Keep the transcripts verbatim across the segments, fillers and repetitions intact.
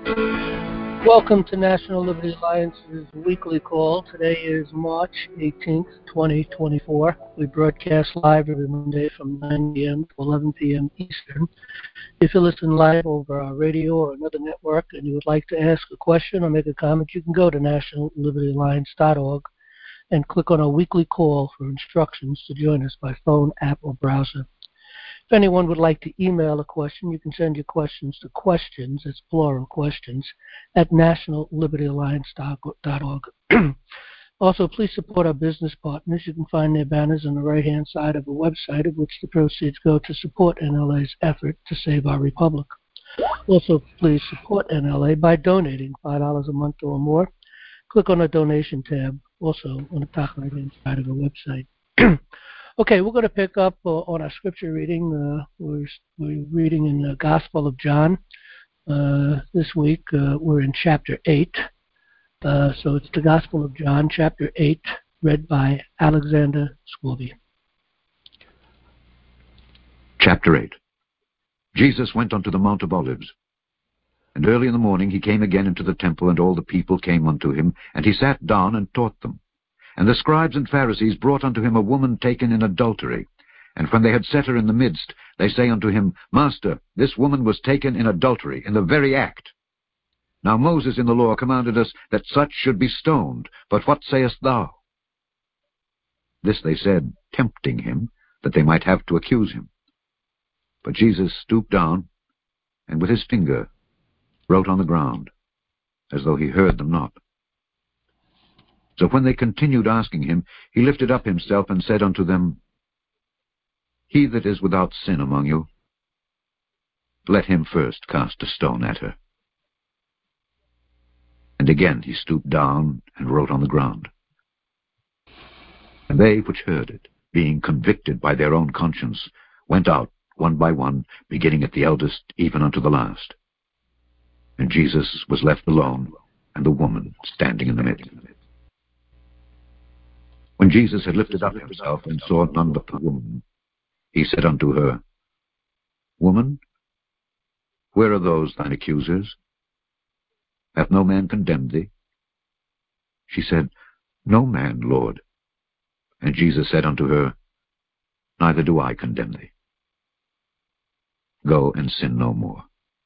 Welcome to National Liberty Alliance's weekly call. Today is March eighteenth, twenty twenty-four. We broadcast live every Monday from nine a.m. to eleven p.m. Eastern. If you listen live over our radio or another network and you would like to ask a question or make a comment, you can go to national liberty alliance dot org and click on our weekly call for instructions to join us by phone, app, or browser. If anyone would like to email a question, you can send your questions to questions, it's plural questions, at national liberty alliance dot org. Also, please support our business partners. You can find their banners on the right-hand side of the website, of which the proceeds go to support N L A's effort to save our republic. Also, please support N L A by donating five dollars a month or more. Click on the donation tab, also on the top right-hand side of the website. Okay, we're going to pick up uh, on our scripture reading. Uh, we're, we're reading in the Gospel of John. Uh, this week, uh, we're in chapter eight. Uh, so it's the Gospel of John, chapter eight, read by Alexander Scorby. Chapter eight. Jesus went unto the Mount of Olives. And early in the morning he came again into the temple, and all the people came unto him, and he sat down and taught them. And the scribes and Pharisees brought unto him a woman taken in adultery. And when they had set her in the midst, they say unto him, Master, this woman was taken in adultery, in the very act. Now Moses in the law commanded us that such should be stoned. But what sayest thou? This they said, tempting him, that they might have to accuse him. But Jesus stooped down, and with his finger wrote on the ground, as though he heard them not. So when they continued asking him, he lifted up himself and said unto them, He that is without sin among you, let him first cast a stone at her. And again he stooped down and wrote on the ground. And they which heard it, being convicted by their own conscience, went out one by one, beginning at the eldest even unto the last. And Jesus was left alone, and the woman standing in the midst. When Jesus had lifted up himself and saw none but the woman, he said unto her, Woman, where are those thine accusers? Hath no man condemned thee? She said, No man, Lord. And Jesus said unto her, Neither do I condemn thee. Go and sin no more.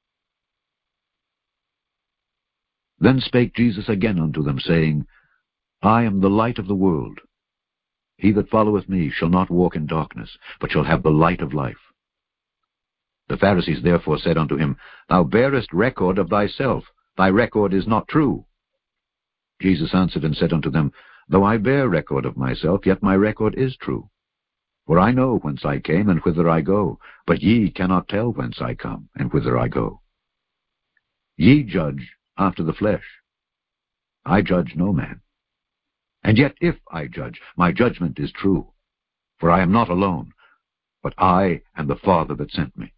Then spake Jesus again unto them, saying, I am the light of the world. He that followeth me shall not walk in darkness, but shall have the light of life. The Pharisees therefore said unto him, Thou bearest record of thyself, thy record is not true. Jesus answered and said unto them, Though I bear record of myself, yet my record is true. For I know whence I came and whither I go, but ye cannot tell whence I come and whither I go. Ye judge after the flesh. I judge no man. And yet if I judge, my judgment is true. For I am not alone, but I and the Father that sent me.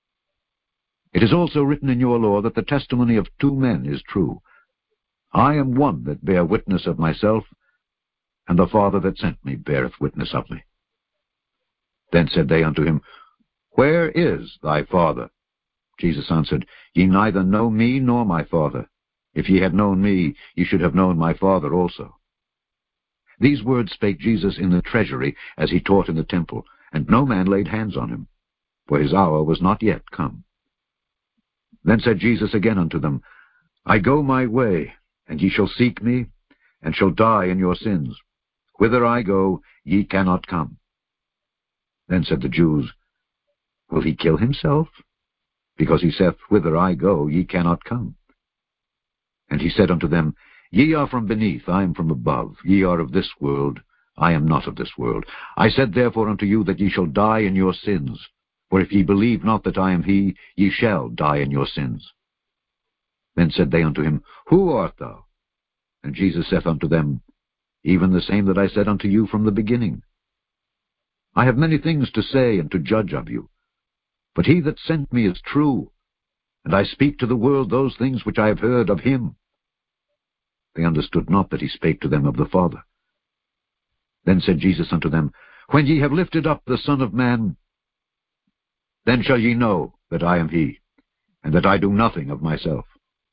It is also written in your law that the testimony of two men is true. I am one that bear witness of myself, and the Father that sent me beareth witness of me. Then said they unto him, Where is thy Father? Jesus answered, Ye neither know me nor my Father. If ye had known me, ye should have known my Father also. These words spake Jesus in the treasury, as he taught in the temple, and no man laid hands on him, for his hour was not yet come. Then said Jesus again unto them, I go my way, and ye shall seek me, and shall die in your sins. Whither I go, ye cannot come. Then said the Jews, Will he kill himself? Because he saith, Whither I go, ye cannot come. And he said unto them, Ye are from beneath, I am from above. Ye are of this world, I am not of this world. I said therefore unto you that ye shall die in your sins. For if ye believe not that I am he, ye shall die in your sins. Then said they unto him, Who art thou? And Jesus saith unto them, Even the same that I said unto you from the beginning. I have many things to say and to judge of you. But he that sent me is true, and I speak to the world those things which I have heard of him. They understood not that he spake to them of the Father. Then said Jesus unto them, When ye have lifted up the Son of Man, then shall ye know that I am he, and that I do nothing of myself.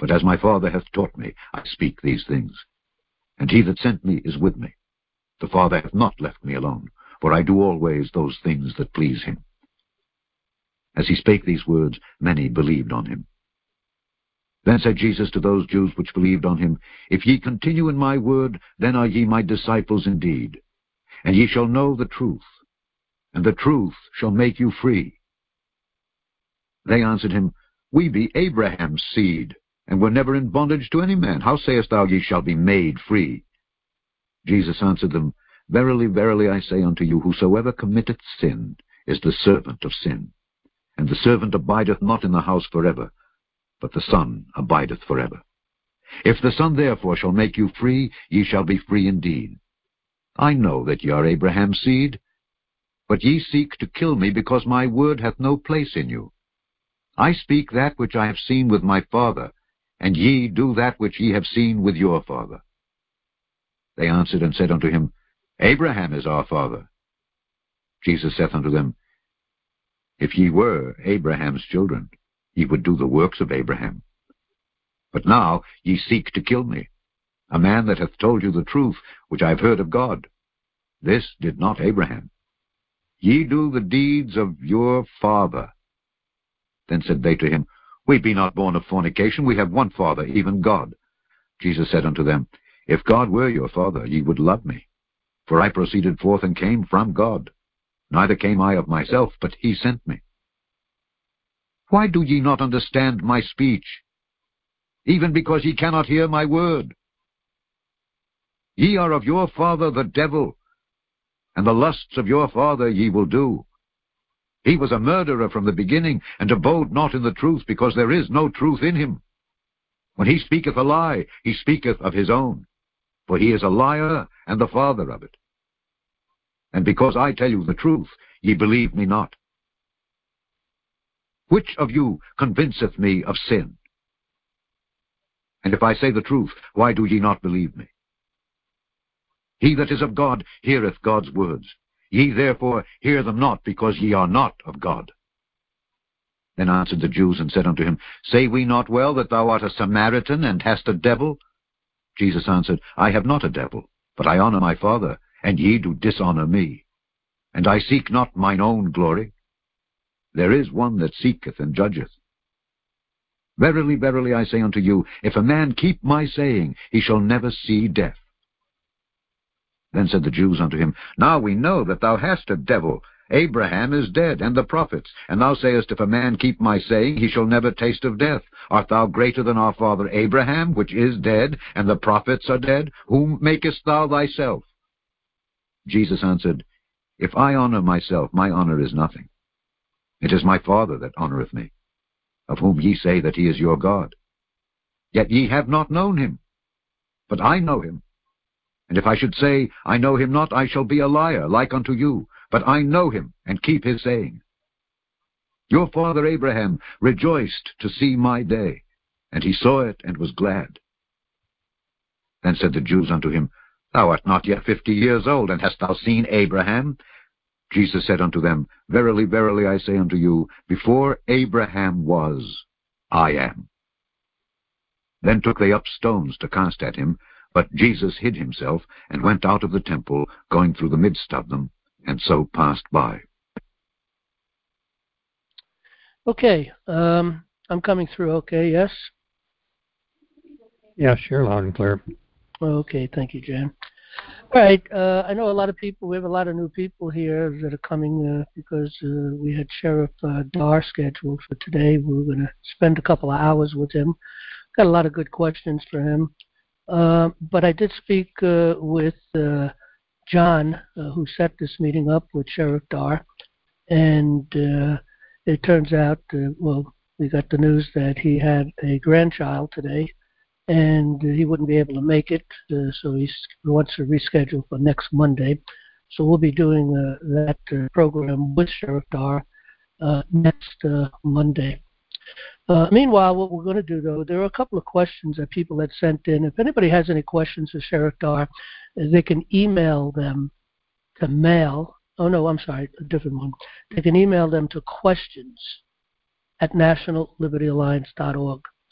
But as my Father hath taught me, I speak these things. And he that sent me is with me. The Father hath not left me alone, for I do always those things that please him. As he spake these words, many believed on him. Then said Jesus to those Jews which believed on him, If ye continue in my word, then are ye my disciples indeed. And ye shall know the truth, and the truth shall make you free. They answered him, We be Abraham's seed, and were never in bondage to any man. How sayest thou, Ye shall be made free? Jesus answered them, Verily, verily, I say unto you, whosoever committeth sin is the servant of sin. And the servant abideth not in the house forever, but the Son abideth forever. If the Son therefore shall make you free, ye shall be free indeed. I know that ye are Abraham's seed, but ye seek to kill me, because my word hath no place in you. I speak that which I have seen with my Father, and ye do that which ye have seen with your father. They answered and said unto him, Abraham is our father. Jesus saith unto them, If ye were Abraham's children, ye would do the works of Abraham. But now ye seek to kill me, a man that hath told you the truth, which I have heard of God. This did not Abraham. Ye do the deeds of your father. Then said they to him, We be not born of fornication, we have one Father, even God. Jesus said unto them, If God were your Father, ye would love me. For I proceeded forth and came from God. Neither came I of myself, but he sent me. Why do ye not understand my speech? Even because ye cannot hear my word. Ye are of your father the devil, and the lusts of your father ye will do. He was a murderer from the beginning, and abode not in the truth, because there is no truth in him. When he speaketh a lie, he speaketh of his own, for he is a liar and the father of it. And because I tell you the truth, ye believe me not. Which of you convinceth me of sin? And if I say the truth, why do ye not believe me? He that is of God heareth God's words. Ye therefore hear them not, because ye are not of God. Then answered the Jews and said unto him, Say we not well that thou art a Samaritan, and hast a devil? Jesus answered, I have not a devil, but I honor my Father, and ye do dishonor me. And I seek not mine own glory. There is one that seeketh and judgeth. Verily, verily, I say unto you, if a man keep my saying, he shall never see death. Then said the Jews unto him, Now we know that thou hast a devil. Abraham is dead, and the prophets. And thou sayest, If a man keep my saying, he shall never taste of death. Art thou greater than our father Abraham, which is dead, and the prophets are dead? Whom makest thou thyself? Jesus answered, If I honor myself, my honor is nothing. It is my Father that honoreth me, of whom ye say that he is your God. Yet ye have not known him, but I know him. And if I should say, I know him not, I shall be a liar, like unto you. But I know him, and keep his saying. Your father Abraham rejoiced to see my day, and he saw it, and was glad. Then said the Jews unto him, Thou art not yet fifty years old, and hast thou seen Abraham? Jesus said unto them, Verily, verily, I say unto you, before Abraham was, I am. Then took they up stones to cast at him, but Jesus hid himself, and went out of the temple, going through the midst of them, and so passed by. Okay, um, I'm coming through okay, yes? Yeah, sure, loud and clear. Okay, thank you, Jan. All right, uh, I know a lot of people, we have a lot of new people here that are coming uh, because uh, we had Sheriff uh, Dar scheduled for today. We were going to spend a couple of hours with him. Got a lot of good questions for him. Uh, but I did speak uh, with uh, John, uh, who set this meeting up with Sheriff Dar, and uh, it turns out, uh, well, we got the news that he had a grandchild today, and he wouldn't be able to make it, uh, so he wants to reschedule for next Monday. So we'll be doing uh, that uh, program with Sheriff Dar uh, next uh, Monday. Uh, meanwhile, what we're going to do, though, there are a couple of questions that people had sent in. If anybody has any questions for Sheriff Dar, they can email them to mail. Oh, no, I'm sorry, a different one. They can email them to questions at national liberty alliance dot org.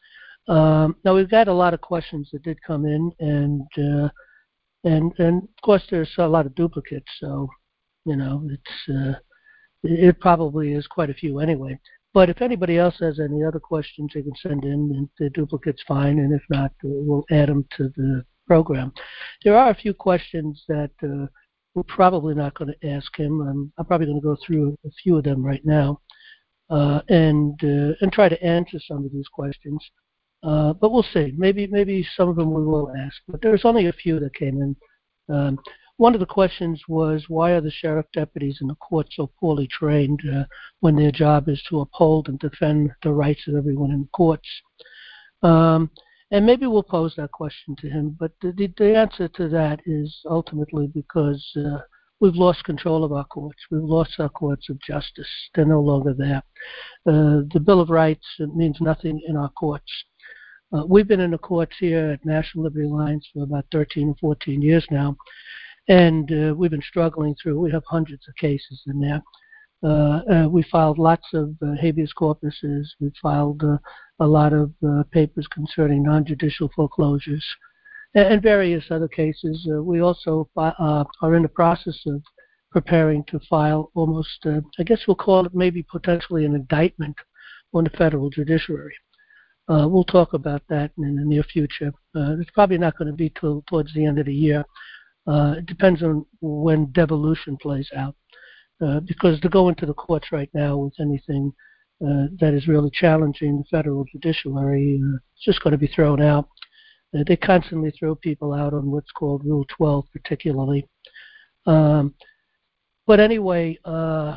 Um, now, we've got a lot of questions that did come in, and uh, and and of course there's a lot of duplicates, so you know it's uh, it probably is quite a few anyway. But if anybody else has any other questions, they can send in, and the duplicate's fine, and if not, we'll add them to the program. There are a few questions that uh, we're probably not going to ask him. I'm, I'm probably going to go through a few of them right now uh, and uh, and try to answer some of these questions. Uh, but we'll see. Maybe maybe some of them we will ask. But there's only a few that came in. Um, one of the questions was, why are the sheriff deputies in the court so poorly trained uh, when their job is to uphold and defend the rights of everyone in the courts? Um, and maybe we'll pose that question to him. But the, the, the answer to that is ultimately because uh, we've lost control of our courts. We've lost our courts of justice. They're no longer there. Uh, the Bill of Rights means nothing in our courts. Uh, we've been in the courts here at National Liberty Alliance for about thirteen or fourteen years now, and uh, we've been struggling through. We have hundreds of cases in there. Uh, uh, we filed lots of uh, habeas corpuses. We filed uh, a lot of uh, papers concerning non-judicial foreclosures and, and various other cases. Uh, we also fi- uh, are in the process of preparing to file almost, uh, I guess we'll call it maybe potentially an indictment on the federal judiciary. Uh, we'll talk about that in the near future. Uh, it's probably not going to be till towards the end of the year. Uh, it depends on when devolution plays out. Uh, because to go into the courts right now with anything uh, that is really challenging the federal judiciary, uh, it's just going to be thrown out. Uh, they constantly throw people out on what's called Rule twelve, particularly. Um, but anyway, uh,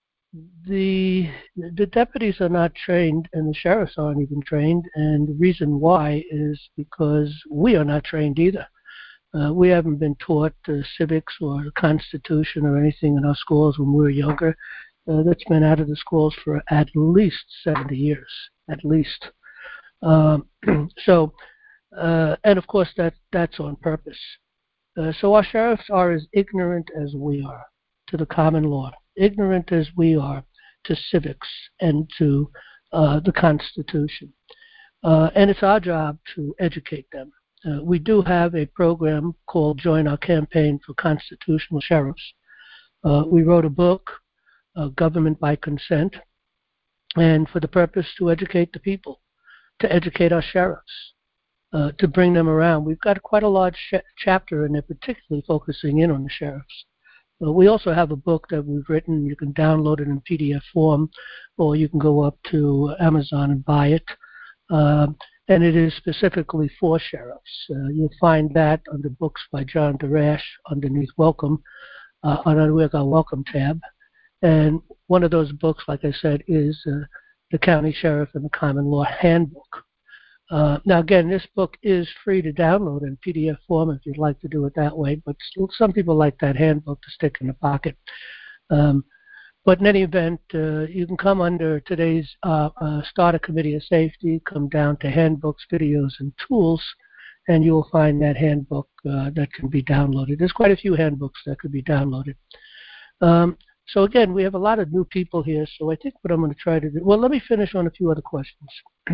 The the deputies are not trained, and the sheriffs aren't even trained, and the reason why is because we are not trained either. Uh, we haven't been taught uh, civics or the Constitution or anything in our schools when we were younger. Uh, that's been out of the schools for at least seventy years, at least. Um, so, uh, and of course that that's on purpose. Uh, so our sheriffs are as ignorant as we are to the common law, ignorant as we are to civics and to uh, the Constitution. Uh, and it's our job to educate them. Uh, we do have a program called Join Our Campaign for Constitutional Sheriffs. Uh, we wrote a book, uh, Government by Consent, and for the purpose to educate the people, to educate our sheriffs, uh, to bring them around. We've got quite a large sh- chapter in there, particularly focusing in on the sheriffs. Uh, we also have a book that we've written. You can download it in P D F form, or you can go up to Amazon and buy it. Uh, and it is specifically for sheriffs. Uh, you'll find that under books by John Darash underneath Welcome, uh, underneath our Welcome tab. And one of those books, like I said, is uh, the County Sheriff and the Common Law Handbook. Uh, now, again, this book is free to download in P D F form if you'd like to do it that way, but some people like that handbook to stick in the pocket. Um, But in any event, uh, you can come under today's uh, uh, Starter Committee of Safety, come down to Handbooks, Videos, and Tools, and you will find that handbook uh, that can be downloaded. There's quite a few handbooks that could be downloaded. Um, so again, we have a lot of new people here, so I think what I'm going to try to do, well, let me finish on a few other questions.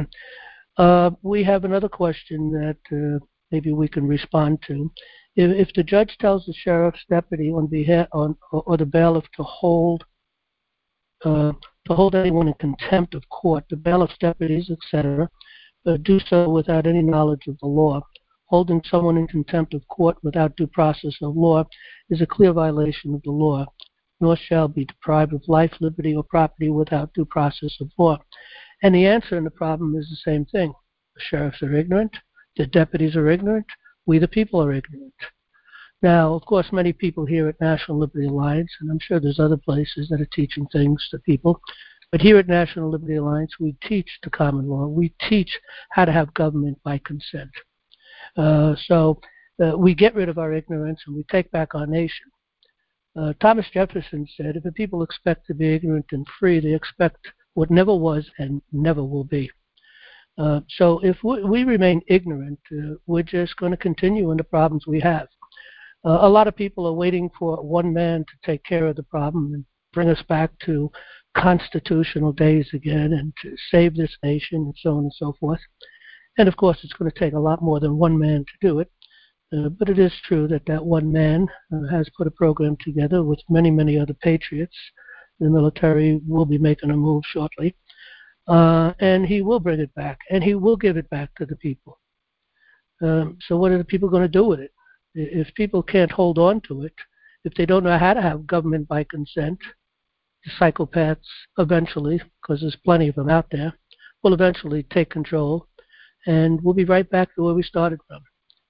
uh, we have another question that uh, maybe we can respond to. If, if the judge tells the sheriff's deputy on behalf on, or, or the bailiff to hold Uh, to hold anyone in contempt of court, the bailiff's deputies, et cetera, uh, do so without any knowledge of the law. Holding someone in contempt of court without due process of law is a clear violation of the law, nor shall be deprived of life, liberty, or property without due process of law. And the answer in the problem is the same thing. The sheriffs are ignorant, the deputies are ignorant, we the people are ignorant. Now, of course, many people here at National Liberty Alliance, and I'm sure there's other places that are teaching things to people, but here at National Liberty Alliance, we teach the common law. We teach how to have government by consent. Uh, so uh, we get rid of our ignorance and we take back our nation. Uh, Thomas Jefferson said, if the people expect to be ignorant and free, they expect what never was and never will be. Uh, so if we, we remain ignorant, uh, we're just going to continue in the problems we have. Uh, a lot of people are waiting for one man to take care of the problem and bring us back to constitutional days again and to save this nation and so on and so forth. And of course, it's going to take a lot more than one man to do it. Uh, but it is true that that one man uh, has put a program together with many, many other patriots. The military will be making a move shortly. Uh, and he will bring it back, and he will give it back to the people. Um, so what are the people going to do with it? If people can't hold on to it, if they don't know how to have government by consent, the psychopaths eventually, because there's plenty of them out there, will eventually take control, and we'll be right back to where we started from.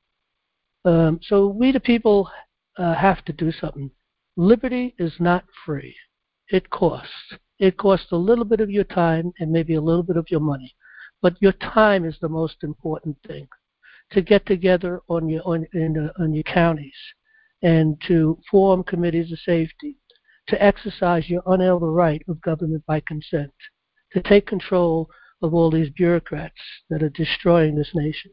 Um, so we, the people, uh, have to do something. Liberty is not free. It costs. It costs a little bit of your time and maybe a little bit of your money. But your time is the most important thing. To get together on your, on, in, uh, on your counties and to form committees of safety, to exercise your unalienable right of government by consent, to take control of all these bureaucrats that are destroying this nation.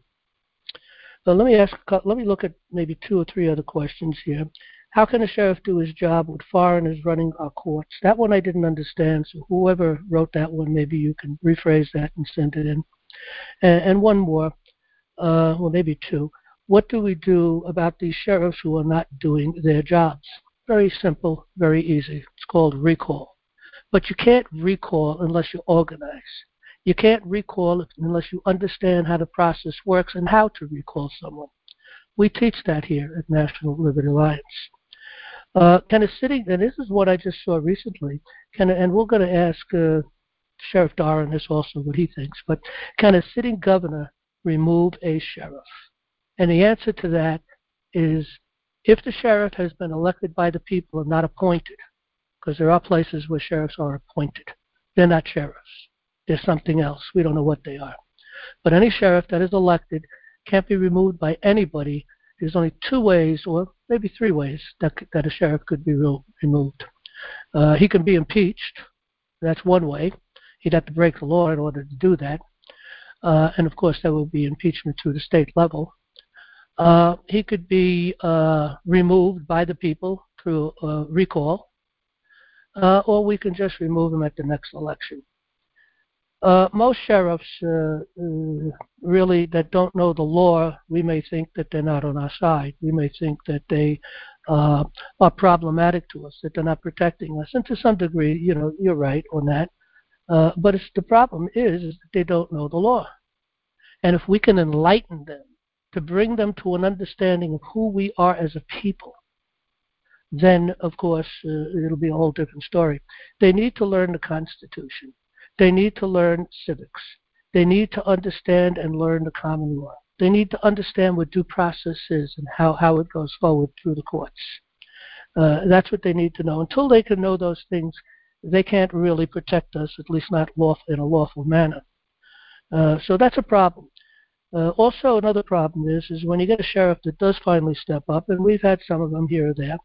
So let me ask, let me look at maybe two or three other questions here. How can a sheriff do his job with foreigners running our courts? That one I didn't understand, so whoever wrote that one, maybe you can rephrase that and send it in. And, and one more, uh, well, maybe two. What do we do about these sheriffs who are not doing their jobs? Very simple, very easy. It's called recall. But you can't recall unless you organize. You can't recall unless you understand how the process works and how to recall someone. We teach that here at National Liberty Alliance. Uh, can a sitting, and this is what I just saw recently, can, and we're going to ask uh, Sheriff Darr on this also what he thinks, but can a sitting governor remove a sheriff? And the answer to that is if the sheriff has been elected by the people and not appointed, because there are places where sheriffs are appointed. They're not sheriffs. They're something else. We don't know what they are. But any sheriff that is elected can't be removed by anybody. There's only two ways, or maybe three ways, that, that a sheriff could be re- removed. Uh, he can be impeached. That's one way. He'd have to break the law in order to do that. Uh, and, of course, there will be impeachment to the state level. Uh, he could be uh, removed by the people through uh, recall, uh, or we can just remove him at the next election. Uh, most sheriffs uh, uh, really that don't know the law, we may think that they're not on our side. We may think that they uh, are problematic to us, that they're not protecting us. And to some degree, you know, you're right on that. Uh, but it's, the problem is, is that they don't know the law. And if we can enlighten them to bring them to an understanding of who we are as a people, then, of course, uh, it'll be a whole different story. They need to learn the Constitution. They need to learn civics. They need to understand and learn the common law. They need to understand what due process is and how, how it goes forward through the courts. Uh, that's what they need to know. Until they can know those things, they can't really protect us, at least not lawful, in a lawful manner. Uh, so that's a problem. Uh, also, another problem is, is when you get a sheriff that does finally step up, and we've had some of them here or there.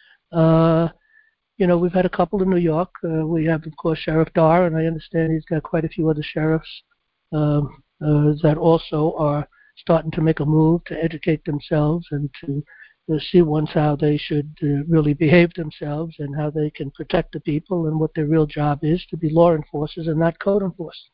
Uh, you know, we've had a couple in New York. Uh, we have, of course, Sheriff Darr, and I understand he's got quite a few other sheriffs um, uh, that also are starting to make a move to educate themselves and to uh, see once how they should uh, really behave themselves and how they can protect the people and what their real job is, to be law enforcers and not code enforcers.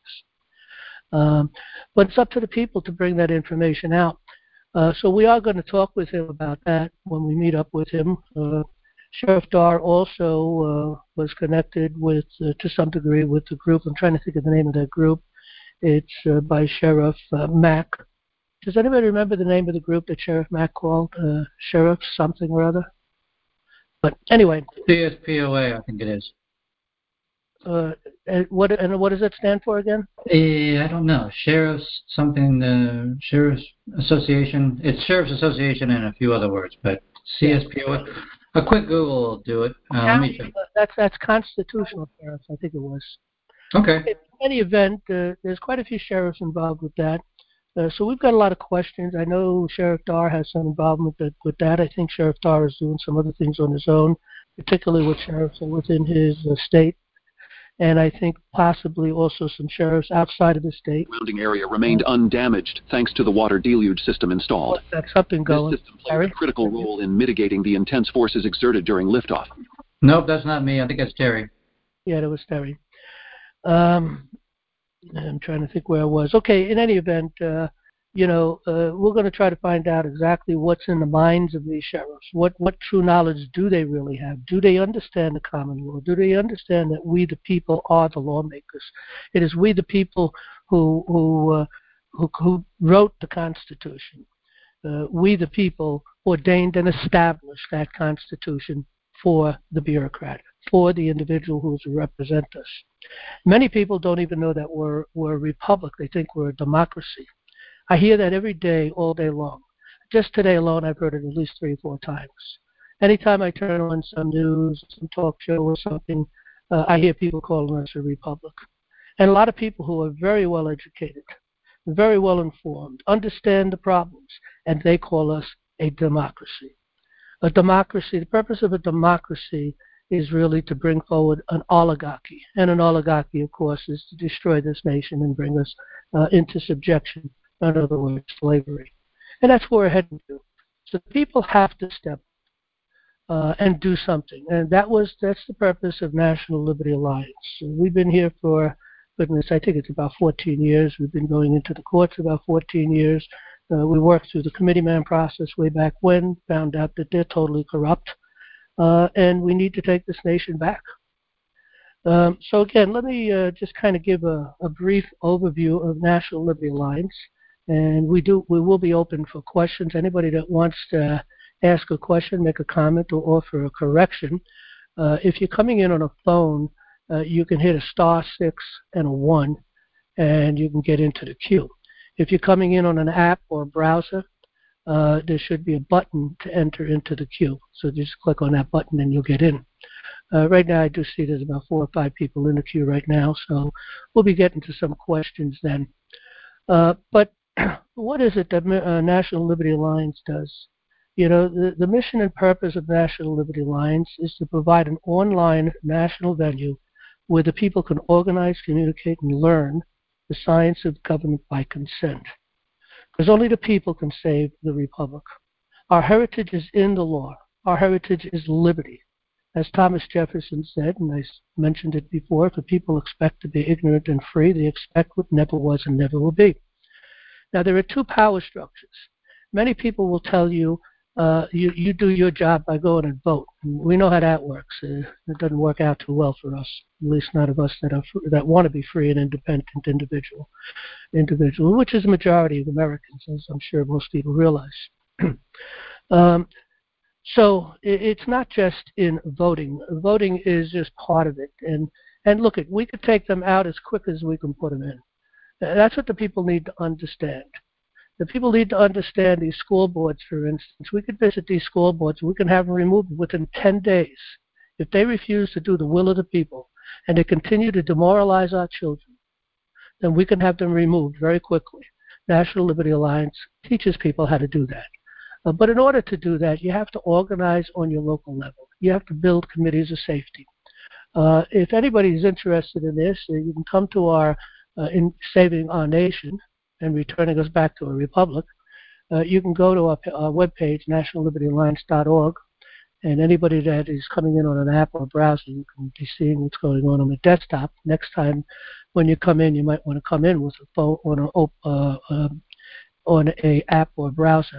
Um, but it's up to the people to bring that information out. Uh, so we are going to talk with him about that when we meet up with him. Uh, Sheriff Darr also uh, was connected with, uh, to some degree, with the group. I'm trying to think of the name of that group. It's uh, by Sheriff uh, Mack. Does anybody remember the name of the group that Sheriff Mack called? Uh, Sheriff something or other? But anyway. C S P O A, I think it is. Uh, and what and what does that stand for again? Uh, I don't know. Sheriffs something, uh, Sheriffs Association. It's Sheriffs Association and a few other words, but C S P O A. A quick Google will do it. Uh, let me check. That's that's constitutional sheriffs, I think it was. Okay. In any event, uh, there's quite a few sheriffs involved with that. Uh, so we've got a lot of questions. I know Sheriff Darr has some involvement with, with that. I think Sheriff Darr is doing some other things on his own, particularly with sheriffs within his uh, state. And I think possibly also some sheriffs outside of the state. The surrounding area remained undamaged thanks to the water deluge system installed. Oh, that's something going. This system played a critical role in mitigating the intense forces exerted during liftoff. Nope, that's not me. I think that's Terry. Yeah, that was Terry. Um, I'm trying to think where I was. Okay, in any event, uh, you know, uh, we're going to try to find out exactly what's in the minds of these sheriffs. What what true knowledge do they really have? Do they understand the common law? Do they understand that we, the people, are the lawmakers? It is we, the people, who who uh, who, who wrote the Constitution. Uh, we, the people, ordained and established that Constitution for the bureaucrat, for the individual who is to represent us. Many people don't even know that we're, we're a republic. They think we're a democracy. I hear that every day, all day long. Just today alone, I've heard it at least three or four times. Anytime I turn on some news, some talk show or something, uh, I hear people calling us a republic. And a lot of people who are very well educated, very well informed, understand the problems, and they call us a democracy. A democracy, the purpose of a democracy is really to bring forward an oligarchy. And an oligarchy, of course, is to destroy this nation and bring us uh, into subjection. In other words, slavery. And that's where we're heading to. So people have to step uh, and do something. And that was that's the purpose of National Liberty Alliance. So we've been here for, goodness, I think it's about fourteen years. We've been going into the courts about fourteen years. Uh, we worked through the committeeman process way back when, found out that they're totally corrupt. Uh, and we need to take this nation back. Um, so again, let me uh, just kind of give a, a brief overview of National Liberty Alliance. And we do, we will be open for questions. Anybody that wants to ask a question, make a comment, or offer a correction, uh, if you're coming in on a phone, uh, you can hit a star six and a one, and you can get into the queue. If you're coming in on an app or a browser, uh, there should be a button to enter into the queue. So just click on that button and you'll get in. Uh, right now, I do see there's about four or five people in the queue right now, so we'll be getting to some questions then. Uh, but what is it that uh, National Liberty Alliance does? You know, the, the mission and purpose of National Liberty Alliance is to provide an online national venue where the people can organize, communicate, and learn the science of government by consent. Because only the people can save the republic. Our heritage is in the law. Our heritage is liberty. As Thomas Jefferson said, and I mentioned it before, if the people expect to be ignorant and free, they expect what never was and never will be. Now, there are two power structures. Many people will tell you, uh, you, you do your job by going and vote. And we know how that works. Uh, it doesn't work out too well for us, at least not of us that are that want to be free and independent individual, individual, which is the majority of Americans, as I'm sure most people realize. um, so it, it's not just in voting. Voting is just part of it. And, and look, it, we could take them out as quick as we can put them in. That's what the people need to understand. The people need to understand these school boards, for instance. We could visit these school boards. We can have them removed within ten days. If they refuse to do the will of the people and they continue to demoralize our children, then we can have them removed very quickly. National Liberty Alliance teaches people how to do that. Uh, but in order to do that, you have to organize on your local level. You have to build committees of safety. Uh, if anybody is interested in this, uh, you can come to our Uh, in saving our nation and returning us back to a republic, uh, you can go to our, our webpage, national liberty alliance dot org, and anybody that is coming in on an app or browser, you can be seeing what's going on on the desktop. Next time when you come in, you might want to come in with a phone on a, uh, uh, on a app or browser.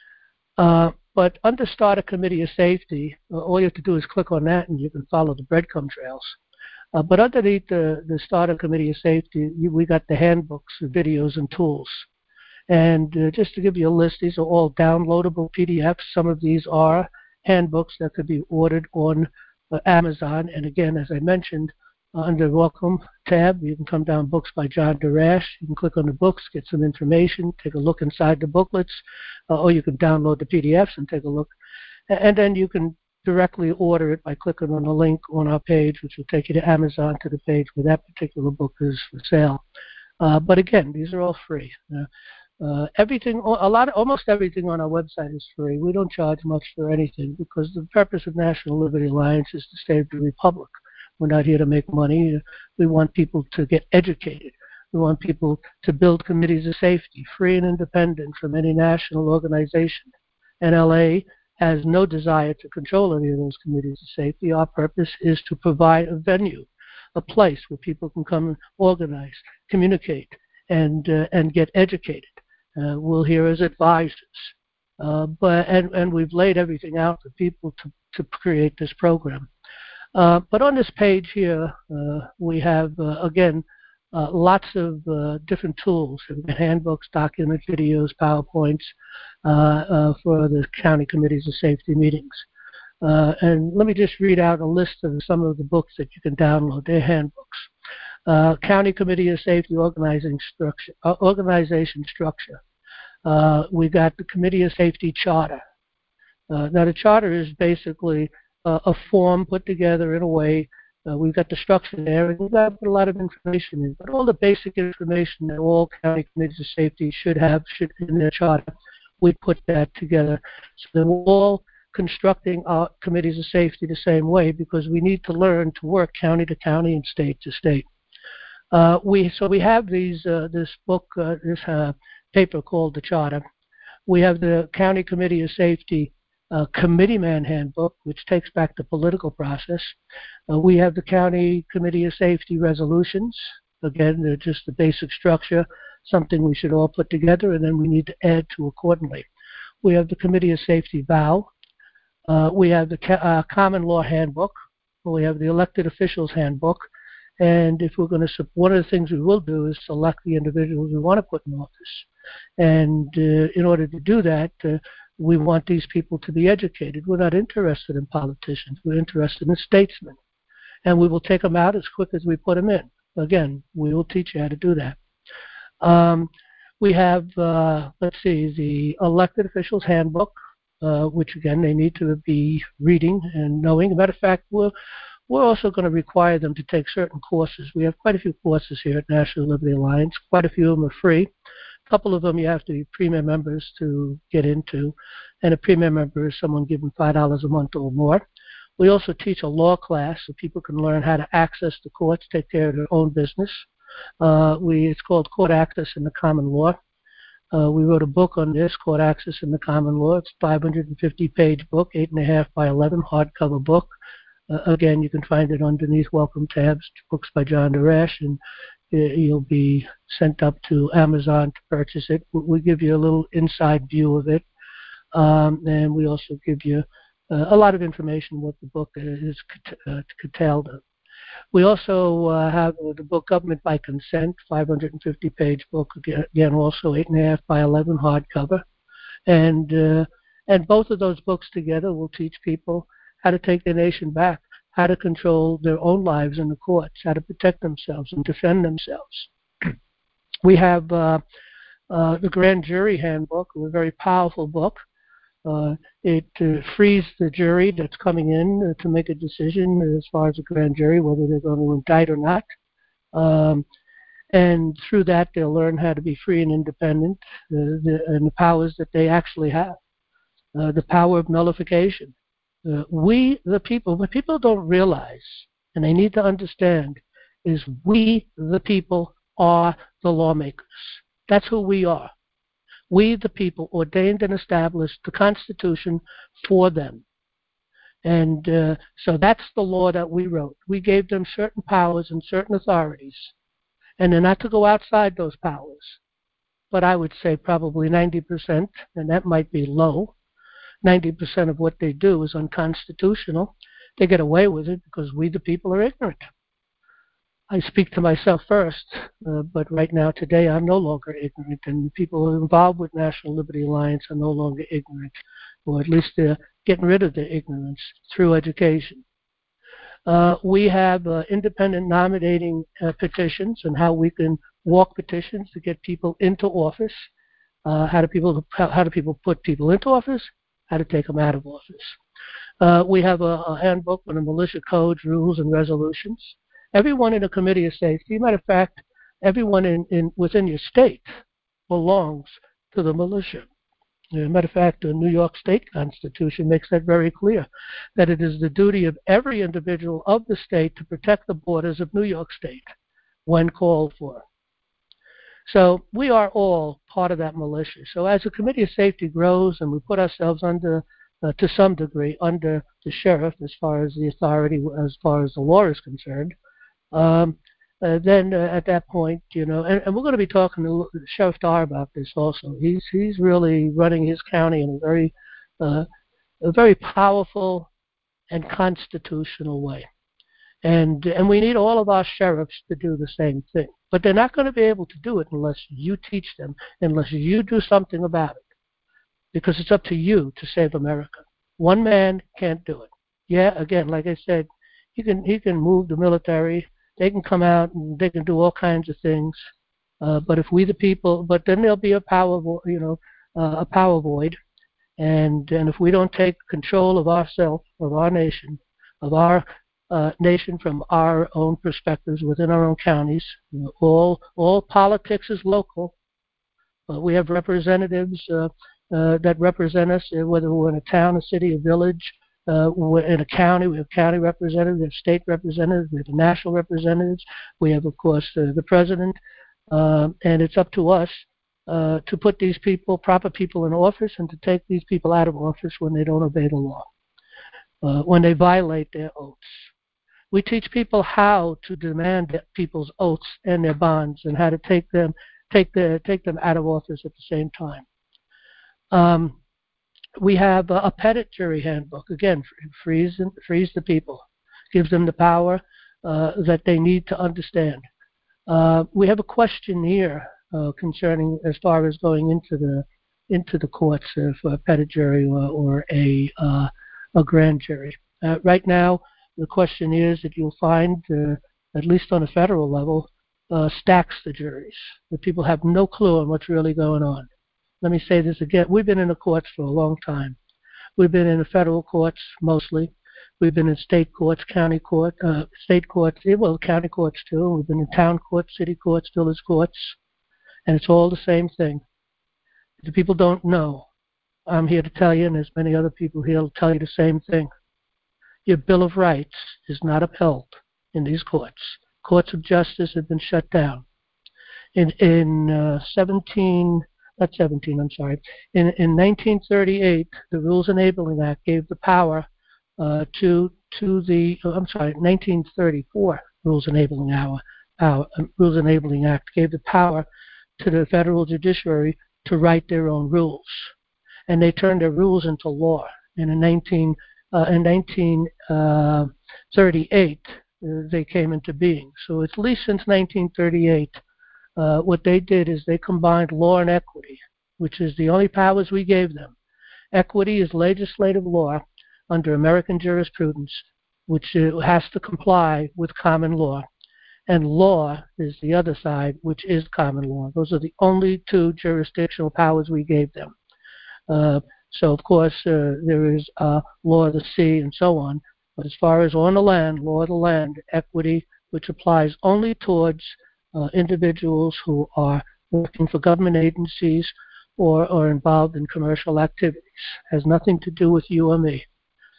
Uh, but under Start a Committee of Safety, uh, all you have to do is click on that and you can follow the breadcrumb trails. Uh, but underneath the, the Start a Committee of Safety, you, we got the handbooks, the videos, and tools. And uh, just to give you a list, these are all downloadable P D Fs. Some of these are handbooks that could be ordered on uh, Amazon. And again, as I mentioned, uh, under Welcome tab, you can come down Books by John Darash. You can click on the books, get some information, take a look inside the booklets, uh, or you can download the P D Fs and take a look. And then you can directly order it by clicking on the link on our page, which will take you to Amazon, to the page where that particular book is for sale. Uh, but again, these are all free. Uh, uh, everything, a lot, almost everything on our website is free. We don't charge much for anything because the purpose of National Liberty Alliance is to save the republic. We're not here to make money. We want people to get educated. We want people to build committees of safety, free and independent from any national organization. N L A has no desire to control any of those committees of safety. Our purpose is to provide a venue, a place where people can come and organize, communicate, and uh, and get educated. Uh, we're here as advisors. Uh, but and, and we've laid everything out for people to, to create this program. Uh, but on this page here, uh, we have, uh, again, uh, lots of uh, different tools, handbooks, documents, videos, PowerPoints uh, uh, for the county committees of safety meetings. Uh, and let me just read out a list of some of the books that you can download. They're handbooks. Uh, County Committee of Safety Organizing Structure, uh, Organization Structure. Uh, we got the Committee of Safety Charter. Uh, now, the charter is basically uh, a form put together in a way. Uh, we've got the structure there, and we've got a lot of information in. But all the basic information that all county committees of safety should have should in their charter, we put that together. So they're all constructing our committees of safety the same way, because we need to learn to work county to county and state to state. Uh, we so we have these uh, this book, uh, this uh, paper called the Charter. We have the County Committee of Safety uh, Committeeman Handbook, which takes back the political process. Uh, we have the County Committee of Safety Resolutions. Again, they're just the basic structure, something we should all put together, and then we need to add to accordingly. We have the Committee of Safety Vow. Uh, we have the uh, Common Law Handbook. We have the Elected Officials Handbook. And if we're going to, one of the things we will do is select the individuals we want to put in office. And uh, in order to do that, uh, we want these people to be educated. We're not interested in politicians. We're interested in statesmen. And we will take them out as quick as we put them in. Again, we will teach you how to do that. Um, we have, uh, let's see, the Elected Officials Handbook, uh, which, again, they need to be reading and knowing. As a matter of fact, we're We're also going to require them to take certain courses. We have quite a few courses here at National Liberty Alliance. Quite a few of them are free. A couple of them you have to be Premier members to get into. And a Premier member is someone given five dollars a month or more. We also teach a law class so people can learn how to access the courts, take care of their own business. Uh, we It's called Court Access in the Common Law. Uh, we wrote a book on this, Court Access in the Common Law. It's a five hundred fifty page book, eight and a half by eleven, hardcover book. Uh, again, you can find it underneath Welcome Tabs, Books by John Darash, and uh, you'll be sent up to Amazon to purchase it. We give you a little inside view of it, um, and we also give you uh, a lot of information what the book is uh, curtailed of. We also uh, have uh, the book Government by Consent, five hundred fifty page book, again, also eight and a half by eleven hardcover. And, uh, and both of those books together will teach people how to take their nation back, how to control their own lives in the courts, how to protect themselves and defend themselves. We have uh, uh, the Grand Jury Handbook, a very powerful book. Uh, it uh, frees the jury that's coming in uh, to make a decision as far as the grand jury, whether they're going to indict or not. Um, and through that, they'll learn how to be free and independent uh, the, and the powers that they actually have. Uh, the power of nullification. Uh, we, the people, what people don't realize, and they need to understand, is we, the people, are the lawmakers. That's who we are. We, the people, ordained and established the Constitution for them. And uh, so that's the law that we wrote. We gave them certain powers and certain authorities, and they're not to go outside those powers. But I would say probably ninety percent, and that might be low, ninety percent of what they do is unconstitutional. They get away with it because we, the people, are ignorant. I speak to myself first, uh, but right now, today, I'm no longer ignorant, and the people involved with National Liberty Alliance are no longer ignorant, or at least they're getting rid of their ignorance through education. Uh, we have uh, independent nominating uh, petitions and how we can walk petitions to get people into office. Uh, how do people how, how do people put people into office? How to take them out of office. Uh, we have a, a handbook on the militia codes, rules, and resolutions. Everyone in a committee of safety, matter of fact, everyone in, in within your state belongs to the militia. As a matter of fact, the New York State Constitution makes that very clear, that it is the duty of every individual of the state to protect the borders of New York State when called for. So we are all part of that militia. So as the Committee of Safety grows and we put ourselves under, uh, to some degree, under the sheriff as far as the authority, as far as the law is concerned, um, uh, then uh, at that point, you know, and, and we're going to be talking to Sheriff Dar about this also. He's he's really running his county in a very uh, a very powerful and constitutional way. And and we need all of our sheriffs to do the same thing. But they're not going to be able to do it unless you teach them, unless you do something about it. Because it's up to you to save America. One man can't do it. Yeah, again, like I said, he can he can move the military. They can come out and they can do all kinds of things. Uh, but if we the people, but then there'll be a power, vo- you know, uh, a power void. And and if we don't take control of ourselves, of our nation, of our uh, nation from our own perspectives within our own counties, you know, all all politics is local. Uh, we have representatives uh, uh, that represent us, uh, whether we're in a town, a city, a village, uh, we're in a county. We have county representatives, we have state representatives, we have national representatives. We have, of course, uh, the president, uh, and it's up to us uh, to put these people, proper people, in office, and to take these people out of office when they don't obey the law, uh, when they violate their oaths. We teach people how to demand people's oaths and their bonds, and how to take them take the take them out of office at the same time. Um, we have a, a pettit jury handbook. Again, frees frees the people, gives them the power uh, that they need to understand. Uh, we have a questionnaire uh, concerning as far as going into the into the courts uh, for a pettit jury or, or a uh, a grand jury. Uh, right now, the questionnaires that you'll find, uh, at least on a federal level, uh, stacks the juries. The people have no clue on what's really going on. Let me say this again. We've been in the courts for a long time. We've been in the federal courts mostly. We've been in state courts, county court, uh, state courts, well, county courts too. We've been in town courts, city courts, village courts, and it's all the same thing. The people don't know. I'm here to tell you, and there's many other people here will tell you the same thing. Your Bill of Rights is not upheld in these courts. Courts of justice have been shut down. In in uh, seventeen, not seventeen, I'm sorry. In in nineteen thirty-eight, the Rules Enabling Act gave the power uh, to to the. Oh, I'm sorry, nineteen thirty-four Rules Enabling Hour, uh, Rules Enabling Act gave the power to the federal judiciary to write their own rules, and they turned their rules into law. And in nineteen uh, in nineteen thirty-eight, uh, they came into being. So at least since nineteen thirty-eight, uh, what they did is they combined law and equity, which is the only powers we gave them. Equity is legislative law under American jurisprudence, which uh, has to comply with common law. And law is the other side, which is common law. Those are the only two jurisdictional powers we gave them. Uh, so, of course, uh, there is uh, law of the sea and so on. But as far as on the land, law of the land, equity, which applies only towards uh, individuals who are working for government agencies or are involved in commercial activities, has nothing to do with you or me.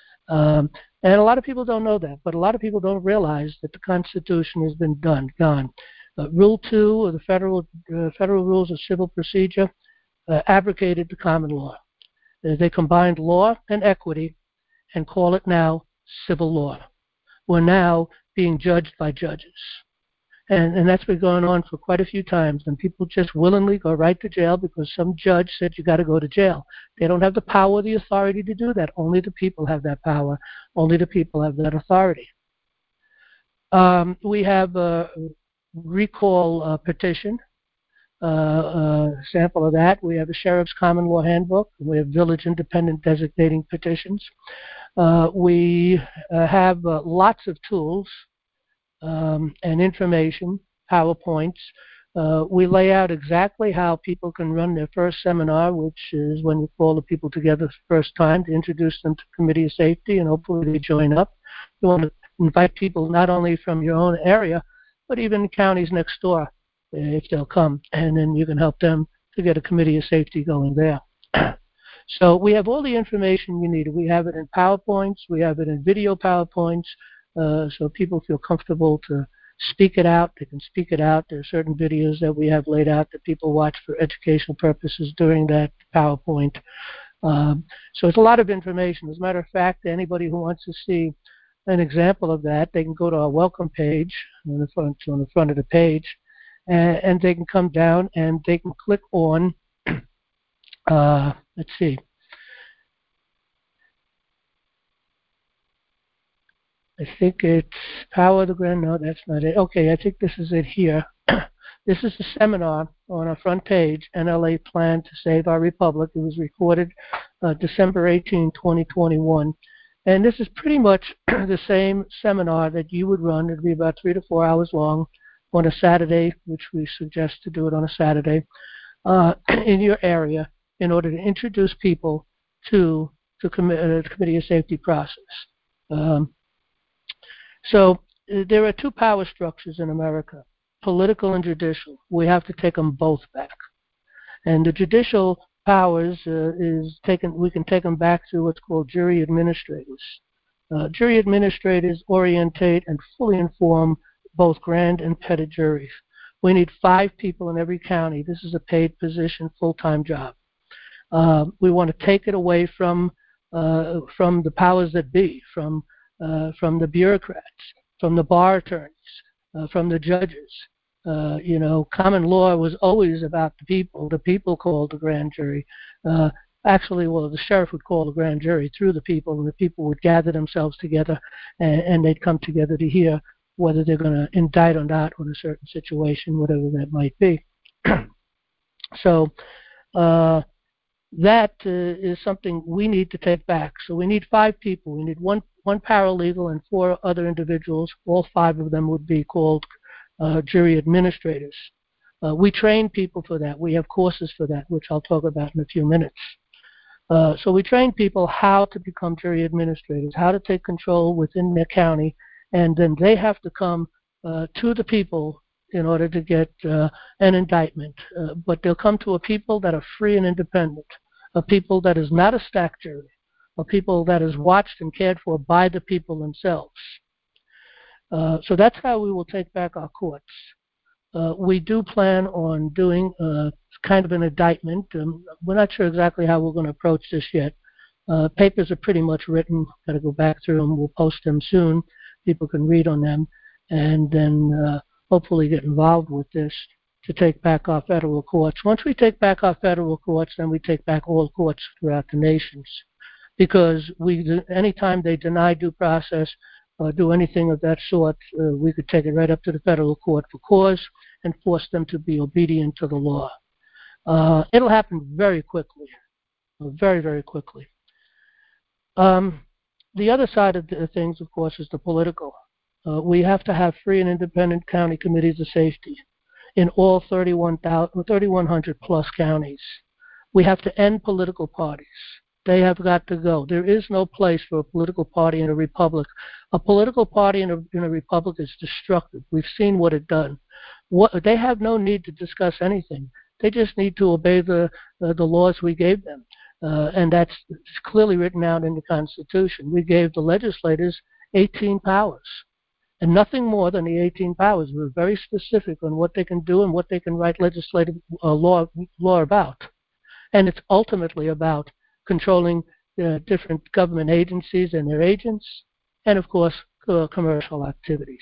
Um, and a lot of people don't know that, but a lot of people don't realize that the Constitution has been done, gone. Uh, Rule two of the Federal uh, Federal Rules of Civil Procedure uh, abrogated the common law. Uh, they combined law and equity and call it now civil law. We're now being judged by judges. And, and that's been going on for quite a few times, and people just willingly go right to jail because some judge said you got to go to jail. They don't have the power or the authority to do that. Only the people have that power. Only the people have that authority. Um, we have a recall uh, petition, uh, a sample of that. We have a Sheriff's Common Law Handbook. We have Village Independent Designating Petitions. Uh, we uh, have uh, lots of tools Um, and information, PowerPoints. Uh, we lay out exactly how people can run their first seminar, which is when you call the people together the first time to introduce them to Committee of Safety, and hopefully they join up. You want to invite people not only from your own area, but even counties next door, if they'll come, and then you can help them to get a Committee of Safety going there. So we have all the information you need. We have it in PowerPoints. We have it in video PowerPoints. Uh, so people feel comfortable to speak it out. They can speak it out. There are certain videos that we have laid out that people watch for educational purposes during that PowerPoint. Um, so it's a lot of information. As a matter of fact, anybody who wants to see an example of that, they can go to our welcome page on the front, on the front of the page, and, and they can come down and they can click on, uh, let's see, I think it's Power of the Grand, no, that's not it. Okay, I think this is it here. This is the seminar on our front page, N L A Plan to Save Our Republic. It was recorded uh, December eighteenth, twenty twenty-one. And this is pretty much the same seminar that you would run. It would be about three to four hours long on a Saturday, which we suggest to do it on a Saturday, uh, in your area in order to introduce people to the com- uh, Committee of Safety process. Um, so uh, there are two power structures in America, political and judicial. We have to take them both back. And the judicial powers uh, is taken, we can take them back to what's called jury administrators. Uh, jury administrators orientate and fully inform both grand and petty juries. We need five people in every county. This is a paid position, full-time job. Uh, we want to take it away from uh, from the powers that be, from uh, from the bureaucrats, from the bar attorneys, uh, from the judges. Uh, you know, common law was always about the people. The people called the grand jury. Uh, actually, well, the sheriff would call the grand jury through the people, and the people would gather themselves together, and, and they'd come together to hear whether they're going to indict or not on a certain situation, whatever that might be. So uh, that uh, is something we need to take back. So we need five people. We need one one paralegal and four other individuals. All five of them would be called Uh, jury administrators. Uh, we train people for that. We have courses for that, which I'll talk about in a few minutes. Uh, so we train people how to become jury administrators, how to take control within their county, and then they have to come uh, to the people in order to get uh, an indictment. Uh, but they'll come to a people that are free and independent, a people that is not a stacked jury, a people that is watched and cared for by the people themselves. Uh, so that's how we will take back our courts. Uh, we do plan on doing uh, kind of an indictment. Um, we're not sure exactly how we're going to approach this yet. Uh, papers are pretty much written. Got to go back through them. We'll post them soon. People can read on them, and then uh, hopefully get involved with this to take back our federal courts. Once we take back our federal courts, then we take back all courts throughout the nations, because we, anytime they deny due process, Uh, do anything of that sort, uh, we could take it right up to the federal court for cause and force them to be obedient to the law. Uh, it'll happen very quickly, uh, very, very quickly. Um, the other side of the things, of course, is the political. Uh, we have to have free and independent county committees of safety in all thirty-one hundred plus counties. We have to end political parties. They have got to go. There is no place for a political party in a republic. A political party in a, in a republic is destructive. We've seen what it done. What, they have no need to discuss anything. They just need to obey the uh, the laws we gave them, uh, and that's clearly written out in the Constitution. We gave the legislators eighteen powers, and nothing more than the eighteen powers. We're very specific on what they can do and what they can write legislative uh, law law about, and it's ultimately about controlling uh, different government agencies and their agents, and of course, uh, commercial activities.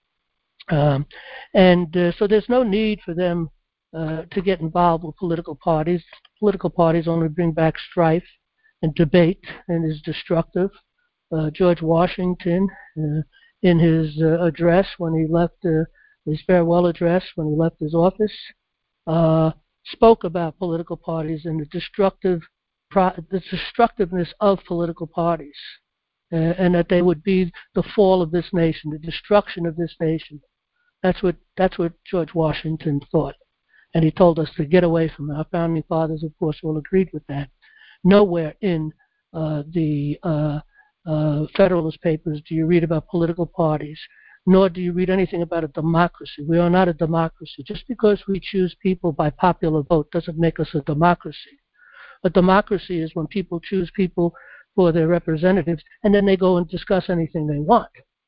Um, and uh, so there's no need for them uh, to get involved with political parties. Political parties only bring back strife and debate and is destructive. Uh, George Washington, uh, in his uh, address when he left, uh, his farewell address when he left his office, uh, spoke about political parties and the destructive the destructiveness of political parties, uh, and that they would be the fall of this nation, the destruction of this nation. That's what that's what George Washington thought, and he told us to get away from it. Our founding fathers, of course, all agreed with that. Nowhere in uh, the uh, uh, Federalist Papers do you read about political parties, nor do you read anything about a democracy. We are not a democracy. Just because we choose people by popular vote doesn't make us a democracy. A democracy is when people choose people for their representatives, and then they go and discuss anything they want.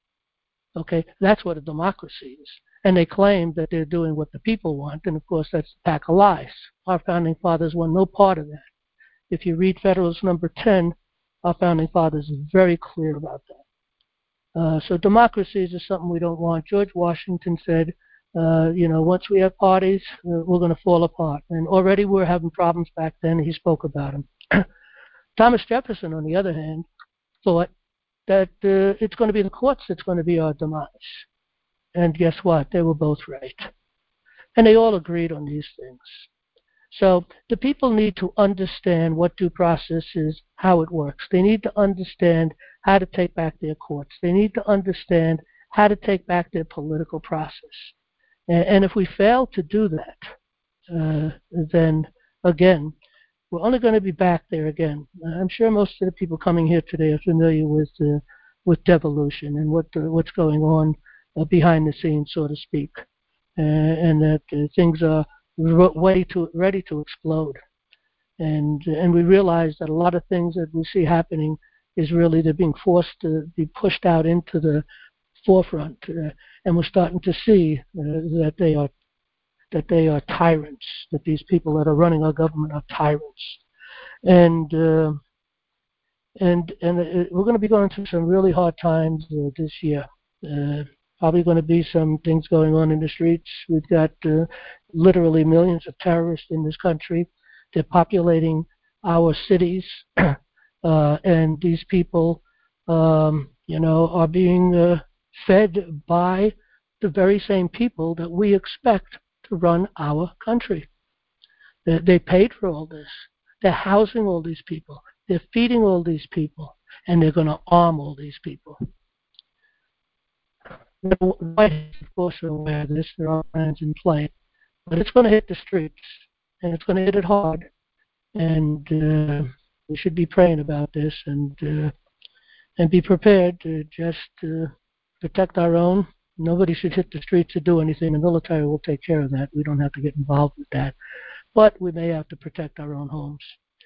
Okay, that's what a democracy is. And they claim that they're doing what the people want, and of course that's a pack of lies. Our founding fathers want no part of that. If you read Federalist number ten, our founding fathers are very clear about that. Uh, so democracy is just something we don't want. George Washington said, uh, you know, once we have parties, uh, we're going to fall apart. And already we're having problems back then. He spoke about them. Thomas Jefferson, on the other hand, thought that uh, it's going to be the courts that's going to be our demise. And guess what? They were both right. And they all agreed on these things. So the people need to understand what due process is, how it works. They need to understand how to take back their courts. They need to understand how to take back their political process. And, and if we fail to do that, uh, then again, we're only going to be back there again. I'm sure most of the people coming here today are familiar with uh, with devolution and what uh, what's going on uh, behind the scenes, so to speak, uh, and that uh, things are ready to ready to explode. And and we realize that a lot of things that we see happening is really they're being forced to be pushed out into the forefront, uh, and we're starting to see uh, that they are that they are tyrants, that these people that are running our government are tyrants. And uh, and and uh, we're going to be going through some really hard times uh, this year. Uh, probably going to be some things going on in the streets. We've got uh, literally millions of terrorists in this country. They're populating our cities, uh, and these people, um, you know, are being uh, fed by the very same people that we expect to run our country. They, they paid for all this. They're housing all these people. They're feeding all these people. And they're going to arm all these people. The White House, of course, are aware of this. There are plans in play. But it's going to hit the streets. And it's going to hit it hard. And uh, we should be praying about this and uh, and be prepared to just uh, protect our own. Nobody should hit the streets to do anything. The military will take care of that. We don't have to get involved with that. But we may have to protect our own homes.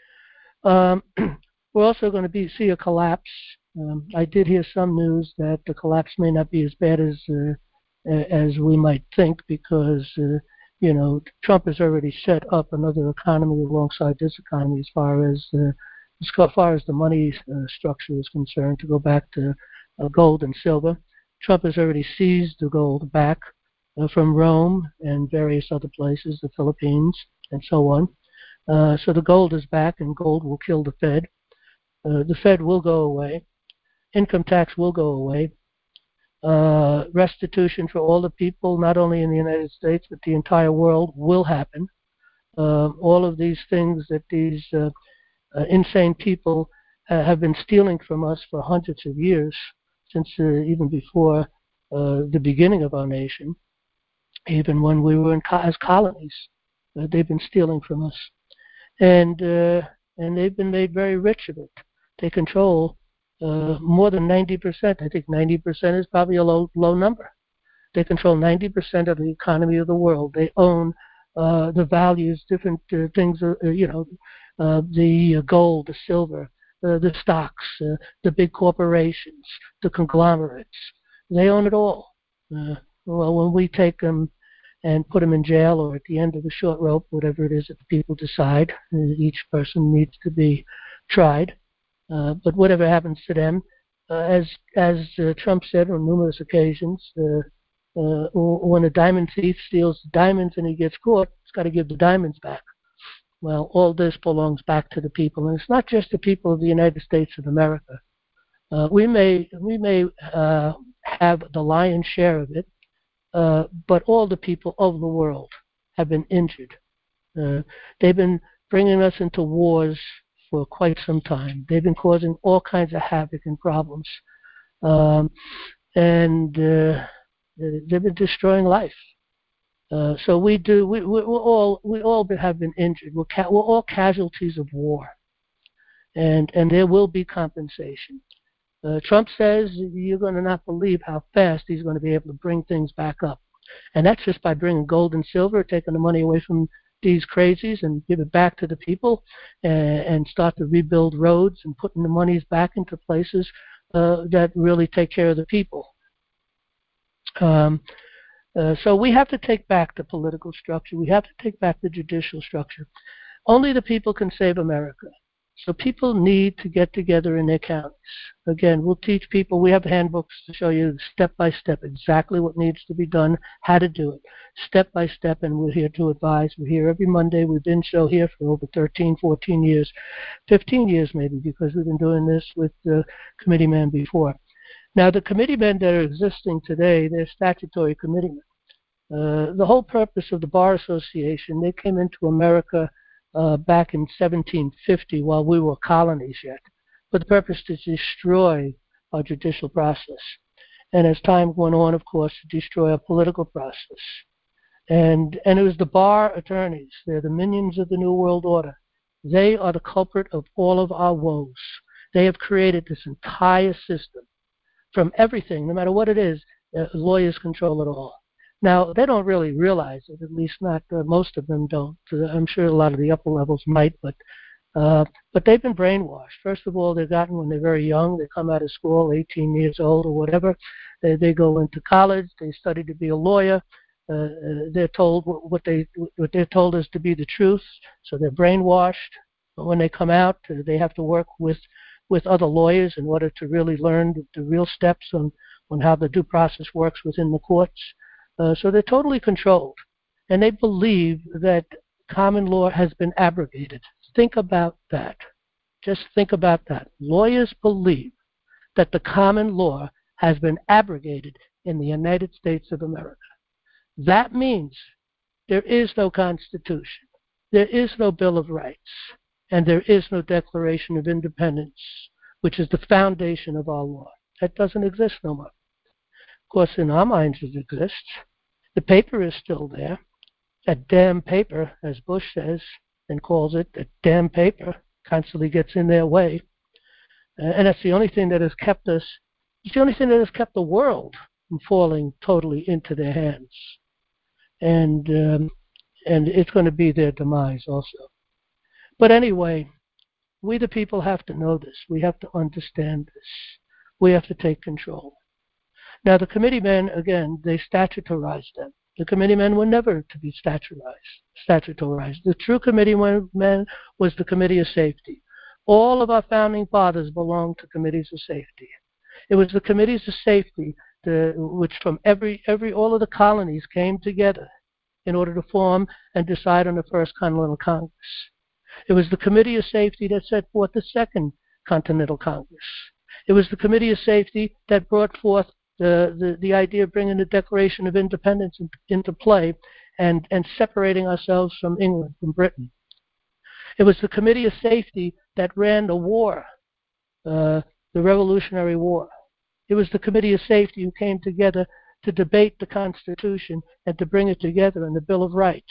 Um, we're also going to be see a collapse. Um, I did hear some news that the collapse may not be as bad as uh, as we might think because, uh, you know, Trump has already set up another economy alongside this economy as far as, uh, as far as the money uh, structure is concerned, to go back to uh, gold and silver. Trump has already seized the gold back uh, from Rome and various other places, the Philippines, and so on. Uh, so the gold is back, and gold will kill the Fed. Uh, the Fed will go away. Income tax will go away. Uh, restitution for all the people, not only in the United States, but the entire world, will happen. Uh, all of these things that these uh, uh, insane people uh, have been stealing from us for hundreds of years, since uh, even before uh, the beginning of our nation, even when we were in co- as colonies, uh, they've been stealing from us, and uh, and they've been made very rich of it. They control uh, more than ninety percent. I think ninety percent is probably a low low number. They control ninety percent of the economy of the world. They own uh, the values, different uh, things, uh, you know, uh, the gold, the silver, Uh, the stocks, uh, the big corporations, the conglomerates. They own it all. Uh, well, when we take them and put them in jail or at the end of the short rope, whatever it is that the people decide, uh, each person needs to be tried. Uh, but whatever happens to them, uh, as as uh, Trump said on numerous occasions, uh, uh, when a diamond thief steals the diamonds and he gets caught, he's got to give the diamonds back. Well, all this belongs back to the people, and it's not just the people of the United States of America. Uh, we may we may uh, have the lion's share of it, uh, but all the people of the world have been injured. Uh, they've been bringing us into wars for quite some time. They've been causing all kinds of havoc and problems, um, and uh, they've been destroying life. Uh, so we do. We, we we're all we all have been injured. We're ca- we're all casualties of war, and and there will be compensation. Uh, Trump says you're going to not believe how fast he's going to be able to bring things back up, and that's just by bringing gold and silver, taking the money away from these crazies and give it back to the people, and, and start to rebuild roads and putting the monies back into places uh, that really take care of the people. Um, Uh, so we have to take back the political structure. We have to take back the judicial structure. Only the people can save America. So people need to get together in their counties. Again, we'll teach people. We have handbooks to show you step by step exactly what needs to be done, how to do it, step by step, and we're here to advise. We're here every Monday. We've been show here for over thirteen, fourteen years, fifteen years maybe, because we've been doing this with the committeemen before. Now, the committeemen that are existing today, they're statutory committeemen. Uh, the whole purpose of the Bar Association, they came into America uh, back in seventeen fifty while we were colonies yet, for the purpose to destroy our judicial process. And as time went on, of course, to destroy our political process. And, and it was the bar attorneys. They're the minions of the New World Order. They are the culprit of all of our woes. They have created this entire system from everything, no matter what it is. Uh, lawyers control it all. Now, they don't really realize it, at least not uh, most of them don't. Uh, I'm sure a lot of the upper levels might, but uh, but they've been brainwashed. First of all, they're gotten when they're very young. They come out of school, eighteen years old or whatever. They, they go into college. They study to be a lawyer. Uh, uh, they're told what, what they what they're told is to be the truth, so they're brainwashed. But when they come out, uh, they have to work with with other lawyers in order to really learn the, the real steps on, on how the due process works within the courts. Uh, so they're totally controlled, and they believe that common law has been abrogated. Think about that. Just think about that. Lawyers believe that the common law has been abrogated in the United States of America. That means there is no Constitution, there is no Bill of Rights, and there is no Declaration of Independence, which is the foundation of our law. That doesn't exist no more. Of course, in our minds it exists. The paper is still there. That damn paper, as Bush says and calls it, that damn paper constantly gets in their way. Uh, and that's the only thing that has kept us, it's the only thing that has kept the world from falling totally into their hands. And, um, and it's going to be their demise also. But anyway, we the people have to know this. We have to understand this. We have to take control. Now, the committeemen, again, they statutorized them. The committeemen were never to be statutorized. statutorized. The true committeemen was the Committee of Safety. All of our founding fathers belonged to committees of safety. It was the committees of safety the, which from every, every, all of the colonies came together in order to form and decide on the First Continental Congress. It was the Committee of Safety that set forth the Second Continental Congress. It was the Committee of Safety that brought forth the, the, the idea of bringing the Declaration of Independence in, into play and, and separating ourselves from England, from Britain. It was the Committee of Safety that ran the war, uh, the Revolutionary War. It was the Committee of Safety who came together to debate the Constitution and to bring it together in the Bill of Rights.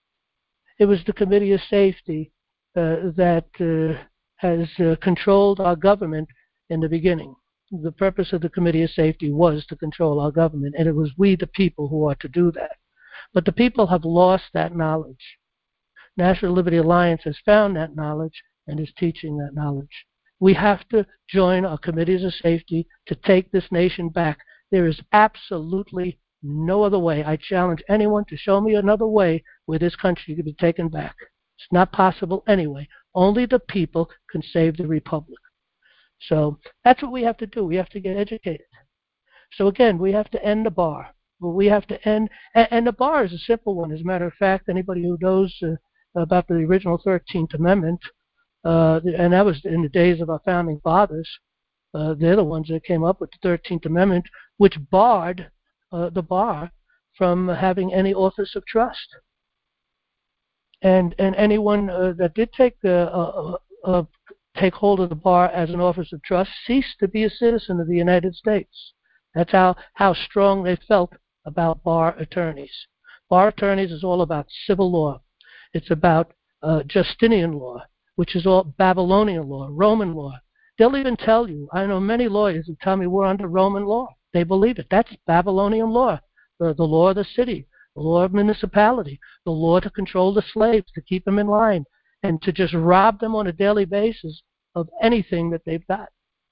It was the Committee of Safety uh, that uh, has uh, controlled our government in the beginning. The purpose of the Committee of Safety was to control our government, and it was we, the people, who are to do that. But the people have lost that knowledge. National Liberty Alliance has found that knowledge and is teaching that knowledge. We have to join our committees of safety to take this nation back. There is absolutely no other way. I challenge anyone to show me another way where this country can be taken back. It's not possible anyway. Only the people can save the republic. So that's what we have to do. We have to get educated. So again, we have to end the bar. We have to end, and, and the bar is a simple one. As a matter of fact, anybody who knows uh, about the original thirteenth Amendment, uh, and that was in the days of our founding fathers, uh, they're the ones that came up with the thirteenth Amendment, which barred uh, the bar from having any office of trust. And and anyone uh, that did take uh, uh, uh, take hold of the bar as an office of trust ceased to be a citizen of the United States. That's how, how strong they felt about bar attorneys. Bar attorneys is all about civil law. It's about uh, Justinian law, which is all Babylonian law, Roman law. They'll even tell you, I know many lawyers who tell me we're under Roman law. They believe it. That's Babylonian law, the, the law of the city, the law of municipality, the law to control the slaves, to keep them in line, and to just rob them on a daily basis of anything that they've got.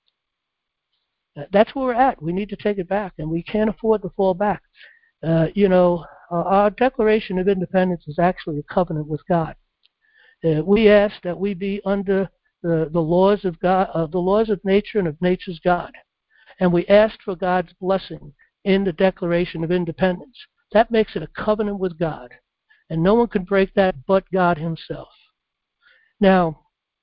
That's where we're at. We need to take it back, and we can't afford to fall back. Uh, you know, uh, our Declaration of Independence is actually a covenant with God. Uh, we ask that we be under the, the laws of God, uh, the laws of nature and of nature's God. And we asked for God's blessing in the Declaration of Independence. That makes it a covenant with God. And no one can break that but God himself. Now,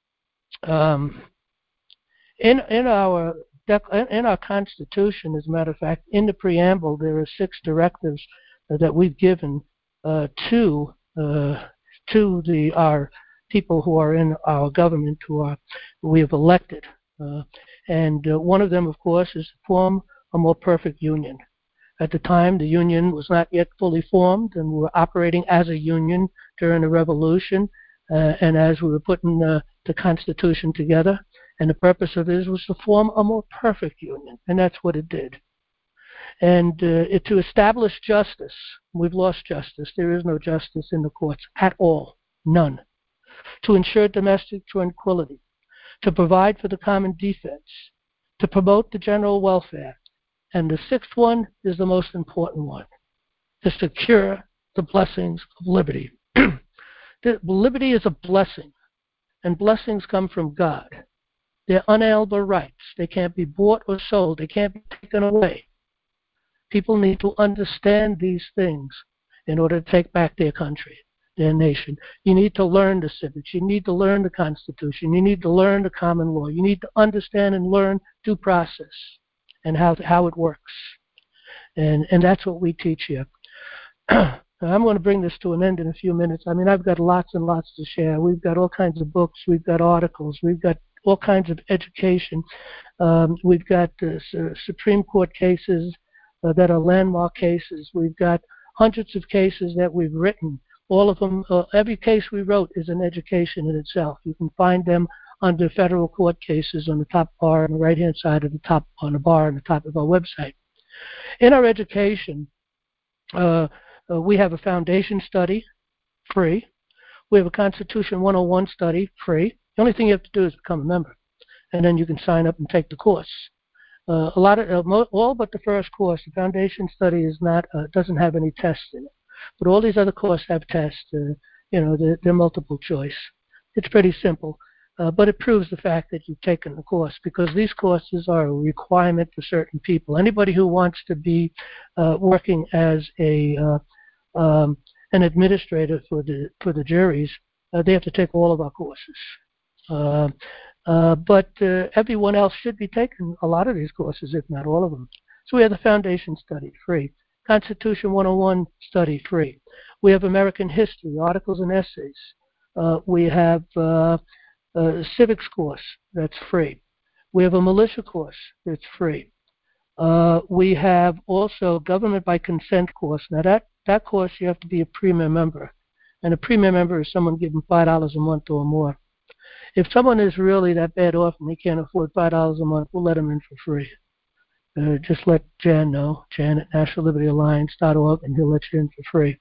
um, in, in, our, in our Constitution, as a matter of fact, in the preamble, there are six directives uh, that we've given uh, to uh, to the our people who are in our government, who are who we have elected. Uh, and uh, one of them, of course, is to form a more perfect union. At the time, the union was not yet fully formed, and we were operating as a union during the Revolution, uh, and as we were putting uh, the Constitution together. And the purpose of it was to form a more perfect union, and that's what it did. And uh, it, to establish justice, we've lost justice. There is no justice in the courts at all, none. To ensure domestic tranquility, to provide for the common defense, to promote the general welfare. And the sixth one is the most important one, to secure the blessings of liberty. The, liberty is a blessing, and blessings come from God. They're unalienable rights. They can't be bought or sold. They can't be taken away. People need to understand these things in order to take back their country, their nation. You need to learn the civics. You need to learn the Constitution. You need to learn the common law. You need to understand and learn due process and how how it works. And and that's what we teach here. I'm going to bring this to an end in a few minutes. I mean, I've got lots and lots to share. We've got all kinds of books. We've got articles. We've got all kinds of education. Um, we've got uh, su- Supreme Court cases uh, that are landmark cases. We've got hundreds of cases that we've written. All of them, uh, every case we wrote is an education in itself. You can find them under federal court cases on the top bar on the right-hand side of the top, on the bar on the top of our website. In our education, uh, uh, we have a foundation study, free. We have a Constitution one oh one study, free. The only thing you have to do is become a member, and then you can sign up and take the course. Uh, a lot of uh, mo- all but the first course, the foundation study is not uh, doesn't have any tests in it, but all these other courses have tests. Uh, you know, they're, they're multiple choice. It's pretty simple, uh, but it proves the fact that you've taken the course, because these courses are a requirement for certain people. Anybody who wants to be uh, working as a uh, um, an administrator for the for the juries, uh, they have to take all of our courses. Uh, uh, but uh, everyone else should be taking a lot of these courses, if not all of them. So we have the foundation study, free. Constitution one oh one study, free. We have American history, articles and essays. Uh, we have uh, a civics course, that's free. We have a militia course, that's free. Uh, we have also government by consent course. Now that, that course you have to be a premier member. And a premier member is someone given five dollars a month or more. If someone is really that bad off and they can't afford five dollars a month, we'll let them in for free. Uh, just let Jan know, Jan at national liberty alliance dot org, and he'll let you in for free.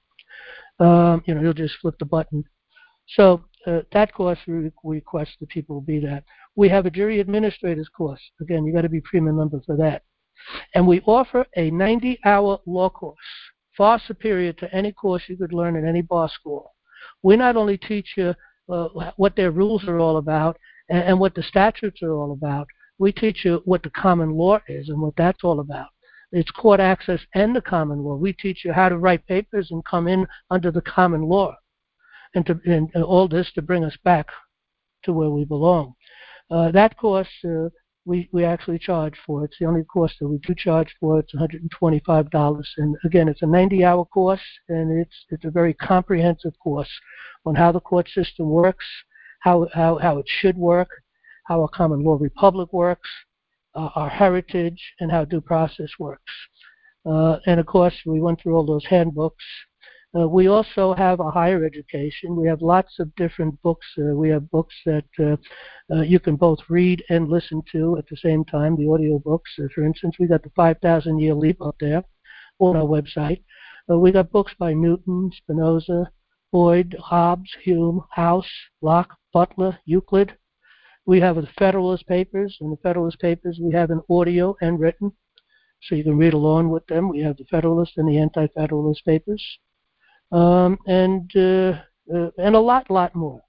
Um, you know, he'll just flip the button. So uh, that course, we, we request that people be that. We have a jury administrators course. Again, you got to be premium member for that. And we offer a ninety-hour law course, far superior to any course you could learn in any bar school. We not only teach you uh, what their rules are all about and, and what the statutes are all about, we teach you what the common law is and what that's all about. It's court access and the common law. We teach you how to write papers and come in under the common law, and, to, and, and all this to bring us back to where we belong. Uh, that course, uh, we, we actually charge for. It's the only course that we do charge for. It's one hundred twenty-five dollars. And again, it's a ninety-hour course, and it's it's a very comprehensive course on how the court system works, how how, how it should work, how a common law republic works, uh, our heritage, and how due process works. Uh, and of course, we went through all those handbooks. Uh, we also have a higher education. We have lots of different books. Uh, we have books that uh, uh, you can both read and listen to at the same time, the audio books. Uh, for instance, we got the five thousand year Leap up there on our website. Uh, we got books by Newton, Spinoza, Boyd, Hobbes, Hume, House, Locke, Butler, Euclid. We have the Federalist Papers, and the Federalist Papers we have in audio and written, so you can read along with them. We have the Federalist and the Anti-Federalist Papers. Um, and uh, uh, and a lot, lot more.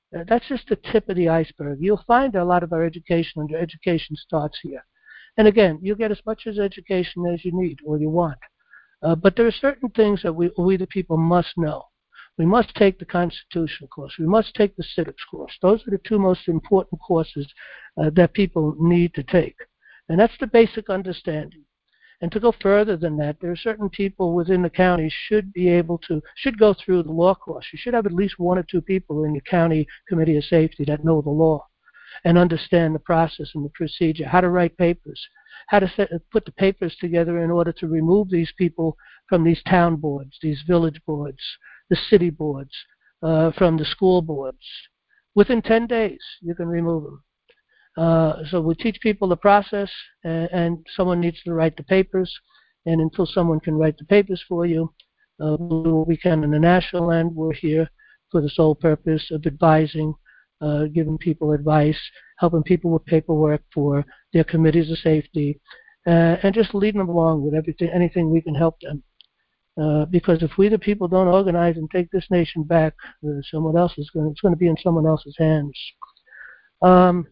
Uh, that's just the tip of the iceberg. You'll find a lot of our education under education starts here. And again, you'll get as much as education as you need or you want. Uh, but there are certain things that we, we the people must know. We must take the Constitutional course. We must take the Civics course. Those are the two most important courses uh, that people need to take. And that's the basic understanding. And to go further than that, there are certain people within the county should be able to, should go through the law course. You should have at least one or two people in your county committee of safety that know the law and understand the process and the procedure, how to write papers, how to set, put the papers together in order to remove these people from these town boards, these village boards, the city boards, uh, from the school boards. Within ten days, you can remove them. Uh, so we teach people the process, and, and someone needs to write the papers. And until someone can write the papers for you, uh, we'll do what we can on the national end. We're here for the sole purpose of advising, uh, giving people advice, helping people with paperwork for their committees of safety, uh, and just leading them along with everything, anything we can help them. Uh, because if we the people don't organize and take this nation back, uh, someone else is going. It's going to be in someone else's hands. Um,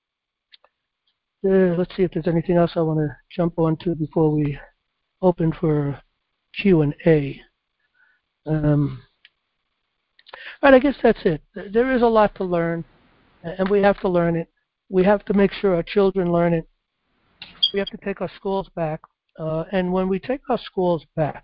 Uh, let's see if there's anything else I want to jump onto before we open for Q and A. Um, all right, I guess that's it. There is a lot to learn, and we have to learn it. We have to make sure our children learn it. We have to take our schools back. Uh, and when we take our schools back,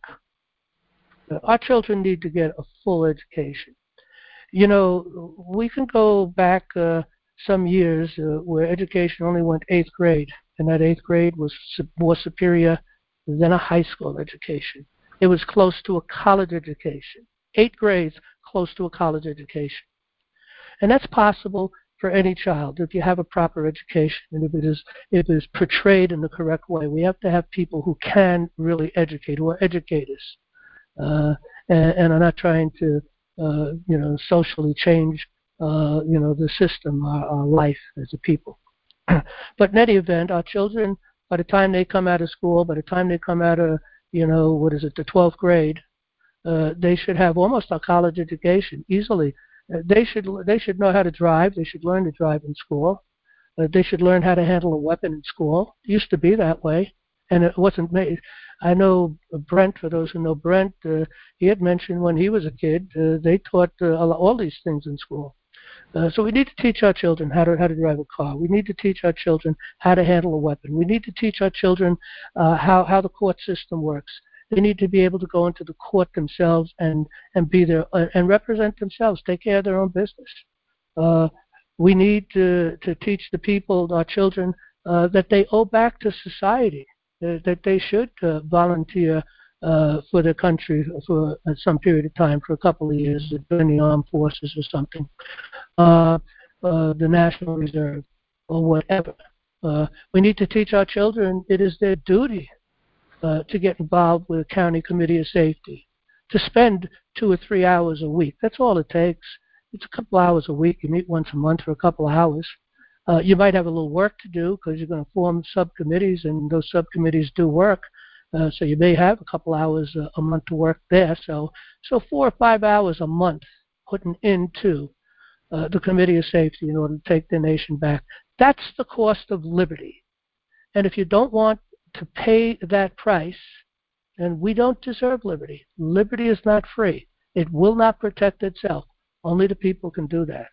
uh, our children need to get a full education. You know, we can go back uh, some years uh, where education only went eighth grade, and that eighth grade was more superior than a high school education. It was close to a college education. Eighth grades close to a college education. And that's possible for any child if you have a proper education and if it is if it is portrayed in the correct way. We have to have people who can really educate, who are educators, uh, and, and are not trying to uh, you know socially change uh, you know the system, our, our life as a people. But in any event, our children, by the time they come out of school, by the time they come out of you know what is it, the twelfth grade, uh, they should have almost a college education easily. Uh, they should they should know how to drive. They should learn to drive in school. Uh, they should learn how to handle a weapon in school. It used to be that way, and it wasn't made. I know Brent, for those who know Brent, uh, he had mentioned when he was a kid, uh, they taught uh, all these things in school. Uh, so we need to teach our children how to how to drive a car. We need to teach our children how to handle a weapon. We need to teach our children uh, how how the court system works. They need to be able to go into the court themselves and, and be there uh, and represent themselves, take care of their own business. Uh, we need to, to teach the people, our children, uh, that they owe back to society, uh, that they should uh, volunteer uh, for their country for uh, some period of time, for a couple of years, join the armed forces or something, uh, uh, the National Reserve or whatever. Uh, we need to teach our children it is their duty Uh, to get involved with a county committee of safety, to spend two or three hours a week. That's all it takes. It's a couple hours a week. You meet once a month for a couple of hours. Uh, you might have a little work to do because you're going to form subcommittees, and those subcommittees do work. Uh, so you may have a couple hours a, a month to work there. So, so four or five hours a month putting into uh, the committee of safety in order to take the nation back. That's the cost of liberty. And if you don't want to pay that price, and we don't deserve liberty. Liberty is not free. It will not protect itself. Only the people can do that.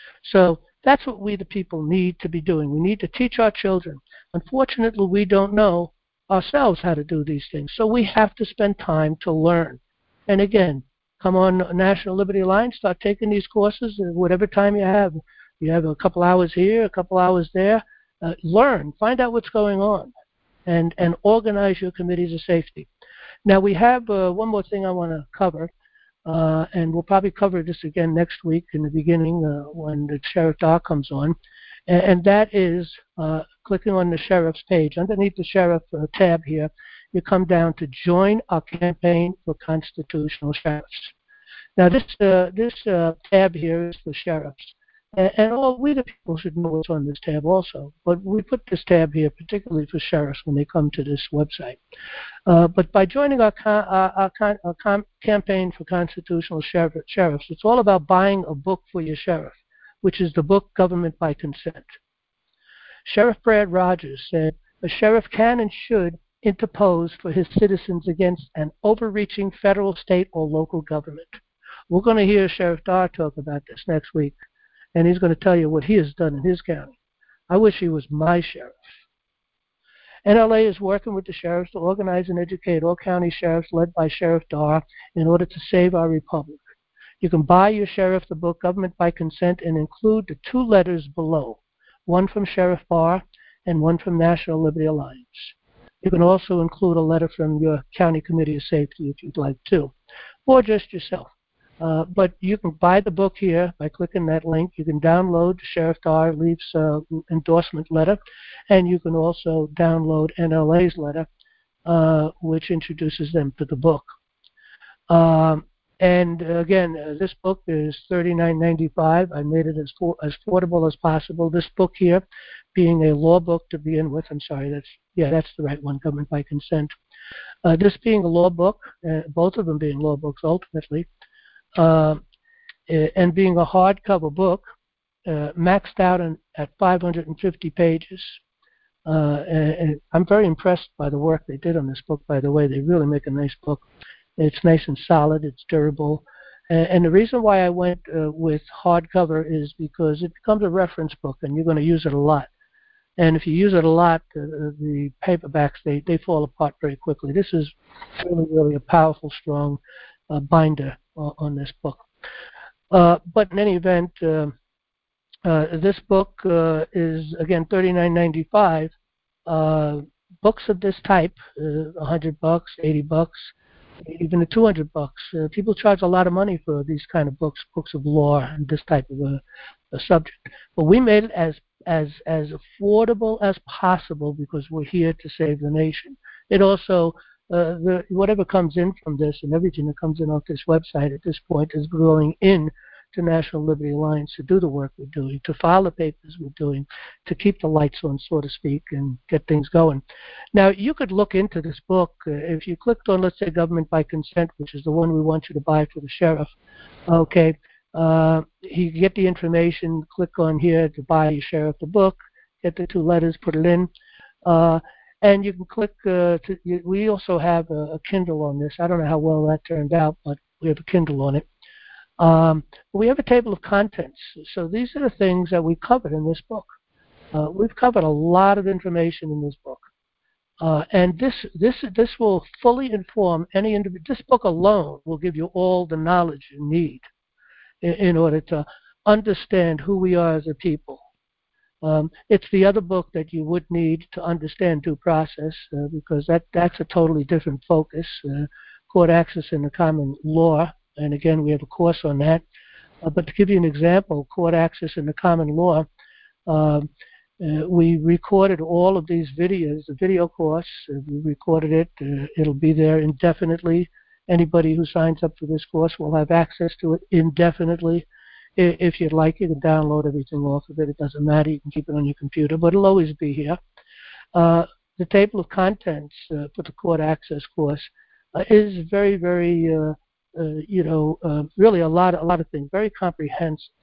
So that's what we the people need to be doing. We need to teach our children. Unfortunately, we don't know ourselves how to do these things. So we have to spend time to learn. And again, come on National Liberty Alliance, start taking these courses whatever time you have. You have a couple hours here, a couple hours there. Uh, learn. Find out what's going on. And, and organize your committees of safety. Now, we have uh, one more thing I want to cover, uh, and we'll probably cover this again next week in the beginning uh, when the Sheriff Doc comes on, and, and that is uh, clicking on the Sheriff's page. Underneath the Sheriff uh, tab here, you come down to Join Our Campaign for Constitutional Sheriffs. Now, this, uh, this uh, tab here is for sheriffs. And all we the people should know what's on this tab also. But we put this tab here particularly for sheriffs when they come to this website. Uh, but by joining our, con- our, our, con- our com- campaign for constitutional sheriff- sheriffs, it's all about buying a book for your sheriff. which is the book Government by Consent. Sheriff Brad Rogers said, a sheriff can and should interpose for his citizens against an overreaching federal, state, or local government. We're going to hear Sheriff Darr talk about this next week, and he's going to tell you what he has done in his county. I wish he was my sheriff. N L A is working with the sheriffs to organize and educate all county sheriffs led by Sheriff Darr in order to save our republic. You can buy your sheriff the book Government by Consent and include the two letters below, one from Sheriff Barr and one from National Liberty Alliance. You can also include a letter from your county committee of safety if you'd like to, or just yourself. Uh, but you can buy the book here by clicking that link. You can download Sheriff Darr Leaf's uh, endorsement letter, and you can also download N L A's letter, uh, which introduces them to the book. Um, and again, uh, this book is thirty-nine ninety-five. I made it as for, as affordable as possible. This book here, being a law book to begin with, I'm sorry, that's yeah, that's the right one, Government by Consent. Uh, this being a law book, uh, both of them being law books ultimately. Uh, and being a hardcover book, uh, maxed out in, at five hundred fifty pages. Uh, and, and I'm very impressed by the work they did on this book, by the way. They really make a nice book. It's nice and solid. It's durable. And, and the reason why I went uh, with hardcover is because it becomes a reference book, and you're going to use it a lot. And if you use it a lot, uh, the paperbacks, they, they fall apart very quickly. This is really, really a powerful, strong uh, binder on this book. Uh, but in any event, uh, uh, this book uh, is, again, thirty-nine ninety-five. Uh, books of this type, uh, one hundred bucks, eighty bucks, even two hundred bucks. Uh, people charge a lot of money for these kind of books, books of law and this type of a, a subject. But we made it as, as, as affordable as possible because we're here to save the nation. It also Uh, the, whatever comes in from this and everything that comes in off this website at this point is going in to National Liberty Alliance to do the work we're doing, to file the papers we're doing, to keep the lights on, so to speak, and get things going. Now, you could look into this book. Uh, if you clicked on, let's say, Government by Consent, which is the one we want you to buy for the sheriff, okay, uh, you get the information, click on here to buy your sheriff the book, get the two letters, put it in. Uh, And you can click, uh, to, you, we also have a, a Kindle on this. I don't know how well that turned out, but we have a Kindle on it. Um, we have a table of contents. So these are the things that we covered in this book. Uh, we've covered a lot of information in this book. Uh, and this, this, this will fully inform any individual. This book alone will give you all the knowledge you need in, in order to understand who we are as a people. Um, it's the other book that you would need to understand due process uh, because that, that's a totally different focus, uh, court access in the common law, and again we have a course on that. Uh, but to give you an example, court access in the common law, um, uh, we recorded all of these videos, the video course, uh, we recorded it, uh, it'll be there indefinitely. Anybody who signs up for this course will have access to it indefinitely. If you'd like, you can download everything off of it. It doesn't matter. You can keep it on your computer, but it'll always be here. Uh, the table of contents uh, for the court access course uh, is very, very, uh, uh, you know, uh, really a lot, a lot of things. Very comprehensive.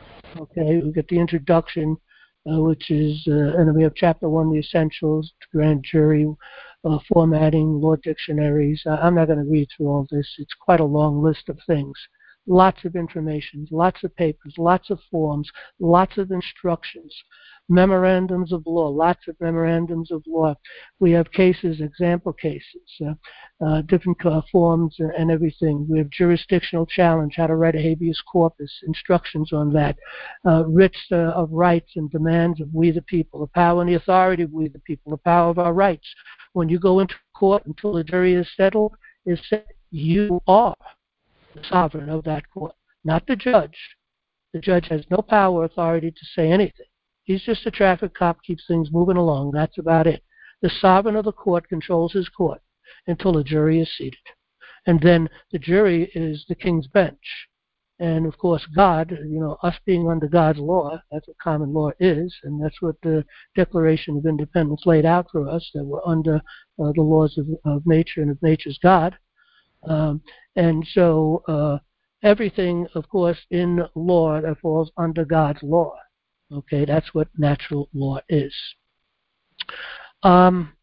Okay, we get the introduction, uh, which is, uh, and then we have chapter one, the essentials, grand jury, uh, formatting, law dictionaries. Uh, I'm not going to read through all this. It's quite a long list of things. Lots of information, lots of papers, lots of forms, lots of instructions, memorandums of law, lots of memorandums of law. We have cases, example cases, uh, uh, different uh, forms and everything. We have jurisdictional challenge, how to write a habeas corpus, instructions on that, uh, writs uh, of rights and demands of we the people, the power and the authority of we the people, the power of our rights. When you go into court until the jury is settled, is said you are the sovereign of that court, not the judge. The judge has no power or authority to say anything. He's just a traffic cop, keeps things moving along. That's about it. The sovereign of the court controls his court until the jury is seated. And then the jury is the king's bench. And, of course, God, you know, us being under God's law, that's what common law is, and that's what the Declaration of Independence laid out for us, that we're under uh, the laws of, of nature and of nature's God. Um, and so uh, everything, of course, in law that falls under God's law. Okay, that's what natural law is. Um,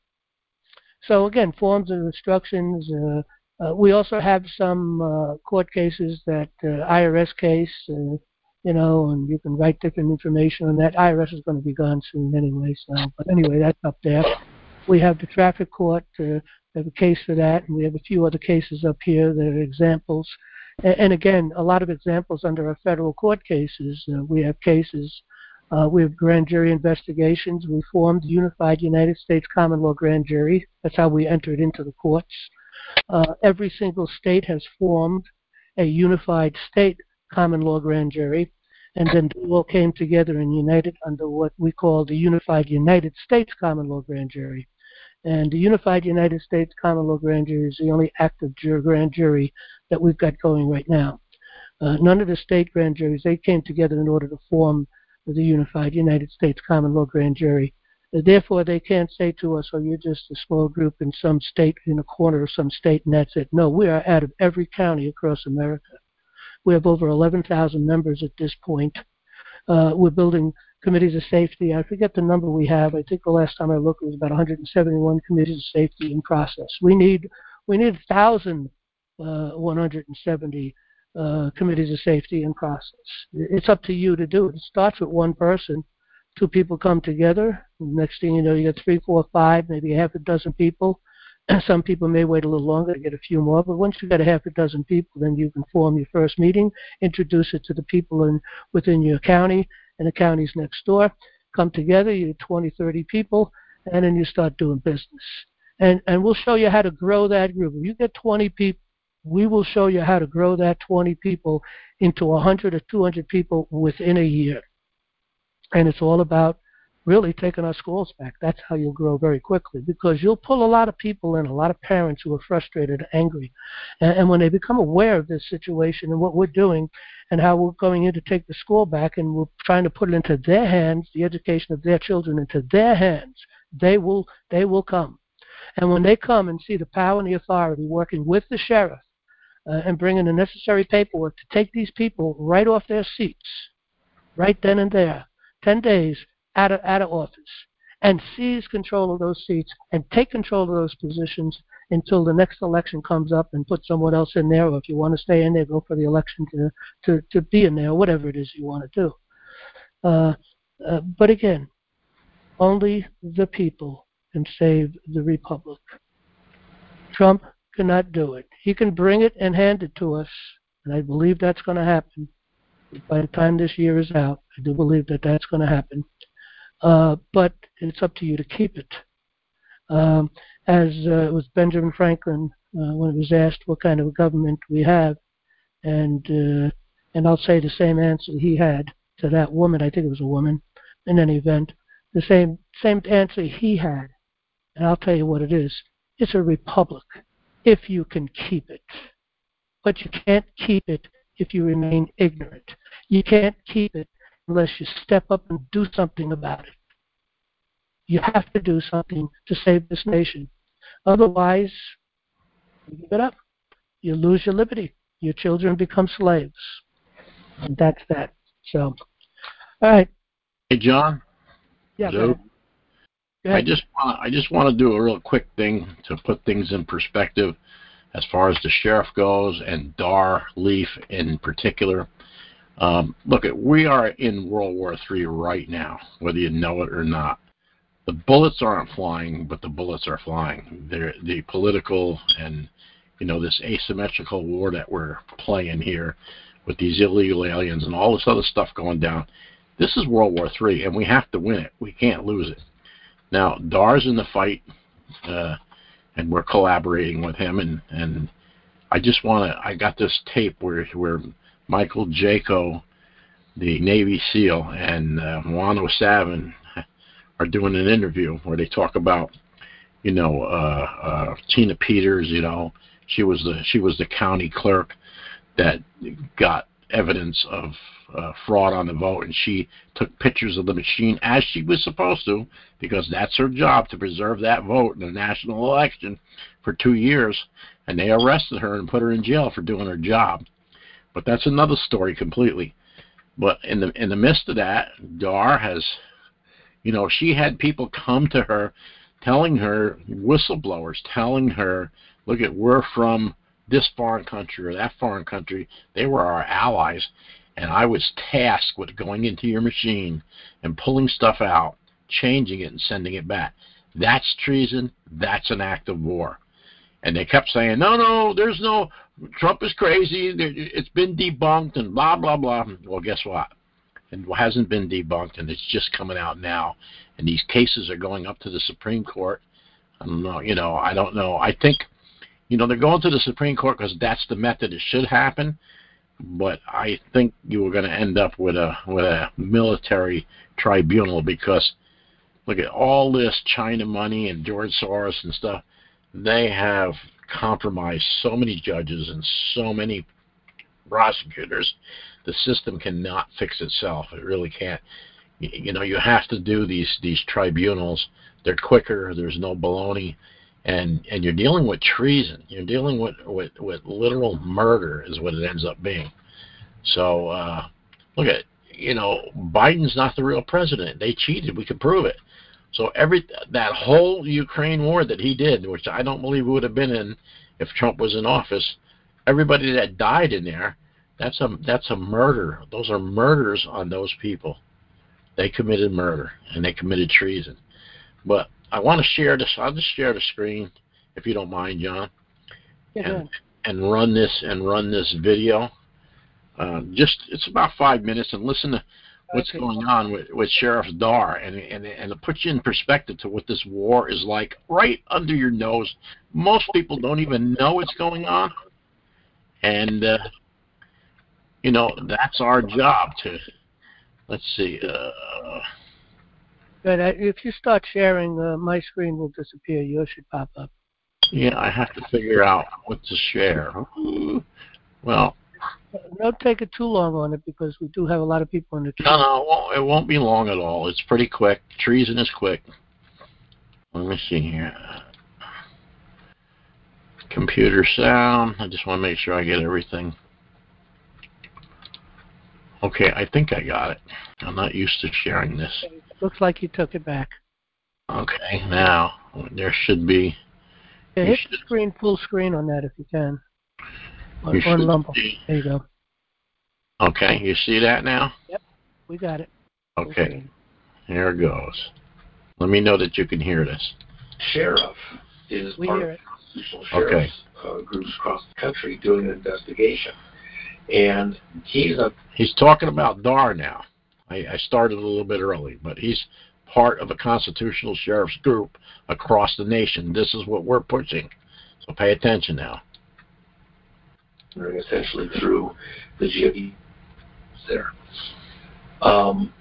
so again, forms of instructions. Uh, uh, we also have some uh, court cases that uh, I R S case, uh, you know, and you can write different information on that. I R S is going to be gone soon anyway, so, but anyway, that's up there. We have the traffic court. Uh, we have a case for that, and we have a few other cases up here that are examples. And, and again, a lot of examples under our federal court cases. Uh, we have cases. Uh, we have grand jury investigations. We formed the Unified United States Common Law Grand Jury. That's how we entered into the courts. Uh, every single state has formed a unified state common law grand jury, and then they all came together and united under what we call the Unified United States Common Law Grand Jury. And the Unified United States Common Law Grand Jury is the only active jur- grand jury that we've got going right now. Uh, none of the state grand juries, they came together in order to form the Unified United States Common Law Grand Jury. Uh, therefore, they can't say to us, oh, you're just a small group in some state, in a corner of some state, and that's it. No, we are out of every county across America. We have over eleven thousand members at this point. Uh, we're building committees of safety. I forget the number we have. I think the last time I looked, it was about one hundred seventy-one committees of safety in process. We need we need one thousand one hundred seventy uh, committees of safety in process. It's up to you to do it. It starts with one person. Two people come together. Next thing you know, you get three, four, five, maybe a half a dozen people. Some people may wait a little longer to get a few more, but once you get a half a dozen people, then you can form your first meeting, introduce it to the people in within your county and the counties next door, come together, you twenty, thirty people, and then you start doing business. And and we'll show you how to grow that group. If you get twenty people, we will show you how to grow that twenty people into one hundred or two hundred people within a year. And it's all about really taking our schools back. That's how you'll grow very quickly, because you'll pull a lot of people in, a lot of parents who are frustrated, angry. And, and when they become aware of this situation and what we're doing and how we're going in to take the school back and we're trying to put it into their hands, the education of their children into their hands, they will they will come. And when they come and see the power and the authority working with the sheriff uh, and bringing the necessary paperwork to take these people right off their seats, right then and there, ten days out of, out of office, and seize control of those seats and take control of those positions until the next election comes up and put someone else in there, or if you want to stay in there, go for the election to, to, to be in there, or whatever it is you want to do. Uh, uh, but again, only the people can save the republic. Trump cannot do it. He can bring it and hand it to us, and I believe that's going to happen. By the time this year is out, I do believe that that's going to happen. Uh, but it's up to you to keep it. Um, as uh, it was Benjamin Franklin uh, when it was asked what kind of a government we have, and uh, and I'll say the same answer he had to that woman. I think it was a woman. In any event, the same same answer he had, and I'll tell you what it is. It's a republic if you can keep it, but you can't keep it if you remain ignorant. You can't keep it unless you step up and do something about it. You have to do something to save this nation. Otherwise, you give it up. You lose your liberty. Your children become slaves. And that's that. So, all right. Hey, John. Yeah, Hello. go ahead. Go ahead. I just want I just want to do a real quick thing to put things in perspective as far as the sheriff goes and Dar Leaf in particular. Um, look, we are in World War Three right now, whether you know it or not. The bullets aren't flying, but the bullets are flying. They're the political and, you know, this asymmetrical war that we're playing here with these illegal aliens and all this other stuff going down. This is World War Three, and we have to win it. We can't lose it. Now, Dar's in the fight, uh, and we're collaborating with him, and, and I just want to, I got this tape where, where Michael Jaco, the Navy SEAL, and uh, Juan O'Savin are doing an interview where they talk about, you know, uh, uh, Tina Peters. You know, she was the she was the county clerk that got evidence of uh, fraud on the vote, and she took pictures of the machine as she was supposed to, because that's her job, to preserve that vote in the national election for two years. And they arrested her and put her in jail for doing her job. But that's another story completely. But in the in the midst of that, Dar has, you know, she had people come to her telling her, whistleblowers telling her, look at, we're from this foreign country or that foreign country. They were our allies. And I was tasked with going into your machine and pulling stuff out, changing it, and sending it back. That's treason. That's an act of war. And they kept saying, no, no, there's no, Trump is crazy. It's been debunked and blah, blah, blah. Well, guess what? It hasn't been debunked, and it's just coming out now. And these cases are going up to the Supreme Court. I don't know, you know, I don't know. I think, you know, they're going to the Supreme Court because that's the method it should happen. But I think you were going to end up with a with a military tribunal because look at all this China money and George Soros and stuff. They have compromised so many judges and so many prosecutors. The system cannot fix itself. It really can't. You know, you have to do these these tribunals. They're quicker. There's no baloney. And and you're dealing with treason. You're dealing with, with, with literal murder is what it ends up being. So, uh, look at, you know, Biden's not the real president. They cheated. We could prove it. So every that whole Ukraine war that he did, which I don't believe we would have been in if Trump was in office, everybody that died in there, that's a that's a murder. Those are murders on those people. They committed murder and they committed treason. But I want to share this. I'll just share the screen, if you don't mind, John, Yeah, and and run this and run this video. Uh, just it's about five minutes, and listen to what's okay. going on with, with Sheriff Dar, and and and it puts you in perspective to what this war is like right under your nose. Most people don't even know what's going on, and uh, you know that's our job to. Let's see. Uh, Good. If you start sharing, uh, my screen will disappear. Yours should pop up. Yeah, I have to figure out what to share. Well, don't take it too long on it because we do have a lot of people in the queue. No, no, it won't, it won't be long at all. It's pretty quick. Treason is quick. Let me see here. Computer sound. I just want to make sure I get everything. Okay, I think I got it. I'm not used to sharing this. Looks like you took it back. Okay, now there should be. Yeah, hit the screen full screen on that if you can. Or, You or should lump. see. There you go. Okay, you see that now? Yep, we got it. Okay, here it goes. Let me know that you can hear this. Sheriff is we part hear of it. constitutional sheriffs Okay. uh, groups across the country doing an investigation. And he's a... He's talking about Dar now. I, I started a little bit early, but he's part of a constitutional sheriff's group across the nation. This is what we're pushing. So pay attention now. Essentially through the G O P there. Um,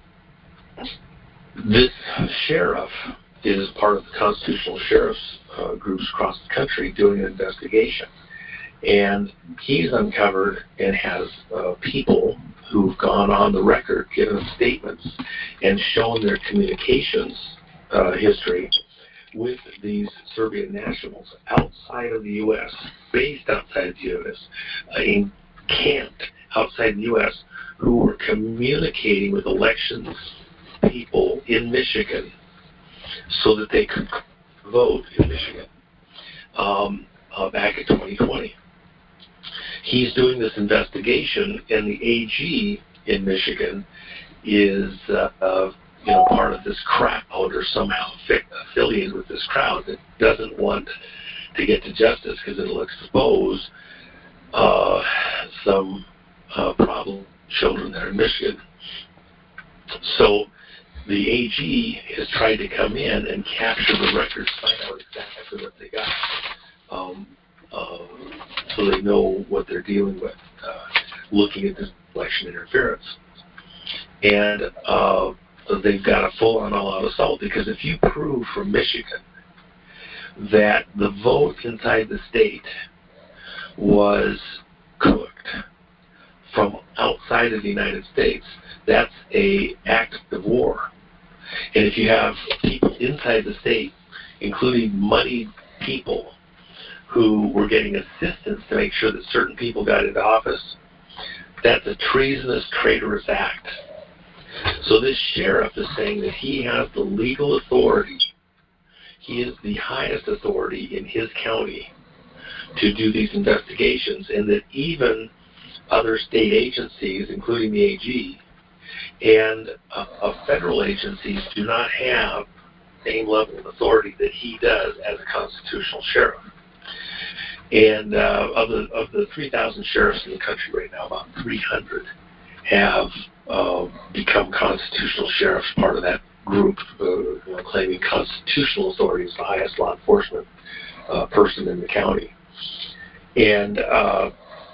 this sheriff is part of the constitutional sheriffs uh, groups across the country doing an investigation. And he's uncovered and has uh, people who've gone on the record, given statements, and shown their communications uh, history with these Serbian nationals outside of the U S, based outside the U S, uh, encamped outside the U S, who were communicating with elections people in Michigan so that they could vote in Michigan um, uh, back in twenty twenty. He's doing this investigation, and the A G in Michigan is uh, uh, you know, part of this crowd or somehow affiliated with this crowd that doesn't want to get to justice because it'll expose uh, some uh, problem children that are in Michigan. So the A G has tried to come in and capture the records, find out exactly what they got, um, uh, so they know what they're dealing with, uh, looking at this election interference. And uh, they've got a full-on all-out assault, because if you prove from Michigan that the vote inside the state was cooked from outside of the United States, that's a act of war. And if you have people inside the state, including moneyed people who were getting assistance to make sure that certain people got into office, That's a treasonous, traitorous act. So this sheriff is saying that he has the legal authority. He is the highest authority in his county to do these investigations, and that even other state agencies, including the A G, and uh, uh, federal agencies do not have the same level of authority that he does as a constitutional sheriff. And uh, of the of the three thousand sheriffs in the country right now, about three hundred have uh, become constitutional sheriffs, part of that group uh, you know, claiming constitutional authority as the highest law enforcement uh, person in the county. And uh,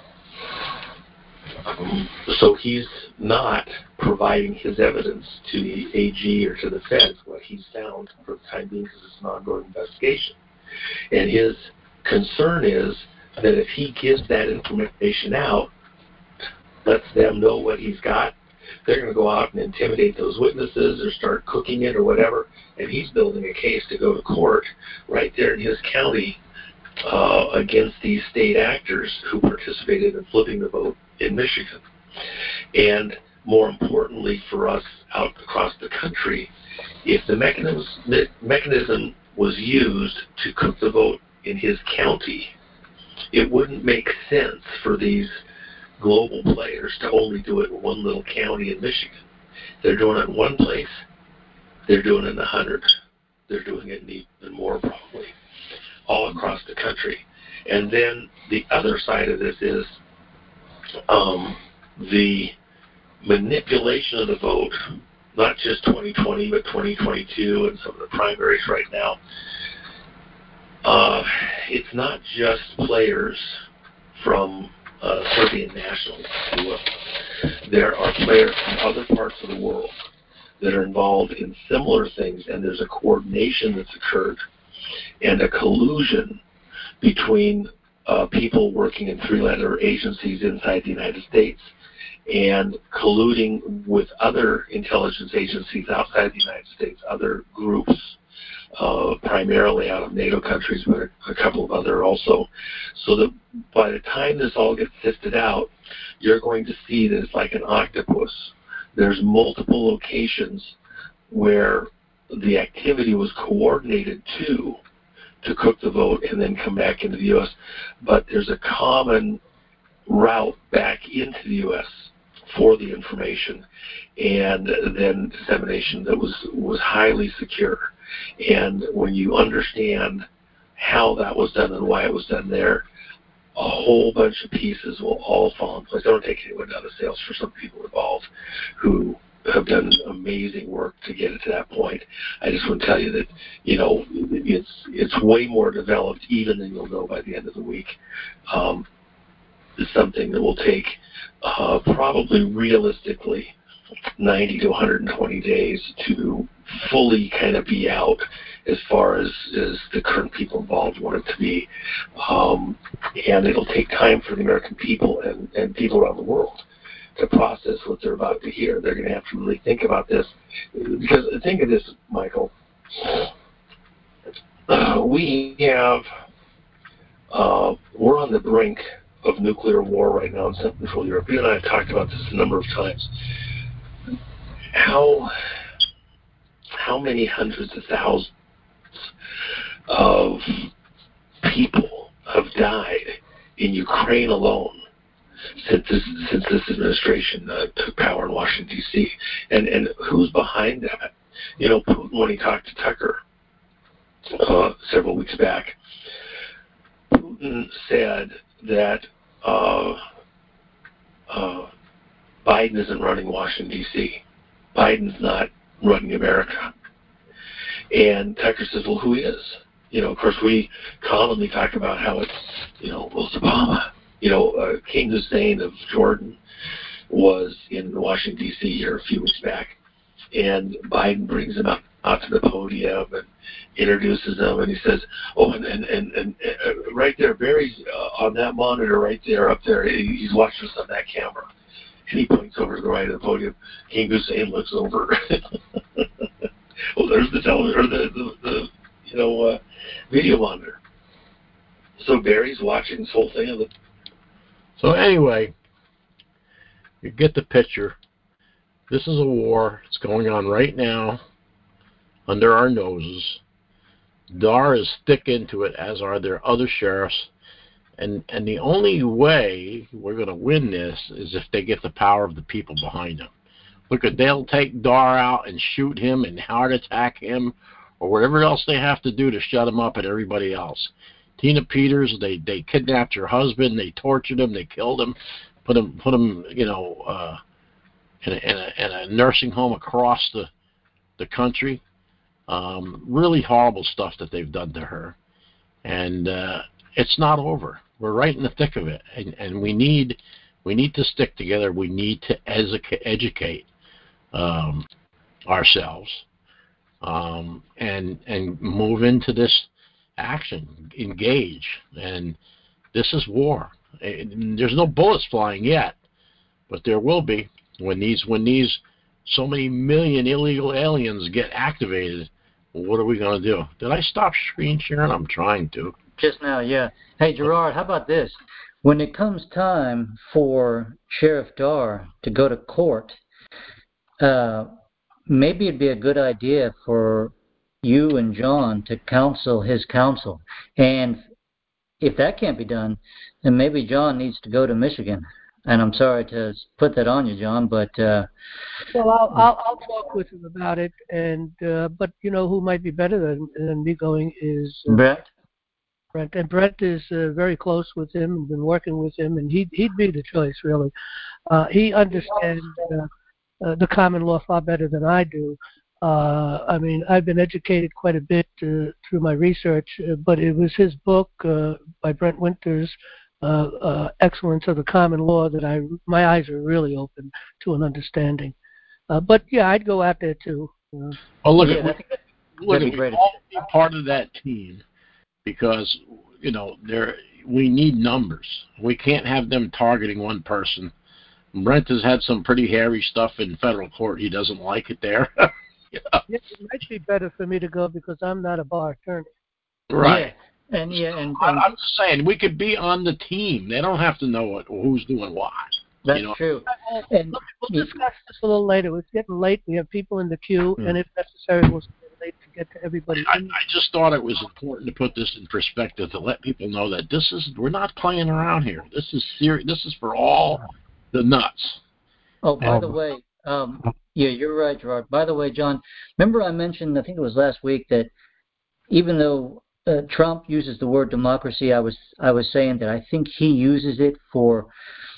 um, so he's not providing his evidence to the A G or to the feds, what he's found for the time being, because it's an ongoing investigation. And his concern is that if he gives that information out, lets them know what he's got, they're going to go out and intimidate those witnesses or start cooking it or whatever, and he's building a case to go to court right there in his county uh, against these state actors who participated in flipping the vote in Michigan. And more importantly for us out across the country, if the mechanism, the mechanism was used to cook the vote in his county, it wouldn't make sense for these global players to only do it in one little county in Michigan. They're doing it in one place, they're doing it in a hundred. They're doing it in even more probably, all across the country. And then the other side of this is um, the manipulation of the vote, not just twenty twenty, but twenty twenty-two and some of the primaries right now. Uh, it's not just players from uh, Serbian nationals, if you will. There are players from other parts of the world that are involved in similar things, and there's a coordination that's occurred and a collusion between uh, people working in three-letter agencies inside the United States and colluding with other intelligence agencies outside the United States, other groups, uh, primarily out of NATO countries, but a, a couple of other also. So that by the time this all gets sifted out, you're going to see that it's like an octopus. There's multiple locations where the activity was coordinated to to cook the vote and then come back into the U S, but there's a common route back into the U S for the information and then dissemination that was, was highly secure. And when you understand how that was done and why it was done there, a whole bunch of pieces will all fall in place. I don't take anyone out of sales for some people involved who have done amazing work to get it to that point. I just want to tell you that, you know, it's it's way more developed even than you'll know by the end of the week. Um, it's something that will take uh, probably realistically ninety to one hundred twenty days to fully kind of be out as far as, as the current people involved want it to be. Um, and it'll take time for the American people and, and people around the world to process what they're about to hear. They're going to have to really think about this. Because think of this, Michael. Uh, we have, uh, we're on the brink of nuclear war right now in Central Europe. You and I have talked about this a number of times. How, how many hundreds of thousands of people have died in Ukraine alone since this since this administration uh, took power in Washington, D C And and who's behind that? You know, Putin, when he talked to Tucker uh, several weeks back, Putin said that uh, uh, Biden isn't running Washington, D C Biden's not running America. And Tucker says, well, who is? You know, of course, we commonly talk about how it's, you know, well, it's Obama. You know, uh, King Hussein of Jordan was in Washington, D C here a few weeks back, and Biden brings him out, out to the podium and introduces him, and he says, oh, and, and, and, and uh, right there, Barry's uh, on that monitor right there, up there, he's watching us on that camera. And he points over to the right of the podium. King Hussein looks over. Well, there's the television, or the, the, the you know, uh, video monitor. So Barry's watching this whole thing. Of the so anyway, You get the picture. This is a war. It's going on right now under our noses. D A R is thick into it, as are their other sheriffs. And and the only way we're going to win this is if they get the power of the people behind them. Look, they'll take D A R out and shoot him and heart attack him or whatever else they have to do to shut him up and everybody else. Tina Peters, they, they kidnapped her husband, they tortured him, they killed him, put him, put him you know, uh, in, a, in, a, in a nursing home across the, the country. Um, really horrible stuff that they've done to her. And uh, it's not over. We're right in the thick of it. And, and we need we need to stick together. We need to educa- educate um, ourselves um, and and move into this action, engage. And this is war. It, there's no bullets flying yet, but there will be when these when these so many million illegal aliens get activated. What are we going to do? Did I stop screen sharing? I'm trying to. Just now, yeah. Hey, Gerard, how about this? When it comes time for Sheriff D A R to go to court, uh, maybe it'd be a good idea for you and John to counsel his counsel. And if that can't be done, then maybe John needs to go to Michigan. And I'm sorry to put that on you, John, but uh, well, I'll, I'll I'll talk with him about it. And uh, but you know who might be better than, than me going is uh, Brett. Brent. And Brent is uh, very close with him and been working with him, and he'd he'd be the choice really. Uh, he understands uh, uh, the common law far better than I do. Uh, I mean, I've been educated quite a bit uh, through my research, uh, but it was his book uh, by Brent Winters. Uh, uh, Excellence of the Common Law that I my eyes are really open to an understanding. Uh, but yeah, I'd go out there too. Uh, oh, look yeah, at that'd, look that'd at be great. we all be part of that team because you know there we need numbers. We can't have them targeting one person. Brent has had some pretty hairy stuff in federal court. He doesn't like it there. you know? It might be better for me to go because I'm not a bar attorney. Right. Yeah. And yeah, and, I, and I'm just saying we could be on the team. They don't have to know what, who's doing what. that's you know? true. Uh, And we'll, we'll discuss this a little later. It's getting late. We have people in the queue, Hmm. and if necessary, we'll stay late to get to everybody. I, I just thought it was important to put this in perspective to let people know that this is we're not playing around here. This is serious. This is for all the nuts. oh, by Um, the way, um, yeah, you're right, Gerard. By the way, John, remember I mentioned, I think it was last week, that even though uh, Trump uses the word democracy, I was I was saying that I think he uses it for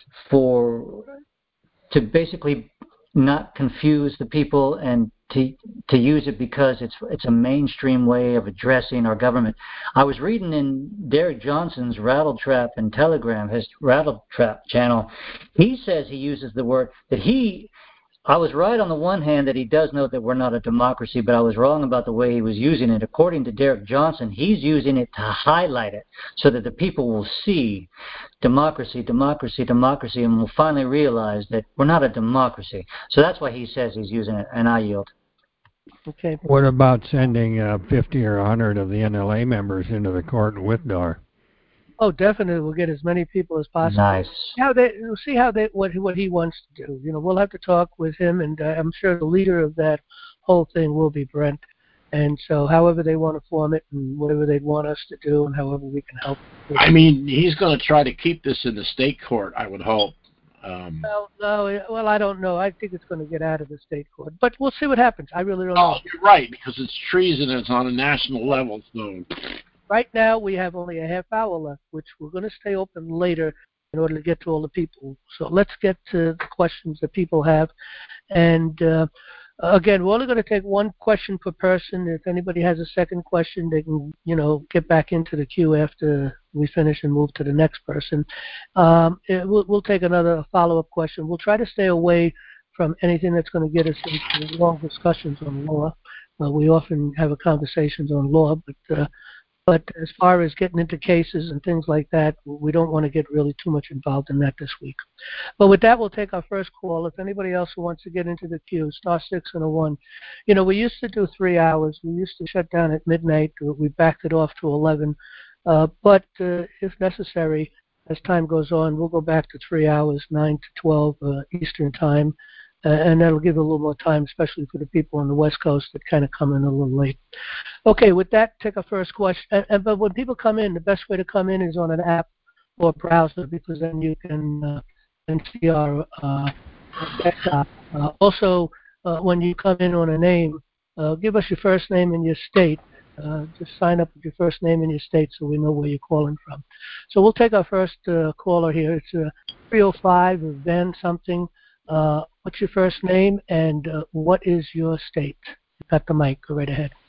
for to basically not confuse the people and to to use it because it's it's a mainstream way of addressing our government. I was reading in Derek Johnson's Rattletrap and Telegram, his Rattletrap channel. He says he uses the word that he. I was right on the one hand that he does know that we're not a democracy, but I was wrong about the way he was using it. According to Derek Johnson, he's using it to highlight it so that the people will see democracy, democracy, democracy, and will finally realize that we're not a democracy. So that's why he says he's using it, and I yield. Okay. What about sending uh, fifty or one hundred of the N L A members into the court with D A R? Oh, definitely. We'll get as many people as possible. Nice. How they we'll see how they what what he wants to do. You know, we'll have to talk with him, and uh, I'm sure the leader of that whole thing will be Brent. And so, however they want to form it, and whatever they want us to do, and however we can help. I mean, he's going to try to keep this in the state court, I would hope. Um, Well, no, well, I don't know. I think it's going to get out of the state court, but we'll see what happens. I really don't oh, know. you're right, because it's treason and it's on a national level. So. Right now, we have only a half hour left, which we're going to stay open later in order to get to all the people. So let's get to the questions that people have. And uh, again, we're only going to take one question per person. If anybody has a second question, they can, you know, get back into the queue after we finish and move to the next person. Um, it, we'll, we'll take another follow-up question. We'll try to stay away from anything that's going to get us into long discussions on law. Uh, we often have a conversations on law, but uh, But as far as getting into cases and things like that, we don't want to get really too much involved in that this week. But with that, we'll take our first call. If anybody else who wants to get into the queue, star six and a one. You know, we used to do three hours. We used to shut down at midnight. We backed it off to eleven. Uh, but uh, if necessary, as time goes on, we'll go back to three hours, nine to twelve uh, Eastern time, uh, and that'll give a little more time, especially for the people on the West Coast that kind of come in a little late. Okay, with that, take our first question. And, and, but when people come in, the best way to come in is on an app or browser, because then you can, uh, can see our uh, desktop. Uh, also, uh, when you come in on a name, uh, give us your first name and your state. Uh, just sign up with your first name and your state so we know where you're calling from. So we'll take our first uh, caller here. It's uh, three oh five of Van something. Uh, what's your first name and uh, what is your state? You've got the mic. Go right ahead.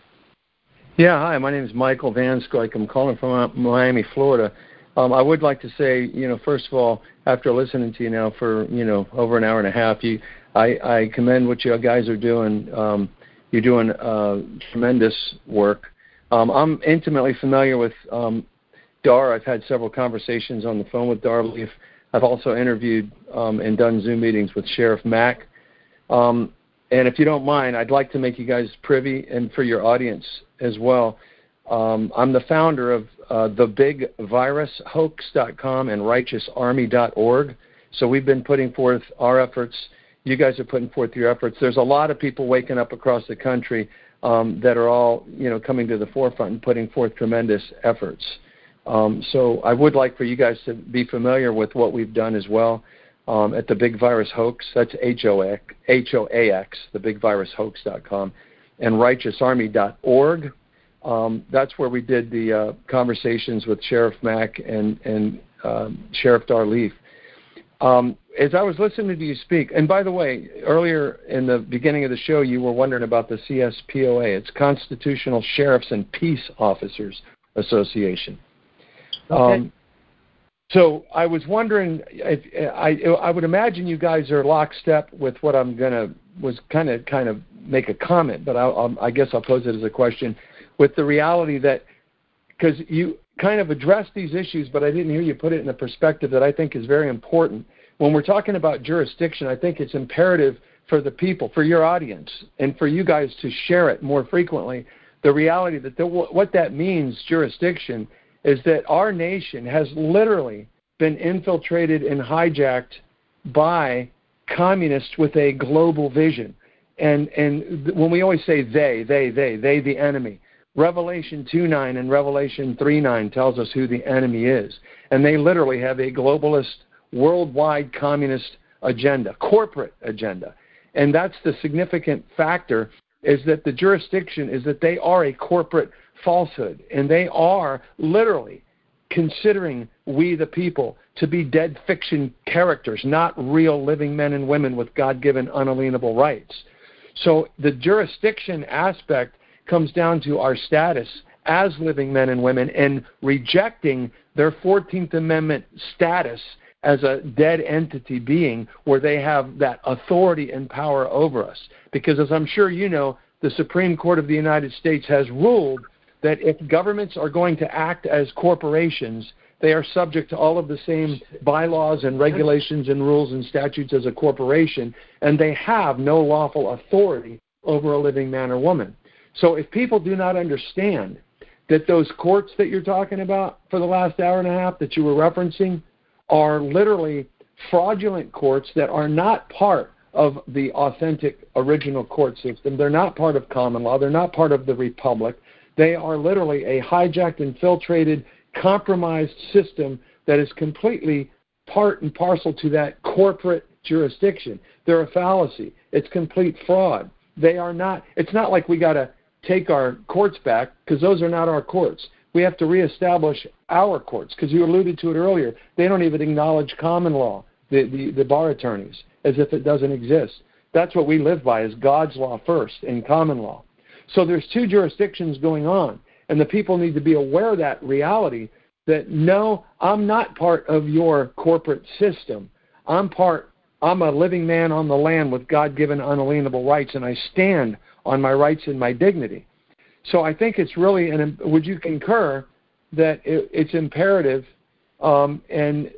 Yeah, hi. My name is Michael Van Scoik. I'm calling from Miami, Florida. Um, I would like to say, you know, first of all, after listening to you now for, you know, over an hour and a half, you, I, I commend what you guys are doing. Um, You're doing uh, tremendous work. Um, I'm intimately familiar with um, Dar. I've had several conversations on the phone with Dar Leaf. I've also interviewed um, and done Zoom meetings with Sheriff Mack. Um, and if you don't mind, I'd like to make you guys privy, and for your audience as well. Um, I'm the founder of uh, the big virus hoax dot com and righteous army dot org. So we've been putting forth our efforts. You guys are putting forth your efforts. There's a lot of people waking up across the country um, that are all, you know, coming to the forefront and putting forth tremendous efforts. Um, so I would like for you guys to be familiar with what we've done as well um, at the Big Virus Hoax. That's H O A X, the big virus hoax dot com, and righteous army dot org. Um, that's where we did the uh, conversations with Sheriff Mack and, and um, Sheriff Dar Leaf. Um, as I was listening to you speak, and by the way, earlier in the beginning of the show, you were wondering about the C S P O A. It's Constitutional Sheriffs and Peace Officers Association. Okay. Um, so I was wondering, if, I, I would imagine you guys are lockstep with what I'm going to, was kind of kind of make a comment, but I'll, I guess I'll pose it as a question, with the reality that, because you kind of addressed these issues, but I didn't hear you put it in a perspective that I think is very important. When we're talking about jurisdiction, I think it's imperative for the people, for your audience, and for you guys to share it more frequently, the reality that the, what that means, jurisdiction, is that our nation has literally been infiltrated and hijacked by communists with a global vision. And, and when we always say they, they, they, they, the enemy, Revelation two nine and Revelation three nine tells us who the enemy is. And they literally have a globalist, worldwide communist agenda, corporate agenda. And that's the significant factor, is that the jurisdiction is that they are a corporate falsehood. And they are literally considering we the people to be dead fiction characters, not real living men and women with God-given unalienable rights. So the jurisdiction aspect comes down to our status as living men and women and rejecting their fourteenth Amendment status as a dead entity being where they have that authority and power over us. Because as I'm sure you know, the Supreme Court of the United States has ruled that if governments are going to act as corporations, they are subject to all of the same bylaws and regulations and rules and statutes as a corporation, and they have no lawful authority over a living man or woman. So if people do not understand that those courts that you're talking about for the last hour and a half that you were referencing are literally fraudulent courts that are not part of the authentic original court system, they're not part of common law, they're not part of the republic, they are literally a hijacked, infiltrated, compromised system that is completely part and parcel to that corporate jurisdiction. They're a fallacy. It's complete fraud. They are not, it's not like we got to take our courts back, because those are not our courts. We have to reestablish our courts, because you alluded to it earlier. They don't even acknowledge common law, the, the, the bar attorneys, as if it doesn't exist. That's what we live by, is God's law first and common law. So there's two jurisdictions going on, and the people need to be aware of that reality, that no, I'm not part of your corporate system. I'm part, I'm a living man on the land with God-given unalienable rights, and I stand on my rights and my dignity. So I think it's really, an, would you concur that it, it's imperative, um, and,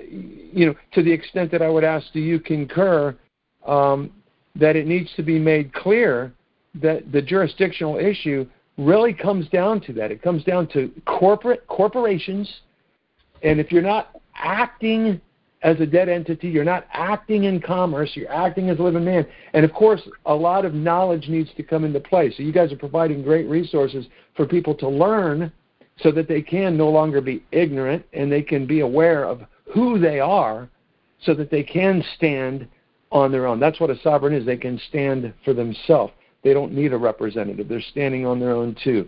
you know, to the extent that I would ask, do you concur um, that it needs to be made clear that the jurisdictional issue really comes down to that? It comes down to corporate corporations And if you're not acting as a dead entity, you're not acting in commerce, you're acting as a living man. And, of course, a lot of knowledge needs to come into play. So you guys are providing great resources for people to learn so that they can no longer be ignorant and they can be aware of who they are so that they can stand on their own. That's what a sovereign is. They can stand for themselves. They don't need a representative. They're standing on their own, too.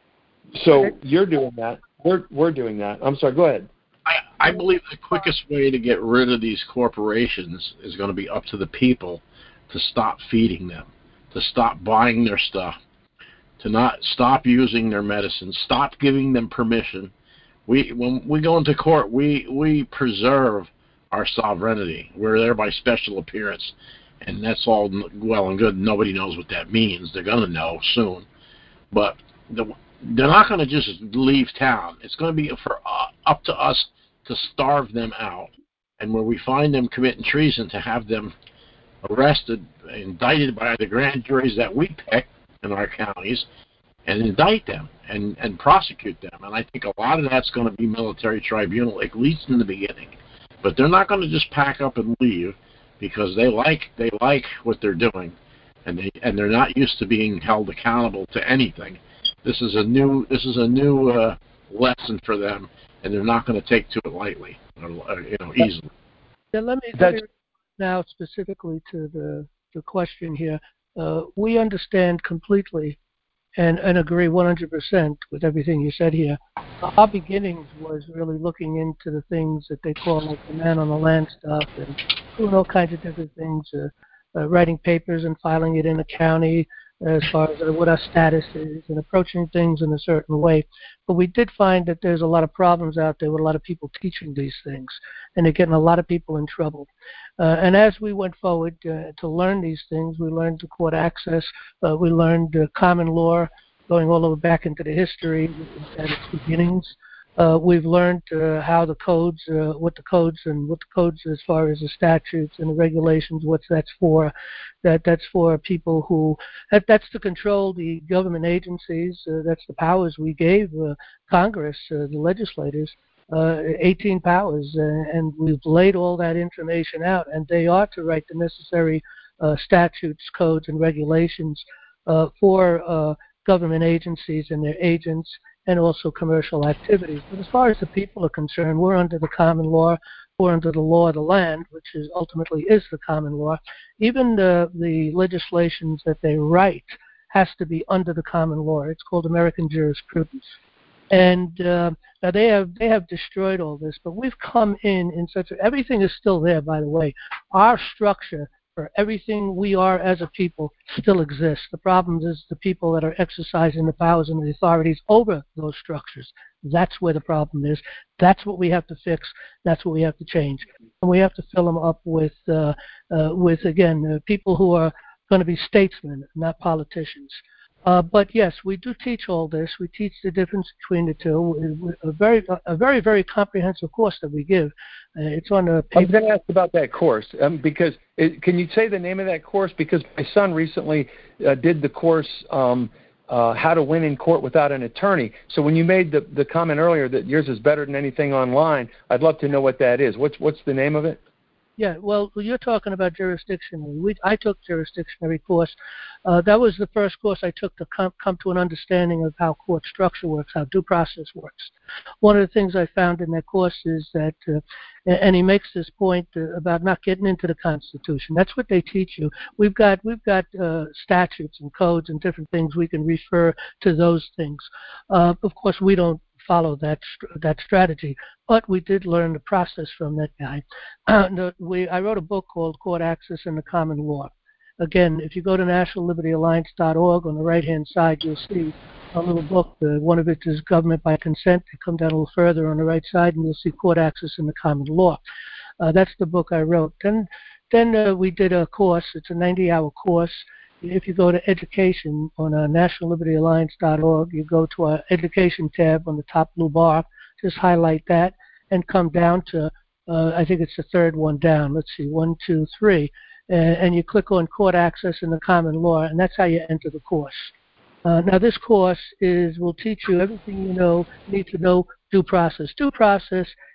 So you're doing that. We're, we're doing that. I'm sorry, go ahead. I, I believe the quickest way to get rid of these corporations is going to be up to the people to stop feeding them, to stop buying their stuff, to not stop using their medicines, stop giving them permission. We when we go into court, we we preserve our sovereignty. We're there by special appearance, and that's all well and good. Nobody knows what that means. They're going to know soon, but the, they're not going to just leave town. It's going to be for uh, up to us to starve them out, and where we find them committing treason, to have them arrested, indicted by the grand juries that we pick in our counties, and indict them and, and prosecute them. And I think a lot of that's going to be military tribunal, at least in the beginning. But they're not going to just pack up and leave because they like they like what they're doing, and they and they're not used to being held accountable to anything. This is a new this is a new uh, lesson for them, and they're not going to take to it lightly or, or you know easily. Yeah, let me let me now specifically to the the question here. Uh, we understand completely and, and agree one hundred percent with everything you said here. Uh, our beginnings was really looking into the things that they call like the man on the land stuff and doing all kinds of different things, uh, uh, writing papers and filing it in a county as far as uh, what our status is and approaching things in a certain way. But we did find that there's a lot of problems out there with a lot of people teaching these things, and they're getting a lot of people in trouble. Uh, and as we went forward uh, to learn these things, we learned the court access, uh, we learned uh, common law, going all over back into the history at its beginnings. Uh, we've learned uh, how the codes, uh, what the codes and what the codes as far as the statutes and the regulations, what that's for. That that's for people who, that, that's to control the government agencies. Uh, that's the powers we gave uh, Congress, uh, the legislators, uh, eighteen powers, uh, and we've laid all that information out, and they are to write the necessary uh, statutes, codes, and regulations uh, for uh, government agencies and their agents, and also commercial activities. But as far as the people are concerned, we're under the common law, we're under the law of the land, which is ultimately is the common law. Even the, the legislations that they write has to be under the common law. It's called American jurisprudence. And uh, now they have they have destroyed all this, but we've come in in such a, everything is still there, by the way. Our structure for everything we are as a people still exists. The problem is the people that are exercising the powers and the authorities over those structures. That's where the problem is. That's what we have to fix. That's what we have to change. And we have to fill them up with, uh, uh, with again, uh, people who are going to be statesmen, not politicians. Uh, but yes, we do teach all this. We teach the difference between the two. A very, a very, very comprehensive course that we give. Uh, it's on the. I was going to ask about that course um, because it, can you say the name of that course? Because my son recently uh, did the course um, uh, "How to Win in Court Without an Attorney." So when you made the, the comment earlier that yours is better than anything online, I'd love to know what that is. What's what's the name of it? Yeah, well, you're talking about jurisdictionary. We, I took jurisdictionary course. Uh, that was the first course I took to come, come to an understanding of how court structure works, how due process works. One of the things I found in that course is that, uh, and he makes this point uh, about not getting into the Constitution. That's what they teach you. We've got we've got uh, statutes and codes and different things. We can refer to those things. Uh, of course, we don't follow that that strategy, but we did learn the process from that guy. Uh, we, I wrote a book called Court Access and the Common Law. Again, if you go to national liberty alliance dot org, on the right-hand side, you'll see a little book. Uh, one of it is Government by Consent. You come down a little further on the right side, and you'll see Court Access and the Common Law. Uh, that's the book I wrote. Then, then uh, we did a course. It's a ninety-hour course. If you go to education on uh, national liberty alliance dot org, you go to our education tab on the top blue bar, just highlight that, and come down to, uh, I think it's the third one down. Let's see, one, two, three. Uh, and you click on Court Access and the Common Law, and that's how you enter the course. Uh, now, this course is will teach you everything you know need to know due process. Due process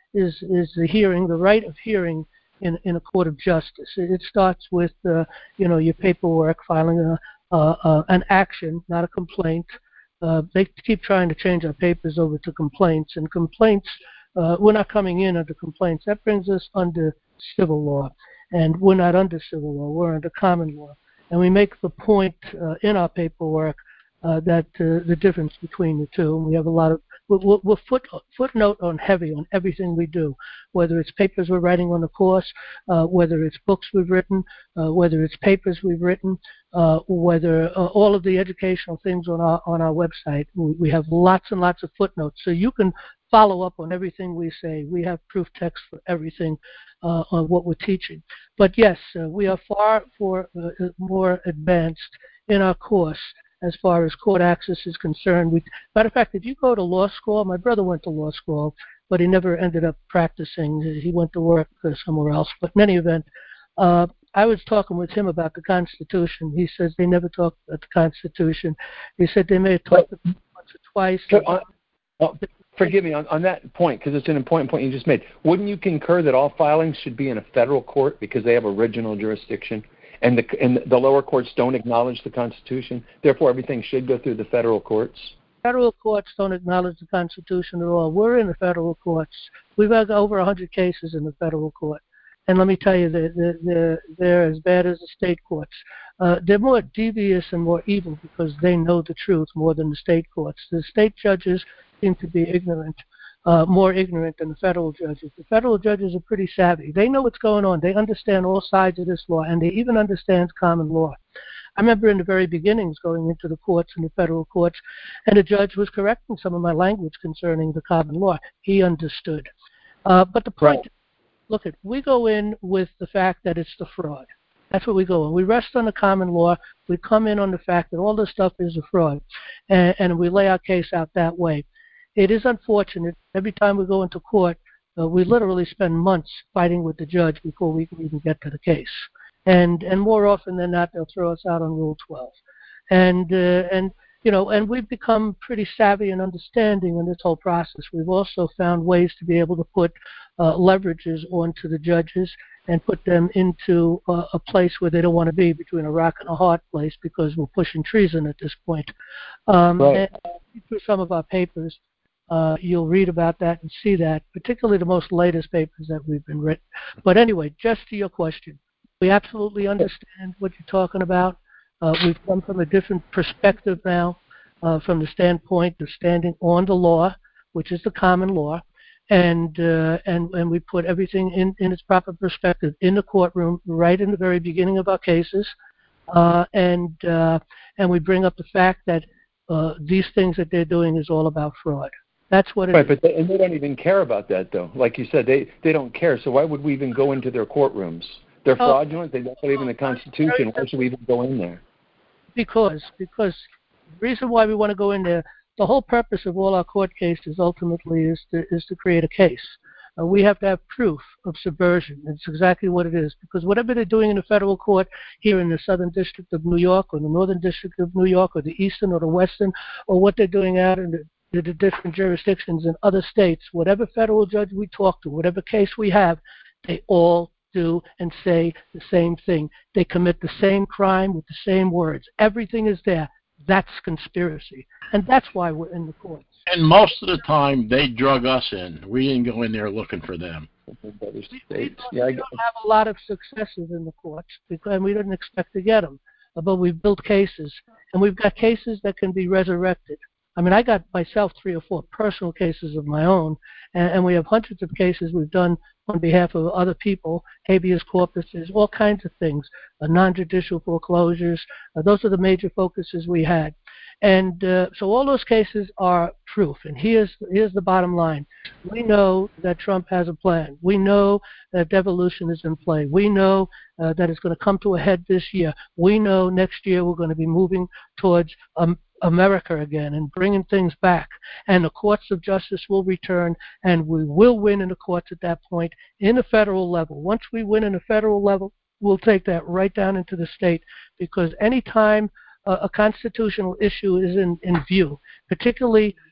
is is the hearing, the right of hearing in in a court of justice. It, it starts with uh, you know your paperwork, filing a, uh, uh, an action, not a complaint. Uh, they keep trying to change our papers over to complaints, and complaints. Uh, we're not coming in under complaints. That brings us under civil law, and we're not under civil law. We're under common law, and we make the point uh, in our paperwork uh, that uh, the difference between the two. And we have a lot of we're, we're foot, footnote on heavy on everything we do, whether it's papers we're writing on the course, uh, whether it's books we've written, uh, whether it's papers we've written, uh, whether uh, all of the educational things on our on our website. We, we have lots and lots of footnotes, so you can follow up on everything we say. We have proof text for everything uh, on what we're teaching. But yes, uh, we are far for, uh, more advanced in our course as far as court access is concerned. We, matter of fact, if you go to law school, my brother went to law school, but he never ended up practicing. He went to work uh, somewhere else. But in any event, uh, I was talking with him about the Constitution. He says they never talked about the Constitution. He said they may have talked about it once or twice. So, uh, well, forgive me on, on that point, because it's an important point you just made. Wouldn't you concur that all filings should be in a federal court because they have original jurisdiction, and the and the lower courts don't acknowledge the Constitution? Therefore, everything should go through the federal courts. Federal courts don't acknowledge the Constitution at all. We're in the federal courts. We've had over one hundred cases in the federal court. And let me tell you, they're, they're, they're as bad as the state courts. Uh, they're more devious and more evil because they know the truth more than the state courts. The state judges seem to be ignorant, uh, more ignorant than the federal judges. The federal judges are pretty savvy. They know what's going on. They understand all sides of this law, and they even understand common law. I remember in the very beginnings going into the courts, in the federal courts, and the judge was correcting some of my language concerning the common law. He understood. Uh, but the point, right. Look, at we go in with the fact that it's the fraud. That's what we go in. We rest on the common law. We come in on the fact that all this stuff is a fraud, and, and we lay our case out that way. It is unfortunate. Every time we go into court, uh, we literally spend months fighting with the judge before we can even get to the case. And and more often than not, they'll throw us out on Rule twelve. And uh, and you know, and we've become pretty savvy and understanding in this whole process. We've also found ways to be able to put uh, leverages onto the judges and put them into uh, a place where they don't want to be, between a rock and a hard place, because we're pushing treason at this point. Um, right. And through some of our papers, uh, you'll read about that and see that, particularly the most latest papers that we've been written. But anyway, just to your question, we absolutely understand what you're talking about. Uh, we've come from a different perspective now, uh, from the standpoint of standing on the law, which is the common law, and uh, and and we put everything in, in its proper perspective in the courtroom right in the very beginning of our cases, uh, and uh, and we bring up the fact that uh, these things that they're doing is all about fraud. That's what it right, is. But they, and they don't even care about that, though. Like you said, they they don't care. So why would we even go into their courtrooms? They're fraudulent. They don't believe in the Constitution. Why should we even go in there? Because because the reason why we want to go in there, the whole purpose of all our court cases ultimately is to is to create a case. Uh, we have to have proof of subversion. It's exactly what it is. Because whatever they're doing in the federal court here in the Southern District of New York, or the Northern District of New York, or the Eastern or the Western, or what they're doing out in the, the different jurisdictions in other states, whatever federal judge we talk to, whatever case we have, they all do and say the same thing. They commit the same crime with the same words. Everything is there. That's conspiracy. And that's why we're in the courts. And most of the time, they drug us in. We didn't go in there looking for them. We, we, yeah, we don't have a lot of successes in the courts, because, and we didn't expect to get them. But we've built cases, and we've got cases that can be resurrected. I mean, I got myself three or four personal cases of my own, and, and we have hundreds of cases we've done on behalf of other people, habeas corpuses, all kinds of things, uh, non-judicial foreclosures. Uh, those are the major focuses we had. And uh, so all those cases are proof. And here's here's the bottom line. We know that Trump has a plan. We know that devolution is in play. We know uh, that it's going to come to a head this year. We know next year we're going to be moving towards um, America again and bringing things back. And the courts of justice will return, and we will win in the courts at that point in the federal level. Once we win in the federal level, we'll take that right down into the state, because any time uh, a constitutional issue is in, in view, particularly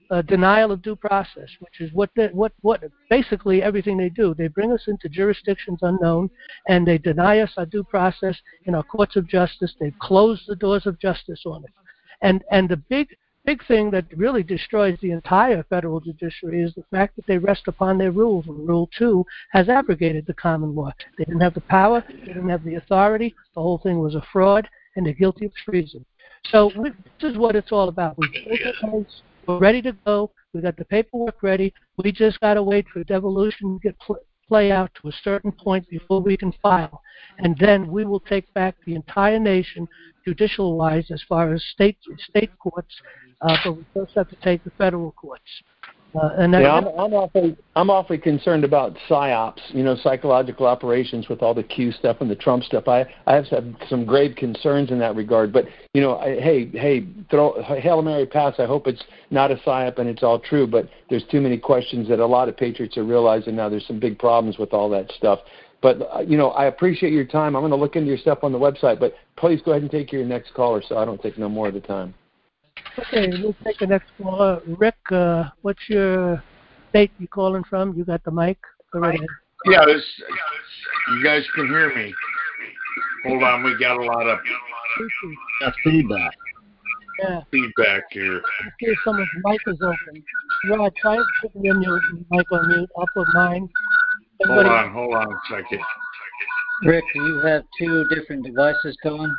uh, denial of due process, which is what the, what what basically everything they do. They bring us into jurisdictions unknown, and they deny us our due process in our courts of justice. They've closed the doors of justice on us. And and the big big thing that really destroys the entire federal judiciary is the fact that they rest upon their rules. And Rule two has abrogated the common law. They didn't have the power. They didn't have the authority. The whole thing was a fraud, and they're guilty of treason. So we, this is what it's all about. We We're ready to go. We got the paperwork ready. We just got to wait for devolution to get pl- play out to a certain point before we can file. And then we will take back the entire nation, judicial-wise, as far as state state courts, uh, but we first have to take the federal courts. Uh, and that, yeah, I'm, I'm awfully, I'm awfully concerned about psyops, you know, psychological operations with all the Q stuff and the Trump stuff. I, I have some grave concerns in that regard. But you know, I, hey, hey, throw Hail Mary pass. I hope it's not a psyop and it's all true. But there's too many questions that a lot of patriots are realizing now. There's some big problems with all that stuff. But uh, you know, I appreciate your time. I'm going to look into your stuff on the website. But please go ahead and take your next caller, so I don't take no more of the time. Okay, we'll take the next caller. Rick, uh, what's your state you calling from? You got the mic? Go right ahead. Yeah, this, you guys can hear me. Hold on, we got a lot of That's feedback. Yeah. feedback here. Let's see if someone's mic is open. Rod, try to put your mute, mic on mute. I'll put mine. Hold Everybody, on, hold on a second. Rick, do you have two different devices going?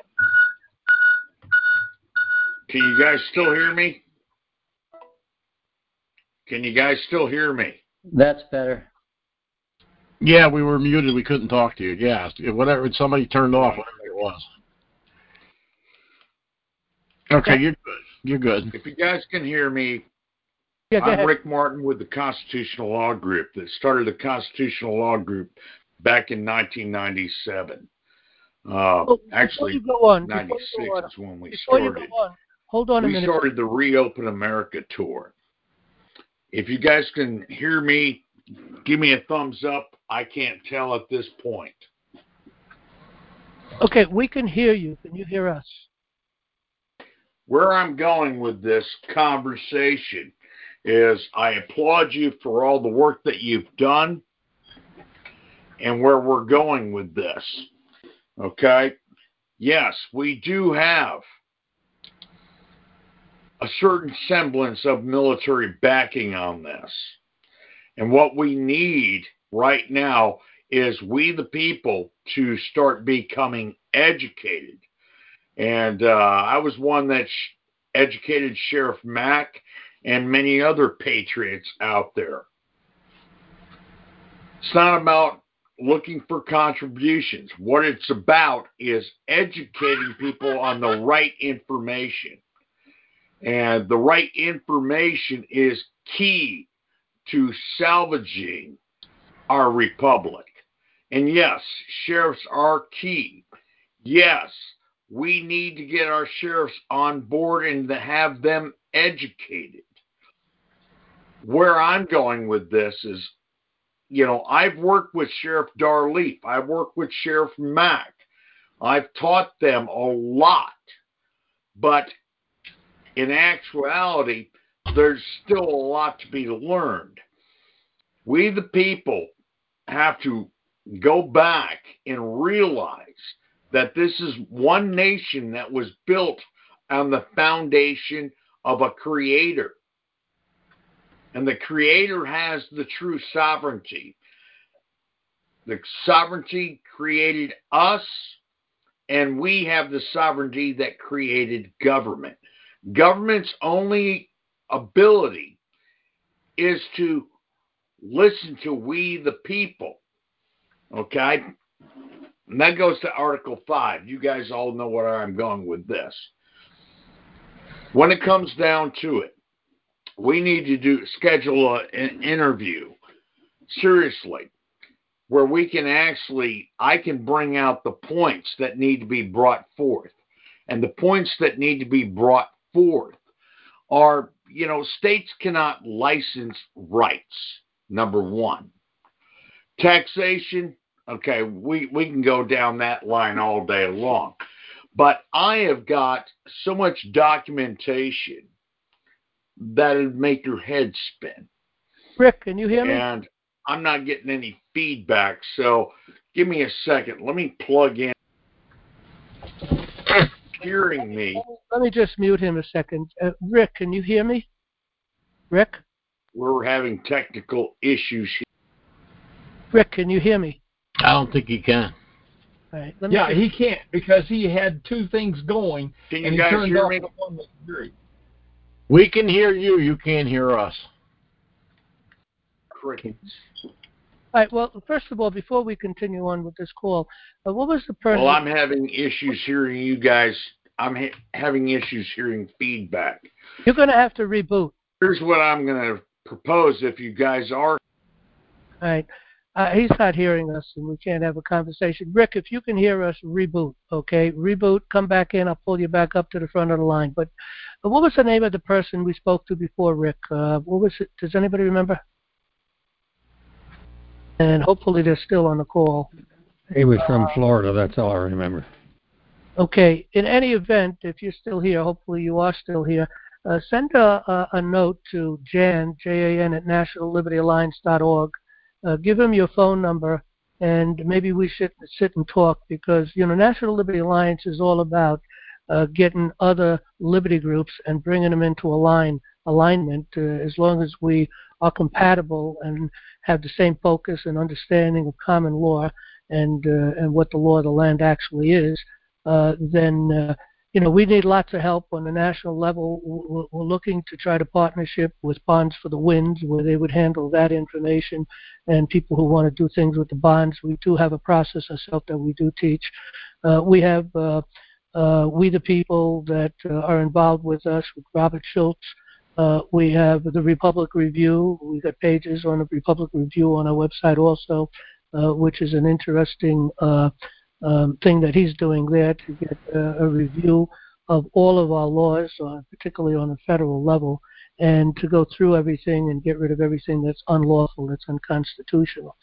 Can you guys still hear me? Can you guys still hear me? That's better. Yeah, we were muted. We couldn't talk to you. Yeah, whatever. Somebody turned off whatever it was. Okay, you're good. You're good. If you guys can hear me, yeah, go I'm ahead. Rick Martin with the Constitutional Law Group that started the Constitutional Law Group back in nineteen ninety-seven. Uh, Oh, actually, before you go on, ninety-six before you go on, is when we before you started. go on, hold on a We minute. started the Reopen America tour. If you guys can hear me, give me a thumbs up. I can't tell at this point. Okay, we can hear you. Can you hear us? Where I'm going with this conversation is I applaud you for all the work that you've done and where we're going with this. Okay? Yes, we do have a certain semblance of military backing on this. And what we need right now is we, the people, to start becoming educated. And uh, I was one that sh- educated Sheriff Mack and many other patriots out there. It's not about looking for contributions. What it's about is educating people on the right information. And the right information is key to salvaging our republic. And yes, sheriffs are key. Yes, we need to get our sheriffs on board and to have them educated. Where I'm going with this is, you know, I've worked with Sheriff Dar Leaf. I've worked with Sheriff Mack. I've taught them a lot. But in actuality, there's still a lot to be learned. We, the people, have to go back and realize that this is one nation that was built on the foundation of a creator. And the creator has the true sovereignty. The sovereignty created us, and we have the sovereignty that created government. Government's only ability is to listen to we the people. Okay? And that goes to Article five. You guys all know where I'm going with this. When it comes down to it, we need to do schedule a, an interview, seriously, where we can actually, I can bring out the points that need to be brought forth. And the points that need to be brought forth are, you know, states cannot license rights, number one. Taxation, okay, we, we can go down that line all day long. But I have got so much documentation that'd make your head spin. Rick, can you hear me? And I'm not getting any feedback, so give me a second. Let me plug in. Hearing me. Let me just mute him a second. Uh, Rick, can you hear me? Rick? We're having technical issues here. Rick, can you hear me? I don't think he can. All right, let me Yeah, just... he can't because he had two things going. Can you and he guys turned hear off me? The one that's great. We can hear you. You can't hear us. Crickets. All right, well, first of all, before we continue on with this call, uh, what was the person... Well, I'm having issues hearing you guys. I'm ha- having issues hearing feedback. You're going to have to reboot. Here's what I'm going to propose if you guys are. All right. Uh, he's not hearing us, and we can't have a conversation. Rick, if you can hear us, reboot, okay? Reboot, come back in. I'll pull you back up to the front of the line. But uh, what was the name of the person we spoke to before, Rick? Uh, what was it? Does anybody remember? And hopefully they're still on the call. He was from Florida, that's all I remember. Okay. In any event, if you're still here, hopefully you are still here, uh, send a, a, a note to Jan, J A N, at national liberty alliance dot org. Uh, give him your phone number, and maybe we should sit and talk because, you know, National Liberty Alliance is all about uh, getting other liberty groups and bringing them into a line, alignment uh, as long as we are compatible and have the same focus and understanding of common law and uh, and what the law of the land actually is, uh, then, uh, you know, we need lots of help on the national level. We're, we're looking to try to partnership with Bonds for the Winds, where they would handle that information, and people who want to do things with the bonds. We do have a process ourselves that we do teach. Uh, we have uh, uh, We the People that uh, are involved with us, with Robert Schultz. Uh, we have the Republic Review. We've got pages on the Republic Review on our website also, uh, which is an interesting uh, um, thing that he's doing there to get uh, a review of all of our laws, uh, particularly on a federal level, and to go through everything and get rid of everything that's unlawful, that's unconstitutional.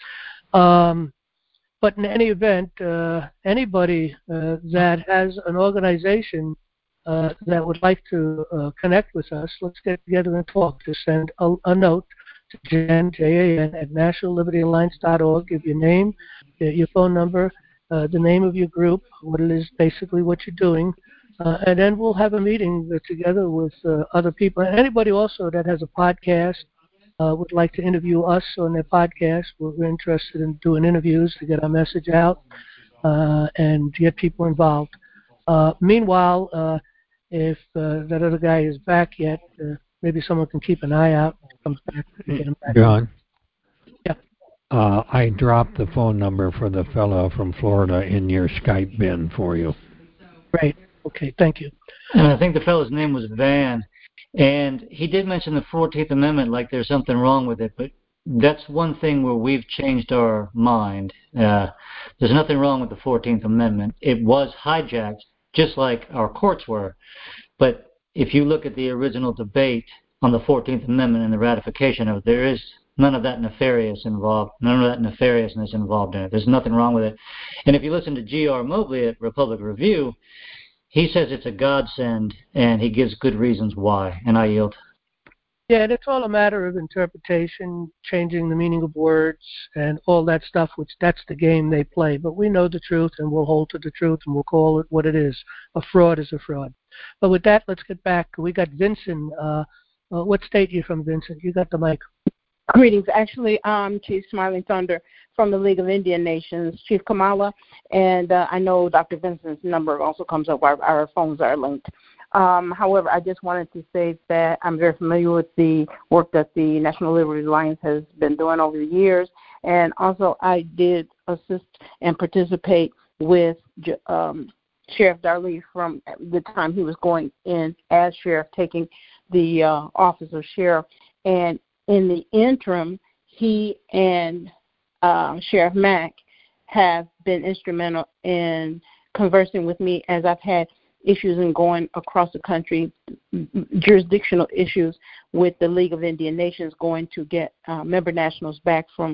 Um, but in any event, uh, anybody uh, that has an organization uh, that would like to uh, connect with us, let's get together and talk. Just send a, a note to Jan, J A N, at national liberty alliance dot org. Give your name, your phone number, uh, the name of your group, what it is, basically what you're doing. Uh, and then we'll have a meeting uh, together with uh, other people. And anybody also that has a podcast uh, would like to interview us on their podcast. We're, we're interested in doing interviews to get our message out uh, and to get people involved. Uh, meanwhile, uh, if uh, that other guy is back yet, uh, maybe someone can keep an eye out. Comes back, get him back. John? Yeah. Uh, I dropped the phone number for the fellow from Florida in your Skype bin for you. Great. Okay, thank you. And I think the fellow's name was Van. And he did mention the fourteenth Amendment like there's something wrong with it, but that's one thing where we've changed our mind. Uh, there's nothing wrong with the fourteenth Amendment. It was hijacked, just like our courts were. But if you look at the original debate on the fourteenth Amendment and the ratification of it, there is none of that nefarious involved, none of that nefariousness involved in it. There's nothing wrong with it. And if you listen to G R Mobley at Republic Review, he says it's a godsend, and he gives good reasons why, and I yield. Yeah, and it's all a matter of interpretation, changing the meaning of words, and all that stuff, which that's the game they play. But we know the truth, and we'll hold to the truth, and we'll call it what it is. A fraud is a fraud. But with that, let's get back. We got Vincent. Uh, uh, what state are you from, Vincent? You got the mic. Greetings. Actually, I'm Chief Smiling Thunder from the League of Indian Nations, Chief Kamala, and uh, I know Doctor Vincent's number also comes up. Our, our phones are linked. Um, however, I just wanted to say that I'm very familiar with the work that the National Liberty Alliance has been doing over the years, and also I did assist and participate with um, Sheriff Darley from the time he was going in as sheriff, taking the uh, office of sheriff, and in the interim, he and uh, Sheriff Mack have been instrumental in conversing with me as I've had issues in going across the country, jurisdictional issues with the League of Indian Nations, going to get uh, member nationals back from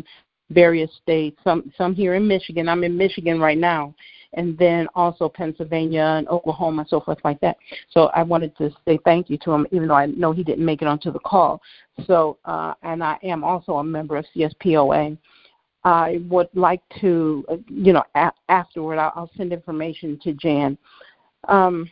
various states, some some here in Michigan. I'm in Michigan right now, and then also Pennsylvania and Oklahoma and so forth like that. So I wanted to say thank you to him, even though I know he didn't make it onto the call. So, uh, and I am also a member of C S P O A. I would like to, uh, you know, a- afterward, I'll, I'll send information to Jan. Um,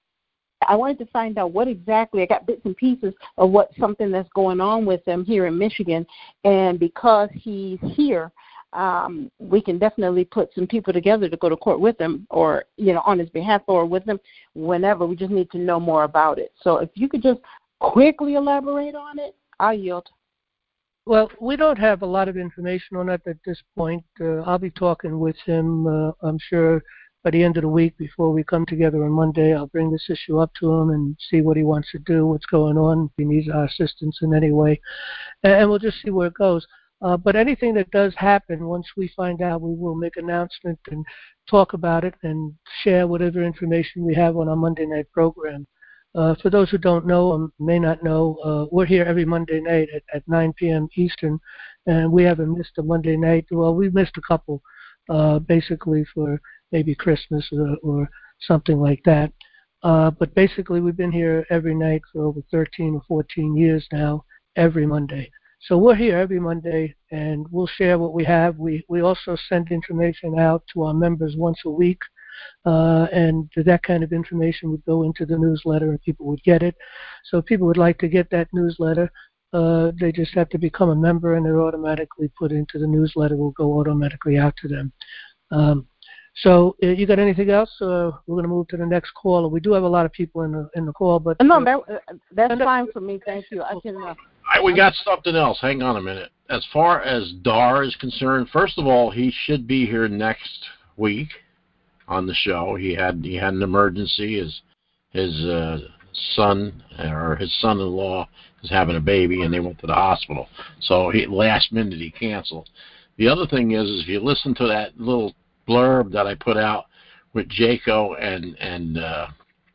I wanted to find out what exactly, I got bits and pieces of what something that's going on with him here in Michigan, and because he's here, um, we can definitely put some people together to go to court with him, or, you know, on his behalf or with him whenever. We just need to know more about it. So if you could just quickly elaborate on it, I'll yield. Well, we don't have a lot of information on that at this point. Uh, I'll be talking with him, uh, I'm sure, by the end of the week before we come together on Monday. I'll bring this issue up to him and see what he wants to do, what's going on, if he needs our assistance in any way, and we'll just see where it goes. Uh, but anything that does happen, once we find out, we will make an announcement and talk about it and share whatever information we have on our Monday night program. Uh, for those who don't know or may not know, uh, we're here every Monday night at, at nine p.m. Eastern, and we haven't missed a Monday night. Well, we've missed a couple, uh, basically for maybe Christmas or, or something like that. Uh, but basically, we've been here every night for over thirteen or fourteen years now, every Monday. So we're here every Monday, and we'll share what we have. We we also send information out to our members once a week, uh, and that kind of information would go into the newsletter, and people would get it. So if people would like to get that newsletter, uh, they just have to become a member, and they're automatically put into the newsletter. Will go automatically out to them. Um, So, uh, you got anything else? Uh, we're going to move to the next caller. We do have a lot of people in the in the call, but no, uh, that, that's fine for me. Thank you. I can. Uh, I, we got something else. Hang on a minute. As far as Dar is concerned, first of all, he should be here next week on the show. He had he had an emergency. His his uh, son or his son-in-law is having a baby, and they went to the hospital. So he last minute he canceled. The other thing is, is if you listen to that little blurb that I put out with Jaco and and uh,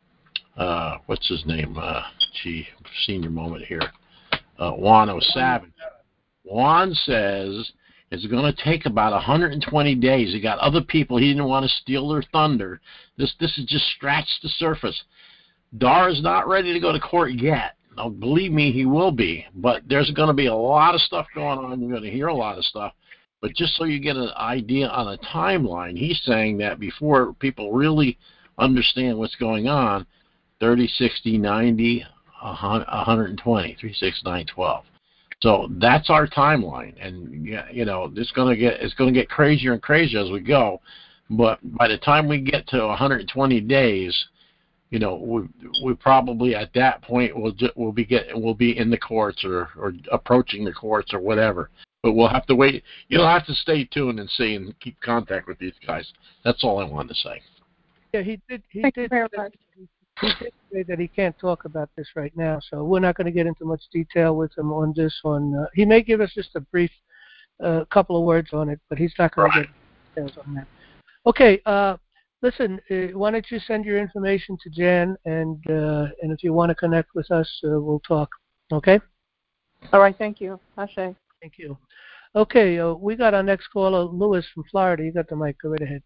uh, what's his name? Uh, gee, senior moment here. Uh, Juan O'Savage. Juan says it's going to take about one hundred twenty days. He got other people. He didn't want to steal their thunder. This this has just scratched the surface. Dar is not ready to go to court yet. Now, believe me, he will be. But there's going to be a lot of stuff going on. You're going to hear a lot of stuff. But just so you get an idea on a timeline, he's saying that before people really understand what's going on, thirty, sixty, ninety, one hundred twenty, three, six, nine, twelve. So that's our timeline, and you know it's going to get it's going to get crazier and crazier as we go. But by the time we get to one hundred twenty days, you know we we probably at that point will we'll be get we'll be in the courts or or approaching the courts or whatever. But we'll have to wait. You'll have to stay tuned and see and keep contact with these guys. That's all I wanted to say. Yeah, he did. He Thank did. you very much. He did say that he can't talk about this right now, so we're not going to get into much detail with him on this one. Uh, he may give us just a brief uh, couple of words on it, but he's not going right. to get details on that. Okay. Uh, listen, uh, why don't you send your information to Jan, and uh, and if you want to connect with us, uh, we'll talk. Okay. All right. Thank you. Ashe. Thank you. Okay, uh, we got our next caller, Lewis from Florida. You got the mic. Go right ahead.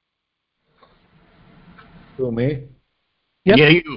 Who, me? Yep. Yeah, you.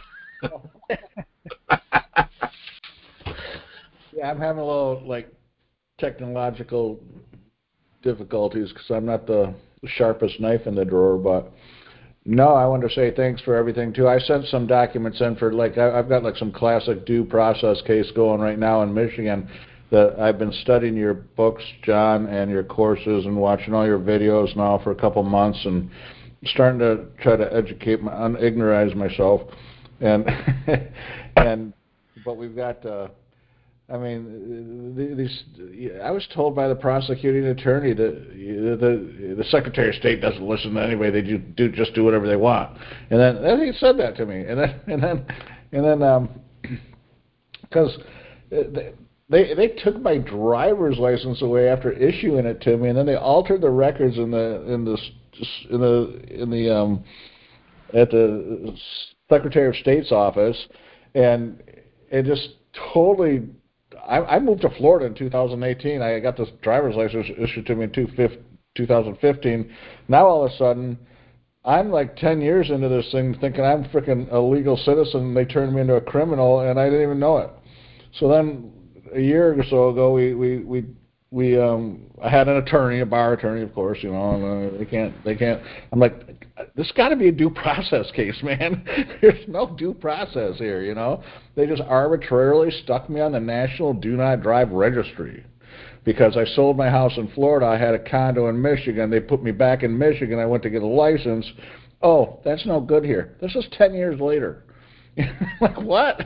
Yeah, I'm having a little, like, technological difficulties because I'm not the sharpest knife in the drawer, but no, I wanted to say thanks for everything, too. I sent some documents in for, like, I've got, like, some classic due process case going right now in Michigan. That I've been studying your books, John, and your courses and watching all your videos now for a couple months and starting to try to educate, my, unignorize myself. And, and but we've got, uh, I mean, these, I was told by the prosecuting attorney that the, the Secretary of State doesn't listen to anybody. They do, do just do whatever they want. And then, then he said that to me. And then, and then, and then, um, because they, They they took my driver's license away after issuing it to me, and then they altered the records in the in the in the in the um at the Secretary of State's office, and it just totally I, I moved to Florida in two thousand eighteen. I got this driver's license issued to me in two thousand fifteen. Now all of a sudden, I'm like ten years into this thing thinking I'm freaking a legal citizen, and they turned me into a criminal, and I didn't even know it. So then a year or so ago, we, we, we, we um, I had an attorney, a bar attorney, of course, you know, and uh, they can't, they can't, I'm like, this got to be a due process case, man. There's no due process here, you know. They just arbitrarily stuck me on the National Do Not Drive Registry. Because I sold my house in Florida, I had a condo in Michigan. They put me back in Michigan. I went to get a license. Oh, that's no good here. This is ten years later. Like what?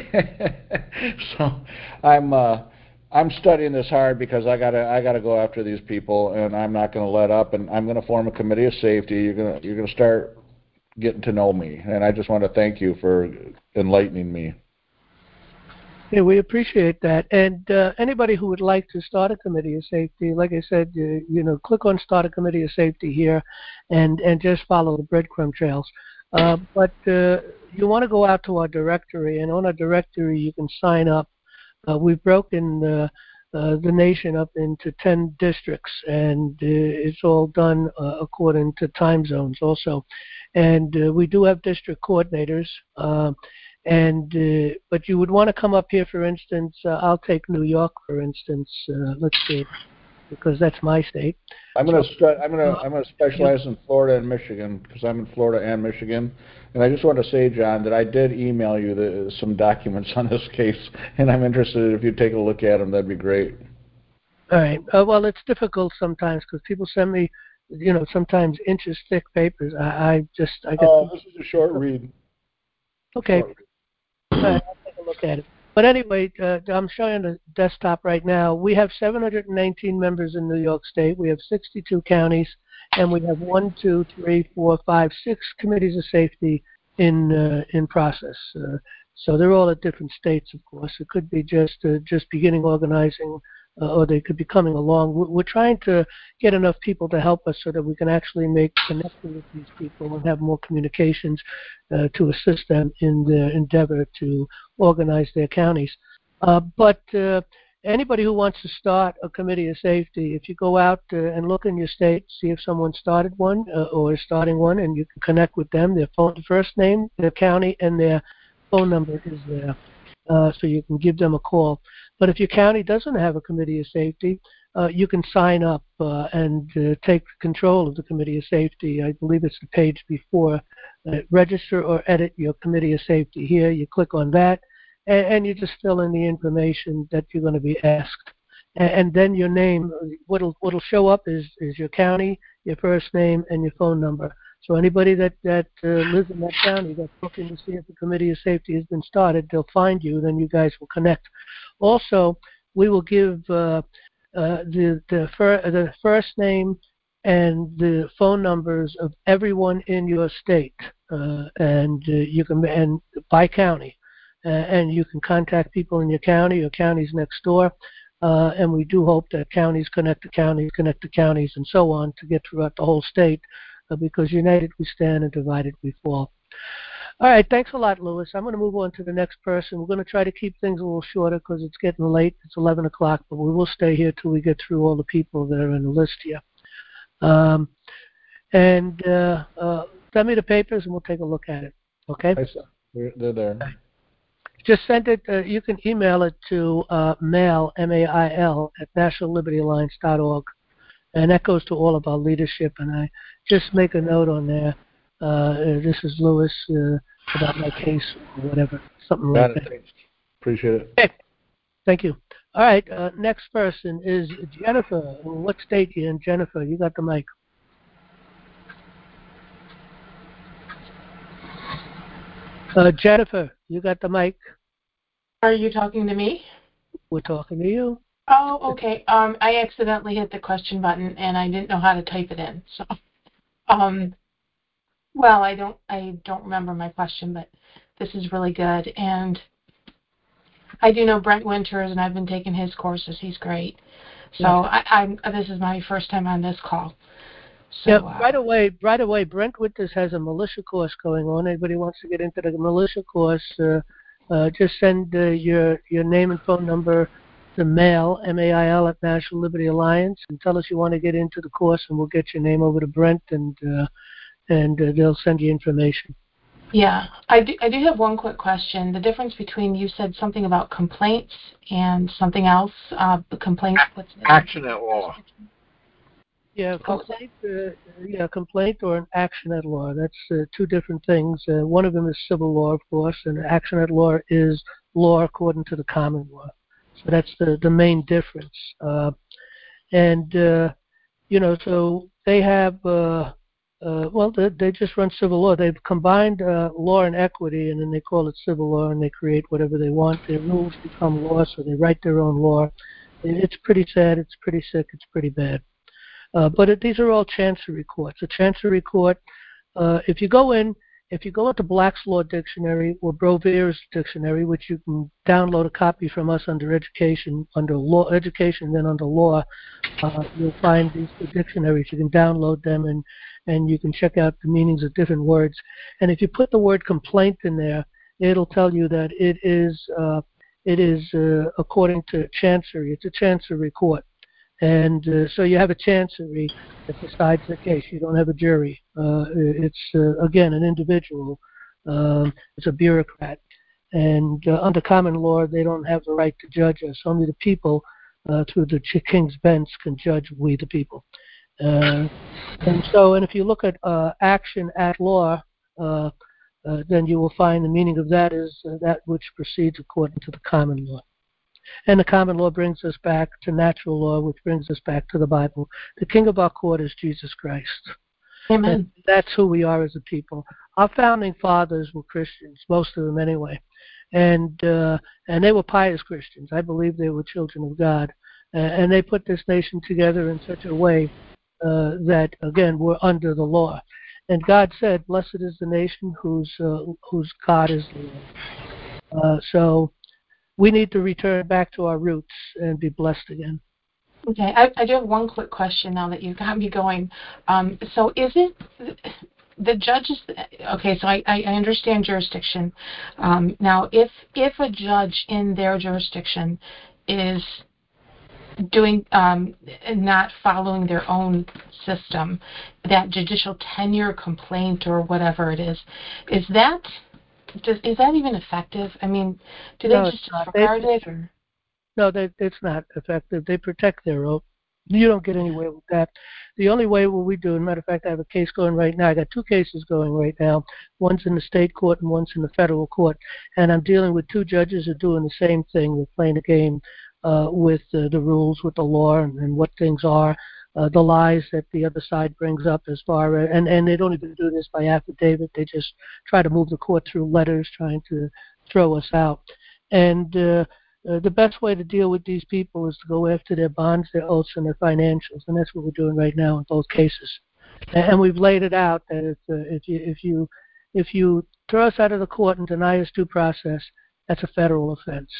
So, I'm uh, I'm studying this hard because I gotta I gotta go after these people, and I'm not going to let up. And I'm going to form a committee of safety. You're gonna you're gonna start getting to know me, and I just want to thank you for enlightening me. Yeah, we appreciate that. And uh, anybody who would like to start a committee of safety, like I said, you, you know, click on Start a Committee of Safety here, and and just follow the breadcrumb trails. Uh, but uh, you want to go out to our directory, and on our directory you can sign up. Uh, we've broken uh, uh, the nation up into ten districts, and uh, it's all done uh, according to time zones also. And uh, we do have district coordinators. Uh, And uh, but you would want to come up here, for instance. Uh, I'll take New York, for instance. Uh, let's see, because that's my state. I'm gonna so, I'm gonna I'm gonna specialize in Florida and Michigan because I'm in Florida and Michigan. And I just want to say, John, that I did email you the, some documents on this case, and I'm interested if you'd take a look at them. That'd be great. All right. Uh, well, it's difficult sometimes because people send me, you know, sometimes inches thick papers. I, I just I get. Oh, this is a short read. Okay. Short read. All right, I'll take a look at it. But anyway, uh, I'm showing the desktop right now. We have seven hundred nineteen members in New York State. We have sixty-two counties, and we have one, two, three, four, five, six committees of safety in uh, in process. Uh, so they're all at different states, of course. It could be just uh, just beginning organizing, uh, or they could be coming along. We're, we're trying to get enough people to help us so that we can actually make connections with these people and have more communications uh, to assist them in their endeavor to organize their counties. Uh, but uh, anybody who wants to start a committee of safety, if you go out uh, and look in your state, see if someone started one uh, or is starting one, and you can connect with them. Their phone, first name, their county, and their phone number is there, uh, so you can give them a call. But if your county doesn't have a committee of safety, uh, you can sign up uh, and uh, take control of the committee of safety. I believe it's the page before. Uh, register or edit your committee of safety. Here, you click on that, and, and you just fill in the information that you're going to be asked. And, and then your name, what'll what'll show up is, is your county, your first name, and your phone number. So anybody that, that uh, lives in that county that's looking to see if the committee of safety has been started, they'll find you, then you guys will connect. Also, we will give uh, uh, the, the, fir- the first name and the phone numbers of everyone in your state, uh, and uh, you can and by county, uh, and you can contact people in your county or counties next door. Uh, and we do hope that counties connect to counties, connect to counties, and so on to get throughout the whole state, uh, because united we stand and divided we fall. All right, thanks a lot, Louis. I'm going to move on to the next person. We're going to try to keep things a little shorter because it's getting late. It's eleven o'clock, but we will stay here till we get through all the people that are in the list here. Um, and uh, uh, send me the papers, and we'll take a look at it. Okay? They're, they're there. Okay. Just send it. Uh, you can email it to uh, mail, M A I L, at national liberty alliance dot org. And that goes to all of our leadership. And I just make a note on there. Uh, this is Louis uh, about my case or whatever, something Got like it. that. Thanks. Appreciate it. Okay. Thank you. All right. Uh, next person is Jennifer. What state are you in, Jennifer? You got the mic. Uh, Jennifer, you got the mic. Are you talking to me? We're talking to you. Oh, okay. Um, I accidentally hit the question button and I didn't know how to type it in. So, um, well, I don't, I don't remember my question, but this is really good. And I do know Brent Winters, and I've been taking his courses. He's great. So I, I'm. This is my first time on this call. So, yeah, uh, right away, right away, Brent Winters has a militia course going on. Anybody wants to get into the militia course, uh, uh, just send uh, your your name and phone number the mail, M A I L, at National Liberty Alliance, and tell us you want to get into the course, and we'll get your name over to Brent, and uh, and uh, they'll send you information. Yeah, I do, I do have one quick question. The difference between, you said something about complaints and something else. Uh, complaints. What's action at law. Yeah, complaint. Uh, yeah, complaint or an action at law. That's uh, two different things. Uh, one of them is civil law, of course, and action at law is law according to the common law. So that's the the main difference. Uh, and uh, you know, so they have. Uh, Uh, well, they, they just run civil law. They've combined uh, law and equity, and then they call it civil law, and they create whatever they want. Their rules become law, so they write their own law. It's pretty sad. It's pretty sick. It's pretty bad. Uh, but it, these are all chancery courts. A chancery court, uh, if you go in, if you go into Black's Law Dictionary or Brovier's Dictionary, which you can download a copy from us under education, under law education, then under law, uh, you'll find these the dictionaries. You can download them and, and you can check out the meanings of different words. And if you put the word complaint in there, it'll tell you that it is uh, it is uh, according to chancery. It's a chancery court. And uh, so you have a chancery that decides the case. You don't have a jury. Uh, it's, uh, again, an individual. Um, it's a bureaucrat. And uh, under common law, they don't have the right to judge us. Only the people, uh, through the king's bench, can judge we, the people. Uh, and so, and if you look at uh, action at law, uh, uh, then you will find the meaning of that is uh, that which proceeds according to the common law. And the common law brings us back to natural law, which brings us back to the Bible. The king of our court is Jesus Christ. Amen. And that's who we are as a people. Our founding fathers were Christians, most of them anyway. And uh, and they were pious Christians. I believe they were children of God. Uh, and they put this nation together in such a way uh, that, again, we're under the law. And God said, blessed is the nation whose, uh, whose God is the Lord. Uh, so... We need to return back to our roots and be blessed again. Okay, I, I do have one quick question now that you've got me going. Um, so is it the judges? Okay, so I, I understand jurisdiction. Um, now, if if a judge in their jurisdiction is doing um, not following their own system, that judicial tenure complaint or whatever it is, is that Does, is that even effective? I mean, do they no, just disregard it? Or? No, they, it's not effective. They protect their oath. You don't get anywhere with that. The only way what we do, as a matter of fact, I have a case going right now. I got two cases going right now. One's in the state court and one's in the federal court. And I'm dealing with two judges who are doing the same thing. They're playing a game uh, with uh, the rules, with the law, and, and what things are. Uh, the lies that the other side brings up as far as, and, and they don't even do this by affidavit. They just try to move the court through letters, trying to throw us out. And uh, uh, the best way to deal with these people is to go after their bonds, their oaths, and their financials, and that's what we're doing right now in both cases. And, and we've laid it out that if, uh, if you if you if you throw us out of the court and deny us due process, that's a federal offense.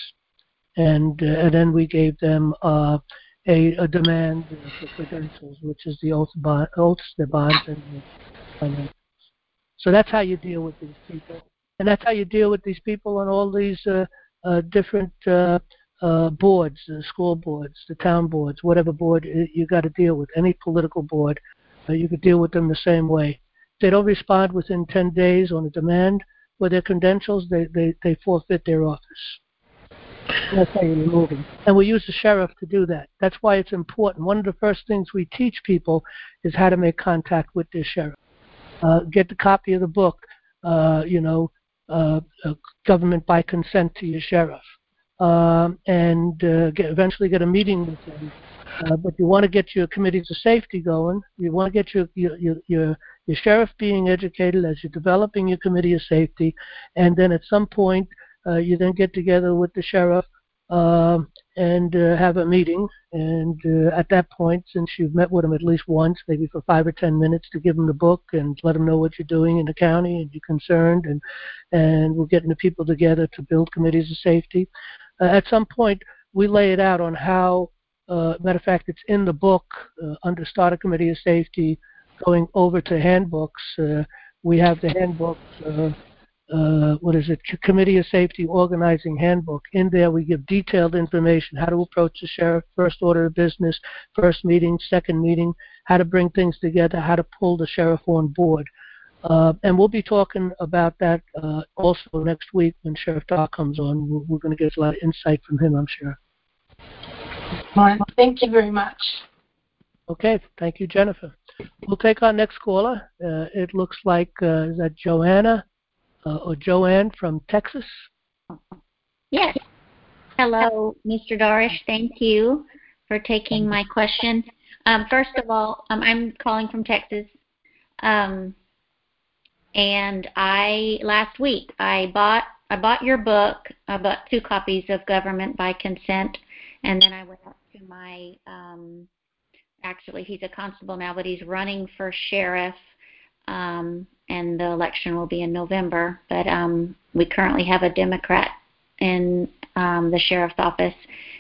And uh, and then we gave them. Uh, A, a demand for credentials, which is the oath bond, oaths, the bonds, and the financials. So that's how you deal with these people, and that's how you deal with these people on all these uh, uh, different uh, uh, boards, the school boards, the town boards, whatever board you got to deal with. Any political board, uh, you could deal with them the same way. If they don't respond within ten days on a demand for their credentials, they they, they forfeit their office. That's how you remove them. And we use the sheriff to do that. That's why it's important. One of the first things we teach people is how to make contact with their sheriff. Uh, get the copy of the book, uh, you know, uh, uh, Government by Consent to your sheriff. Um, and uh, get, eventually get a meeting with them. Uh, but you want to get your committees of safety going. You want to get your, your, your, your, your sheriff being educated as you're developing your committee of safety. And then at some point, Uh, you then get together with the sheriff uh, and uh, have a meeting. And uh, at that point, since you've met with him at least once, maybe for five or ten minutes, to give him the book and let him know what you're doing in the county and you're concerned. And, and we're getting the people together to build committees of safety. Uh, at some point, we lay it out on how, uh, matter of fact, it's in the book uh, under Start a Committee of Safety, going over to handbooks. Uh, we have the handbooks. Uh, uh, what is it, Committee of Safety Organizing Handbook. In there we give detailed information, how to approach the sheriff, first order of business, first meeting, second meeting, how to bring things together, how to pull the sheriff on board. Uh, and we'll be talking about that uh, also next week when Sheriff Doc comes on. We're, we're going to get a lot of insight from him, I'm sure. Well, thank you very much. Okay, thank you, Jennifer. We'll take our next caller. Uh, it looks like, uh, is that Joanna uh, or Joanne from Texas? Yes. Hello, Mister Darish. Thank you for taking my question. Um, first of all, um, I'm calling from Texas. Um, and I, last week, I bought I bought your book. I bought two copies of Government by Consent. And then I went up to my, um, actually, he's a constable now, but he's running for sheriff. Um, and the election will be in November. But um, we currently have a Democrat in um, the sheriff's office.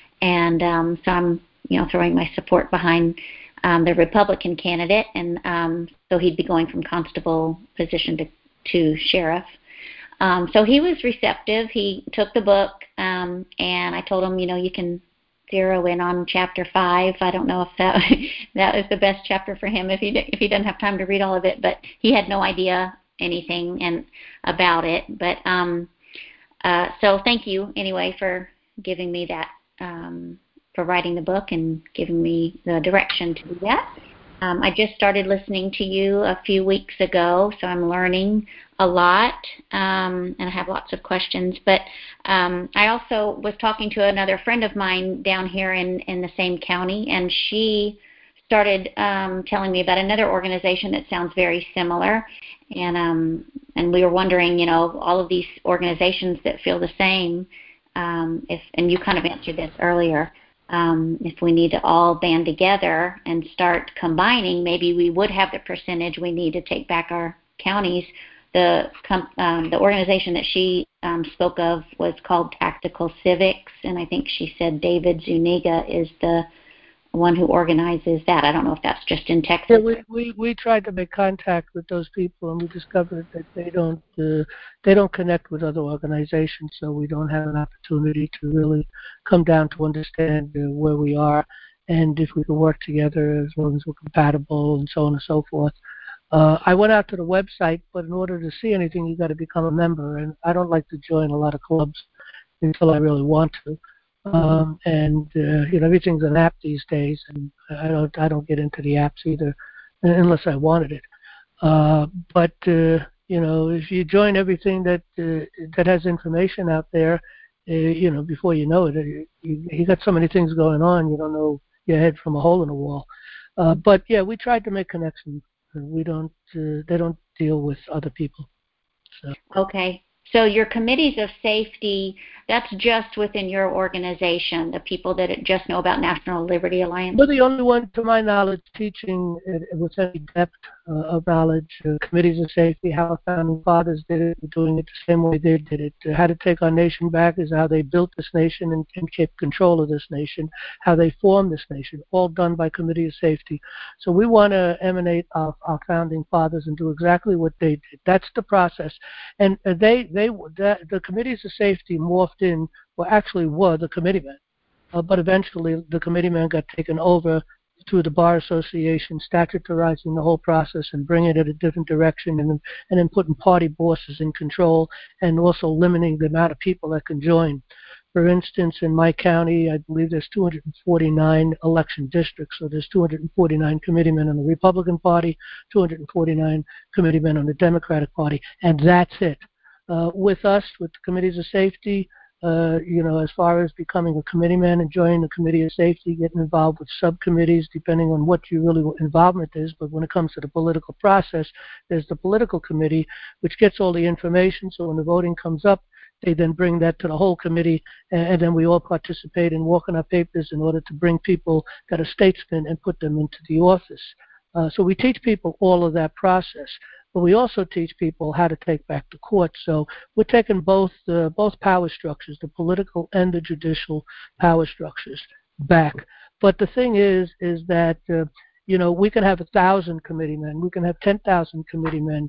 And um, so I'm, you know, throwing my support behind um, the Republican candidate. And um, so he'd be going from constable position to, to sheriff. Um, so he was receptive. He took the book, um, and I told him, you know, you can zero in on chapter five. I don't know if that that was the best chapter for him if he if he doesn't have time to read all of it, but he had no idea anything and about it. But um, uh, so thank you anyway for giving me that, um, for writing the book and giving me the direction to do that. Um, I just started listening to you a few weeks ago, so I'm learning a lot, um, and I have lots of questions. But um, I also was talking to another friend of mine down here in, in the same county, and she started um, telling me about another organization that sounds very similar. And um, and we were wondering, you know, all of these organizations that feel the same, um, if and you kind of answered this earlier. Um, if we need to all band together and start combining, maybe we would have the percentage we need to take back our counties. The um, the organization that she um, spoke of was called Tactical Civics, and I think she said David Zuniga is the one who organizes that. I don't know if that's just in Texas. Yeah, we, we, we tried to make contact with those people, and we discovered that they don't uh, they don't connect with other organizations, so we don't have an opportunity to really come down to understand uh, where we are and if we can work together as long as we're compatible and so on and so forth. Uh, I went out to the website, but in order to see anything, you got to become a member, and I don't like to join a lot of clubs until I really want to. Um, and uh, you know, everything's an app these days, and I don't I don't get into the apps either, unless I wanted it. Uh, but uh, you know, if you join everything that uh, that has information out there, uh, you know, before you know it, you, you got so many things going on, you don't know your head from a hole in the wall. Uh, but yeah, we tried to make connections. We don't uh, they don't deal with other people. So. Okay. So your committees of safety, that's just within your organization, the people that just know about National Liberty Alliance? We're the only one, to my knowledge, teaching with any depth uh, of knowledge, uh, committees of safety, how our founding fathers did it, we're doing it the same way they did it. Uh, how to take our nation back is how they built this nation and, and kept control of this nation, how they formed this nation, all done by committee of safety. So we want to emanate our, our founding fathers and do exactly what they did. That's the process. And uh, they, they the, the committees of safety morphed in, well, actually were the committeemen. Uh, but eventually the committeemen got taken over through the Bar Association, statutarizing the whole process and bringing it in a different direction, and, and then putting party bosses in control and also limiting the amount of people that can join. For instance, in my county, I believe there's two hundred forty-nine election districts, so there's two hundred forty-nine committeemen on the Republican Party, two hundred forty-nine committeemen on the Democratic Party, and that's it. Uh, with us, with the committees of safety, Uh, you know, as far as becoming a committeeman and joining the committee of safety, getting involved with subcommittees, depending on what your really involvement is. But when it comes to the political process, there's the political committee, which gets all the information. So when the voting comes up, they then bring that to the whole committee, and, and then we all participate in walking our papers in order to bring people that are statesmen and put them into the office. Uh, so we teach people all of that process. But we also teach people how to take back the court. So we're taking both uh, both power structures, the political and the judicial power structures, back. But the thing is, is that uh, you know, we can have a thousand committeemen, we can have ten thousand committeemen,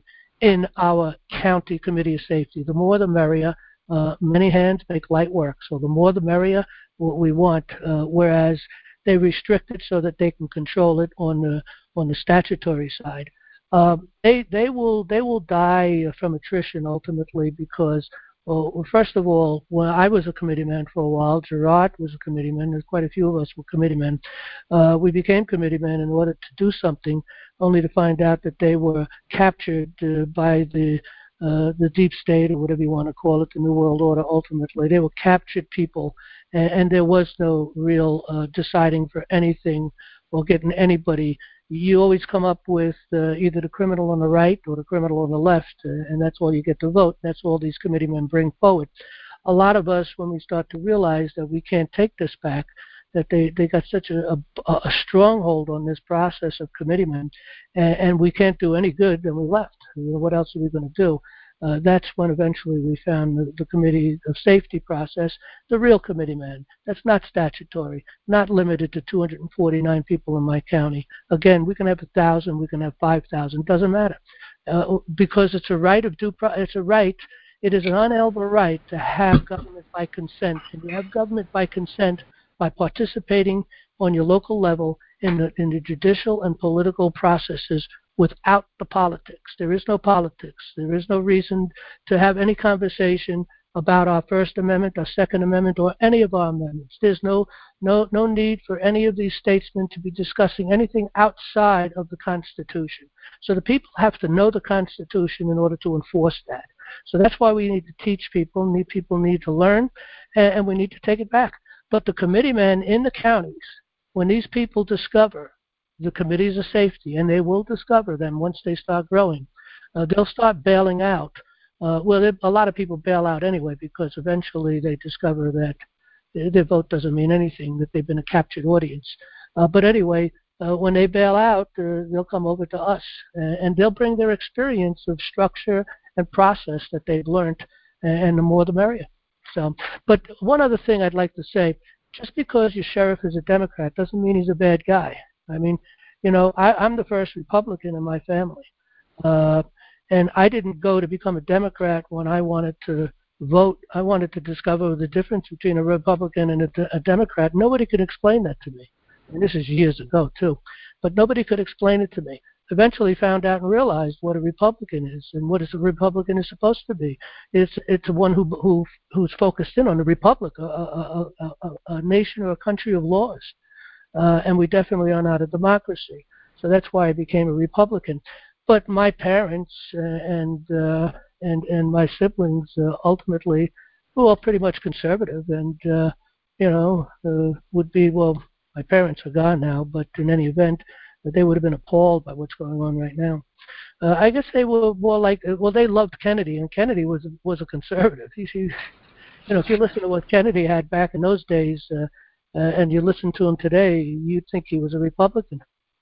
in our county committee of safety. The more the merrier. Uh, many hands make light work, so the more the merrier. What we want, uh, whereas they restrict it so that they can control it on the on the statutory side. Uh, they they will they will die from attrition ultimately because, well, first of all, when I was a committeeman for a while, Gerard was a committeeman. There's quite a few of us were committeemen. Uh, we became committeemen in order to do something, only to find out that they were captured uh, by the Uh, the deep state, or whatever you want to call it, the New World Order. Ultimately, they were captured people, and, and there was no real uh, deciding for anything or getting anybody. You always come up with uh, either the criminal on the right or the criminal on the left, uh, and that's all you get to vote. That's all these committeemen bring forward. A lot of us, when we start to realize that we can't take this back, that they, they got such a, a, a stronghold on this process of committeemen, and, and we can't do any good, then we left. You know, what else are we going to do? Uh, that's when eventually we found the, the committee of safety process, the real committeeman. That's not statutory, not limited to two hundred forty-nine people in my county. Again, we can have a thousand, we can have five thousand, doesn't matter, uh, because it's a right of due. Pro- it's a right. It is an unalienable right to have government by consent, and you have government by consent by participating on your local level in the in the judicial and political processes without the politics. There is no politics. There is no reason to have any conversation about our First Amendment, our Second Amendment, or any of our amendments. There's no no no need for any of these statesmen to be discussing anything outside of the Constitution. So the people have to know the Constitution in order to enforce that. So that's why we need to teach people, need people need to learn, and, and we need to take it back. But the committeemen in the counties, when these people discover the committees of safety, and they will discover them once they start growing, uh, they'll start bailing out. Uh, well, a lot of people bail out anyway because eventually they discover that their vote doesn't mean anything, that they've been a captured audience. Uh, but anyway, uh, when they bail out, uh, they'll come over to us, uh, and they'll bring their experience of structure and process that they've learned, and the more the merrier. So, but one other thing I'd like to say, just because your sheriff is a Democrat doesn't mean he's a bad guy. I mean, you know, I, I'm the first Republican in my family. Uh, And I didn't go to become a Democrat when I wanted to vote. I wanted to discover the difference between a Republican and a, a Democrat. Nobody could explain that to me. And this is years ago, too. But nobody could explain it to me. Eventually found out and realized what a Republican is and what a Republican is supposed to be. It's it's one who who who's focused in on the republic, a, a, a, a, a nation or a country of laws. Uh, and we definitely are not a democracy. So that's why I became a Republican. But my parents uh, and uh, and and my siblings uh, ultimately were all pretty much conservative, and uh, you know uh, would be well. My parents are gone now, but in any event, they would have been appalled by what's going on right now. Uh, I guess they were more like well, they loved Kennedy, and Kennedy was was a conservative. He, he, you know, if you listen to what Kennedy had back in those days, uh, uh, and you listen to him today, you'd think he was a Republican.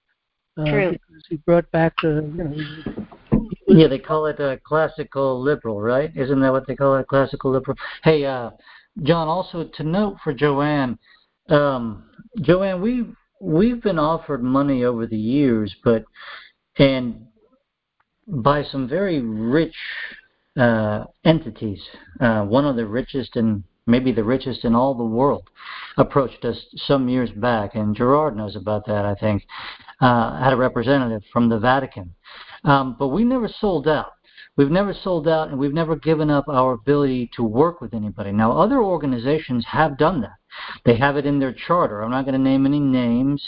Uh, True. Because he brought back, uh, you know. Yeah, they call it a classical liberal, right? Isn't that what they call it, classical liberal? Hey, uh, John, also to note for Joanne, um, Joanne, we we've been offered money over the years, but and by some very rich uh, entities, uh, one of the richest and maybe the richest in all the world, approached us some years back, and Gerard knows about that, I think. Uh, had a representative from the Vatican. Um, but we never sold out. We've never sold out, and we've never given up our ability to work with anybody. Now, other organizations have done that. They have it in their charter. I'm not going to name any names,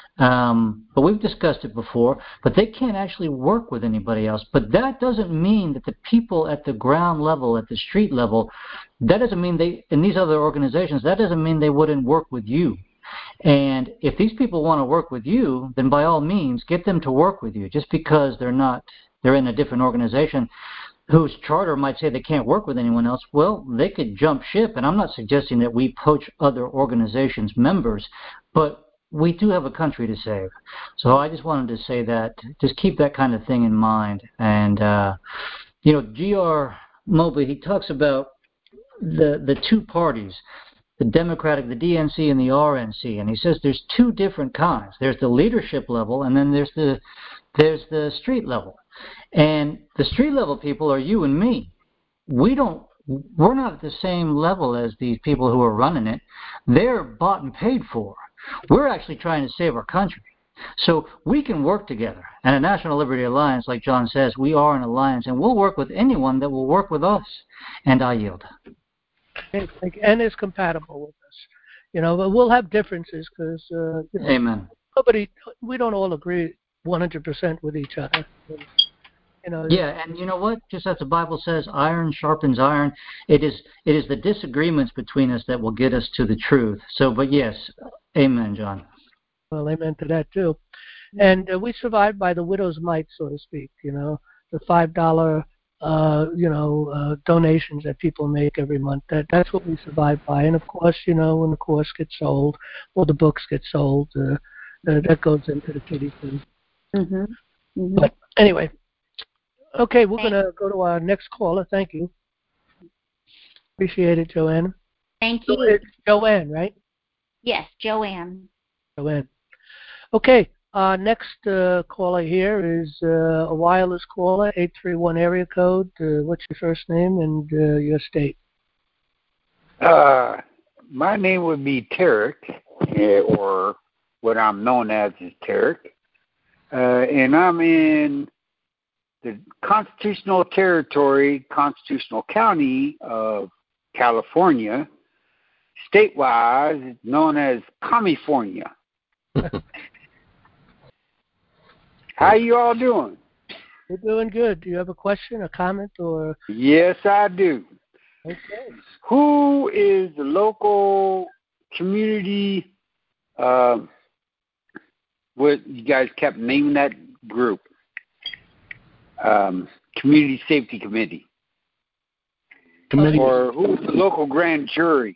um, but we've discussed it before. But they can't actually work with anybody else. But that doesn't mean that the people at the ground level, at the street level, that doesn't mean they, in these other organizations, that doesn't mean they wouldn't work with you. And if these people want to work with you, then by all means, get them to work with you. Just because they're not, they're in a different organization whose charter might say they can't work with anyone else, well, they could jump ship. And I'm not suggesting that we poach other organizations' members, but we do have a country to save. So I just wanted to say that, just keep that kind of thing in mind. And, uh, you know, G R Mobley, he talks about the the two parties, the Democratic, the D N C, and the R N C, and he says there's two different kinds. There's the leadership level, and then there's the there's the street level. And the street level people are you and me. We don't, we're not at the same level as these people who are running it. They're bought and paid for. We're actually trying to save our country. So we can work together. And a National Liberty Alliance, like John says, we are an alliance, and we'll work with anyone that will work with us. And I yield. And is compatible with us. You know, but we'll have differences because, uh, you know, Amen. Nobody, we don't all agree one hundred percent with each other. You know. Yeah, and you know what? Just as the Bible says, iron sharpens iron. It is it is the disagreements between us that will get us to the truth. So, but yes, amen, John. Well, amen to that too. And uh, we survived by the widow's mite, so to speak. You know, the five dollar, uh, you know, uh, donations that people make every month. That that's what we survive by. And of course, you know, when the course gets sold or the books get sold, uh, uh, that goes into the kitty fund. Mm-hmm. Mm-hmm. But anyway. Okay, we're going to go to our next caller. Thank you. Appreciate it, Joanne. Thank you. So it's Joanne, right? Yes, Joanne. Joanne. Okay, our next uh, caller here is uh, a wireless caller, eight three one area code. Uh, what's your first name and uh, your state? Uh, my name would be Tarek, or what I'm known as is Tarek. Uh, and I'm in the constitutional territory, constitutional county of California, statewide, known as California. How you all doing? We're doing good. Do you have a question, a comment, or? Yes, I do. Okay. Who is the local community? Uh, what you guys kept naming that group? Um, Community Safety Committee. Committee. Or who's the local grand jury?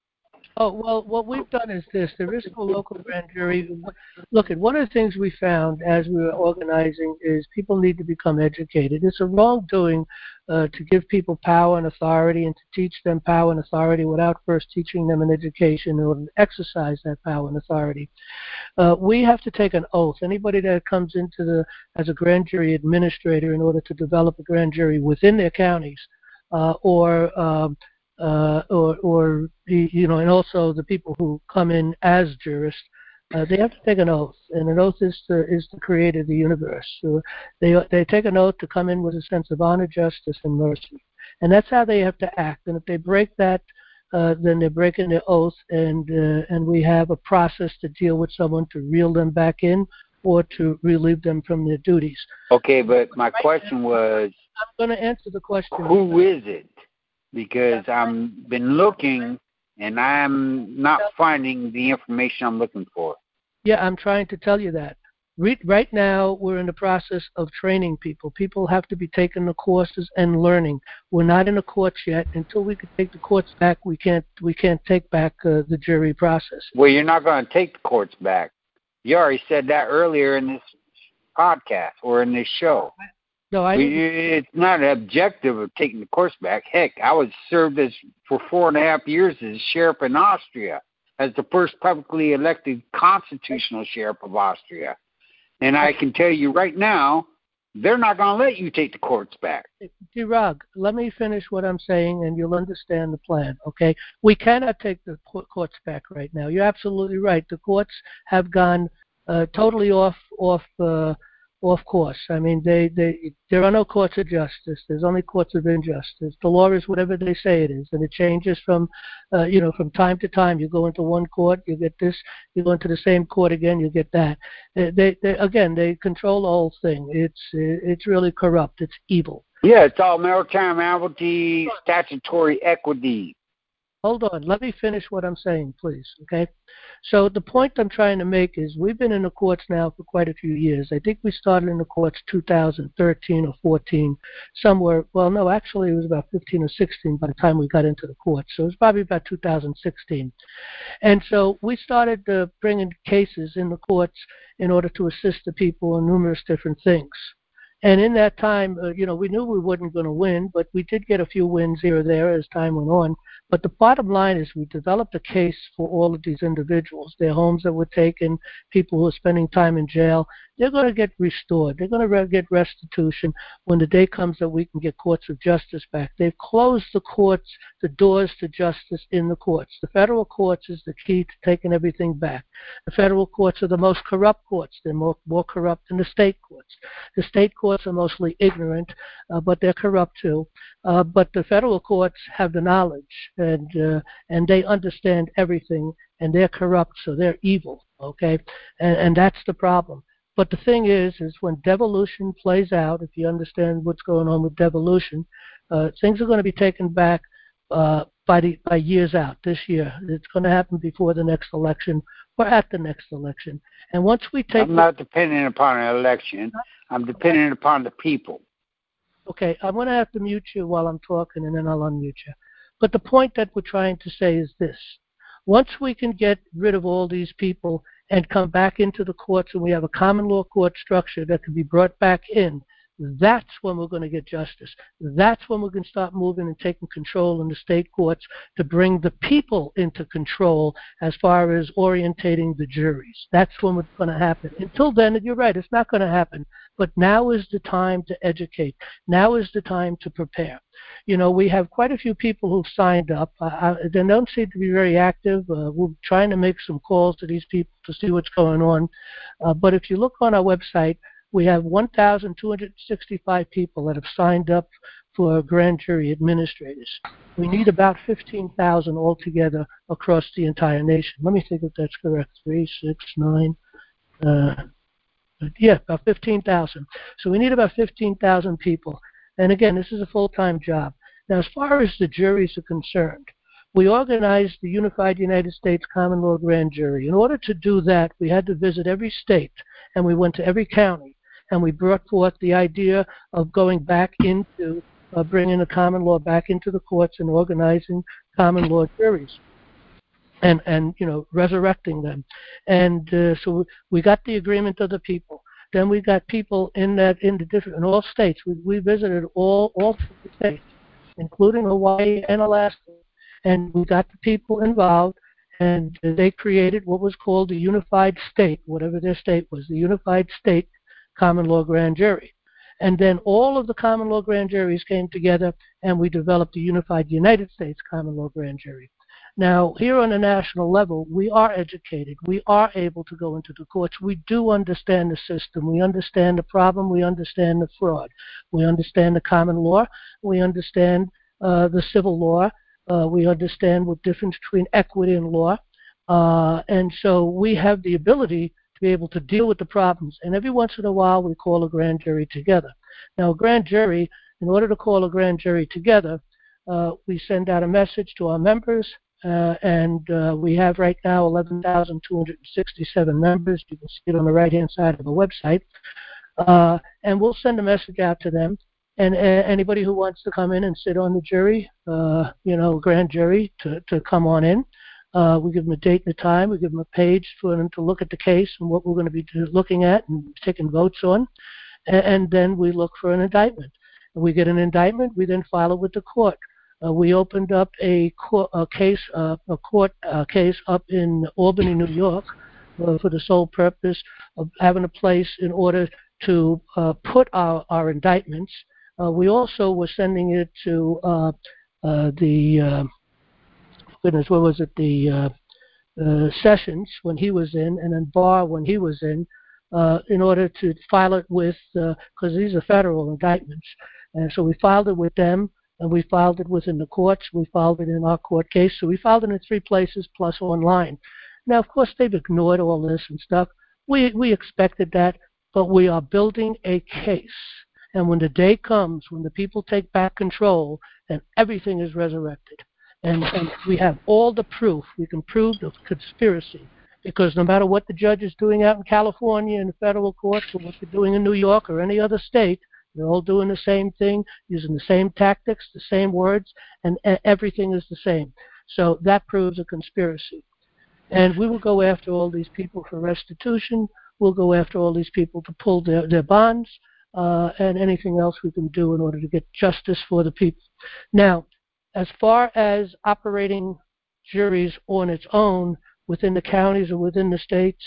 Oh, well, what we've done is this. There is no local grand jury. Look, at one of the things we found as we were organizing is people need to become educated. It's a wrongdoing uh, to give people power and authority and to teach them power and authority without first teaching them an education in order to exercise that power and authority. Uh, we have to take an oath. Anybody that comes into the as a grand jury administrator in order to develop a grand jury within their counties uh, or um, Uh, or, or you know, and also the people who come in as jurists, uh, they have to take an oath, and an oath is the is the creator of the universe. So they they take an oath to come in with a sense of honor, justice, and mercy, and that's how they have to act. And if they break that, uh, then they're breaking their oath, and uh, and we have a process to deal with someone to reel them back in or to relieve them from their duties. Okay, but my right question now, was, I'm going to answer the question. Who is it? Because I've been looking and I'm not finding the information I'm looking for. Yeah, I'm trying to tell you that. Right now, we're in the process of training people. People have to be taking the courses and learning. We're not in the courts yet. Until we can take the courts back, we can't we can't take back uh, the jury process. Well, you're not going to take the courts back. You already said that earlier in this podcast or in this show. No, I didn't. It's not an objective of taking the course back. Heck, I was served as for four and a half years as sheriff in Austria, as the first publicly elected constitutional sheriff of Austria. And I can tell you right now, they're not going to let you take the courts back. Girag, let me finish what I'm saying, and you'll understand the plan, okay? We cannot take the courts back right now. You're absolutely right. The courts have gone uh, totally off off uh, off course. I mean, they, they there are no courts of justice. There's only courts of injustice. The law is whatever they say it is, and it changes from, uh, you know, from time to time. You go into one court, you get this. You go into the same court again, you get that. They, they, they again, they control the whole thing. It's it's really corrupt. It's evil. Yeah, it's all maritime amnesty, statutory equity. Hold on. Let me finish what I'm saying, please, okay? So the point I'm trying to make is we've been in the courts now for quite a few years. I think we started in the courts two thousand thirteen or fourteen, somewhere. Well, no, actually it was about fifteen or sixteen by the time we got into the courts. So it was probably about two thousand sixteen. And so we started uh, bringing cases in the courts in order to assist the people in numerous different things. And in that time, uh, you know, we knew we weren't going to win, but we did get a few wins here or there as time went on. But the bottom line is we developed a case for all of these individuals, their homes that were taken, people who were spending time in jail, they're going to get restored. They're going to get restitution when the day comes that we can get courts of justice back. They've closed the courts, the doors to justice in the courts. The federal courts is the key to taking everything back. The federal courts are the most corrupt courts. They're more, more corrupt than the state courts. The state courts are mostly ignorant, uh, but they're corrupt too. Uh, but the federal courts have the knowledge, and uh, and they understand everything, and they're corrupt, so they're evil, okay? And, and that's the problem. But the thing is, is when devolution plays out, if you understand what's going on with devolution, uh, things are going to be taken back uh, by the by years out. This year, it's going to happen before the next election or at the next election. And once we take, I'm not dependent upon an election. I'm dependent upon the people. Okay, I'm going to have to mute you while I'm talking, and then I'll unmute you. But the point that we're trying to say is this. Once we can get rid of all these people and come back into the courts and we have a common law court structure that can be brought back in, that's when we're going to get justice. That's when we're going to start moving and taking control in the state courts to bring the people into control as far as orientating the juries. That's when it's going to happen. Until then, you're right, it's not going to happen. But now is the time to educate. Now is the time to prepare. You know, we have quite a few people who've signed up. Uh, they don't seem to be very active. Uh, we're trying to make some calls to these people to see what's going on. Uh, but if you look on our website, we have one thousand two hundred sixty-five people that have signed up for grand jury administrators. We need about fifteen thousand altogether across the entire nation. Let me think if that's correct. Three, six, nine. Uh, yeah, about fifteen thousand. So we need about fifteen thousand people. And again, this is a full-time job. Now, as far as the juries are concerned, we organized the Unified United States Common Law Grand Jury. In order to do that, we had to visit every state, and we went to every county, and we brought forth the idea of going back into uh, bringing the common law back into the courts and organizing common law juries, and and you know resurrecting them. And uh, so we got the agreement of the people. Then we got people in that in the different in all states. We we visited all all states, including Hawaii and Alaska, and we got the people involved. And they created what was called the Unified State, whatever their state was, the Unified State Common Law Grand Jury. And then all of the common law grand juries came together, and we developed the Unified United States Common Law Grand Jury. Now, here on a national level, we are educated. We are able to go into the courts. We do understand the system. We understand the problem. We understand the fraud. We understand the common law. We understand uh, the civil law. Uh, we understand the difference between equity and law. Uh, and so we have the ability to be able to deal with the problems. And every once in a while, we call a grand jury together. Now, a grand jury, in order to call a grand jury together, uh, we send out a message to our members, uh, and uh, we have right now eleven thousand two hundred sixty-seven members. You can see it on the right-hand side of the website. Uh, and we'll send a message out to them. And uh, anybody who wants to come in and sit on the jury, uh, you know, grand jury, to, to come on in. Uh, we give them a date and a time. We give them a page for them to look at the case and what we're going to be looking at and taking votes on. And, and then we look for an indictment. And we get an indictment. We then file it with the court. Uh, we opened up a, court, a case, uh, a court uh, case up in Albany, New York, uh, for the sole purpose of having a place in order to uh, put our, our indictments. Uh, we also were sending it to uh, uh, the, uh, goodness, what was it, the uh, uh, Sessions when he was in, and then Barr when he was in, uh, in order to file it with, because uh, these are federal indictments. And so we filed it with them, and we filed it within the courts. We filed it in our court case. So we filed it in three places plus online. Now, of course, they've ignored all this and stuff. We, we expected that, but we are building a case. And when the day comes, when the people take back control, then everything is resurrected. And, and we have all the proof. We can prove the conspiracy. Because no matter what the judge is doing out in California in the federal courts or what they're doing in New York or any other state, they're all doing the same thing, using the same tactics, the same words, and everything is the same. So that proves a conspiracy. And we will go after all these people for restitution. We'll go after all these people to pull their, their bonds. Uh, and anything else we can do in order to get justice for the people. Now, as far as operating juries on its own within the counties or within the states,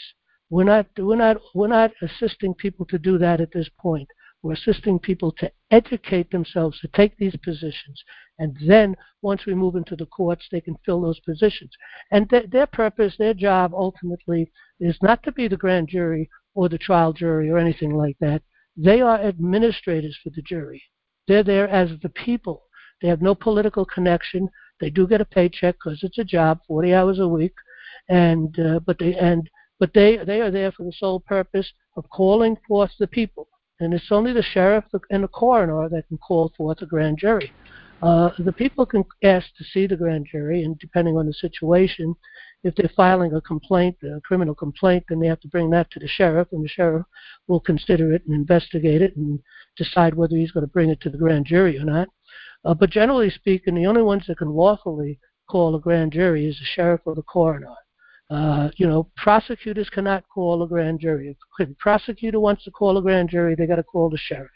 We're not, we're not, we're not assisting people to do that at this point. We're assisting people to educate themselves to take these positions, and then once we move into the courts, they can fill those positions. And th- their purpose, their job, ultimately, is not to be the grand jury or the trial jury or anything like that. They are administrators for the jury. They're there as the people. They have no political connection. They do get a paycheck because it's a job, forty hours a week, and uh, but they and but they they are there for the sole purpose of calling forth the people. And it's only the sheriff and the coroner that can call forth a grand jury. Uh, the people can ask to see the grand jury, and depending on the situation, if they're filing a complaint, a criminal complaint, then they have to bring that to the sheriff, and the sheriff will consider it and investigate it and decide whether he's going to bring it to the grand jury or not. Uh, but generally speaking, the only ones that can lawfully call a grand jury is the sheriff or the coroner. Uh, you know, prosecutors cannot call a grand jury. If the prosecutor wants to call a grand jury, they got to call the sheriff.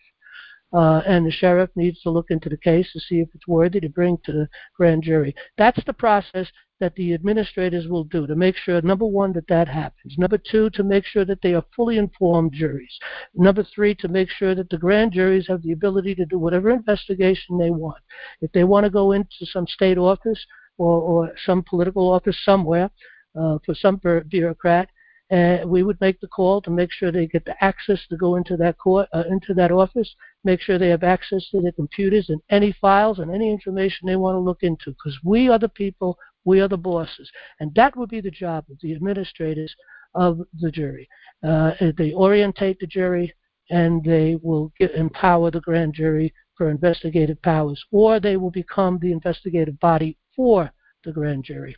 Uh, and the sheriff needs to look into the case to see if it's worthy to bring to the grand jury. That's the process that the administrators will do to make sure, number one, that that happens. Number two, to make sure that they are fully informed juries. Number three, to make sure that the grand juries have the ability to do whatever investigation they want. If they want to go into some state office or, or some political office somewhere, Uh, for some bureaucrat, uh, we would make the call to make sure they get the access to go into that court, uh, into that office, make sure they have access to their computers and any files and any information they want to look into, because we are the people, we are the bosses. And that would be the job of the administrators of the jury. Uh, they orientate the jury, and they will get, empower the grand jury for investigative powers, or they will become the investigative body for the grand jury.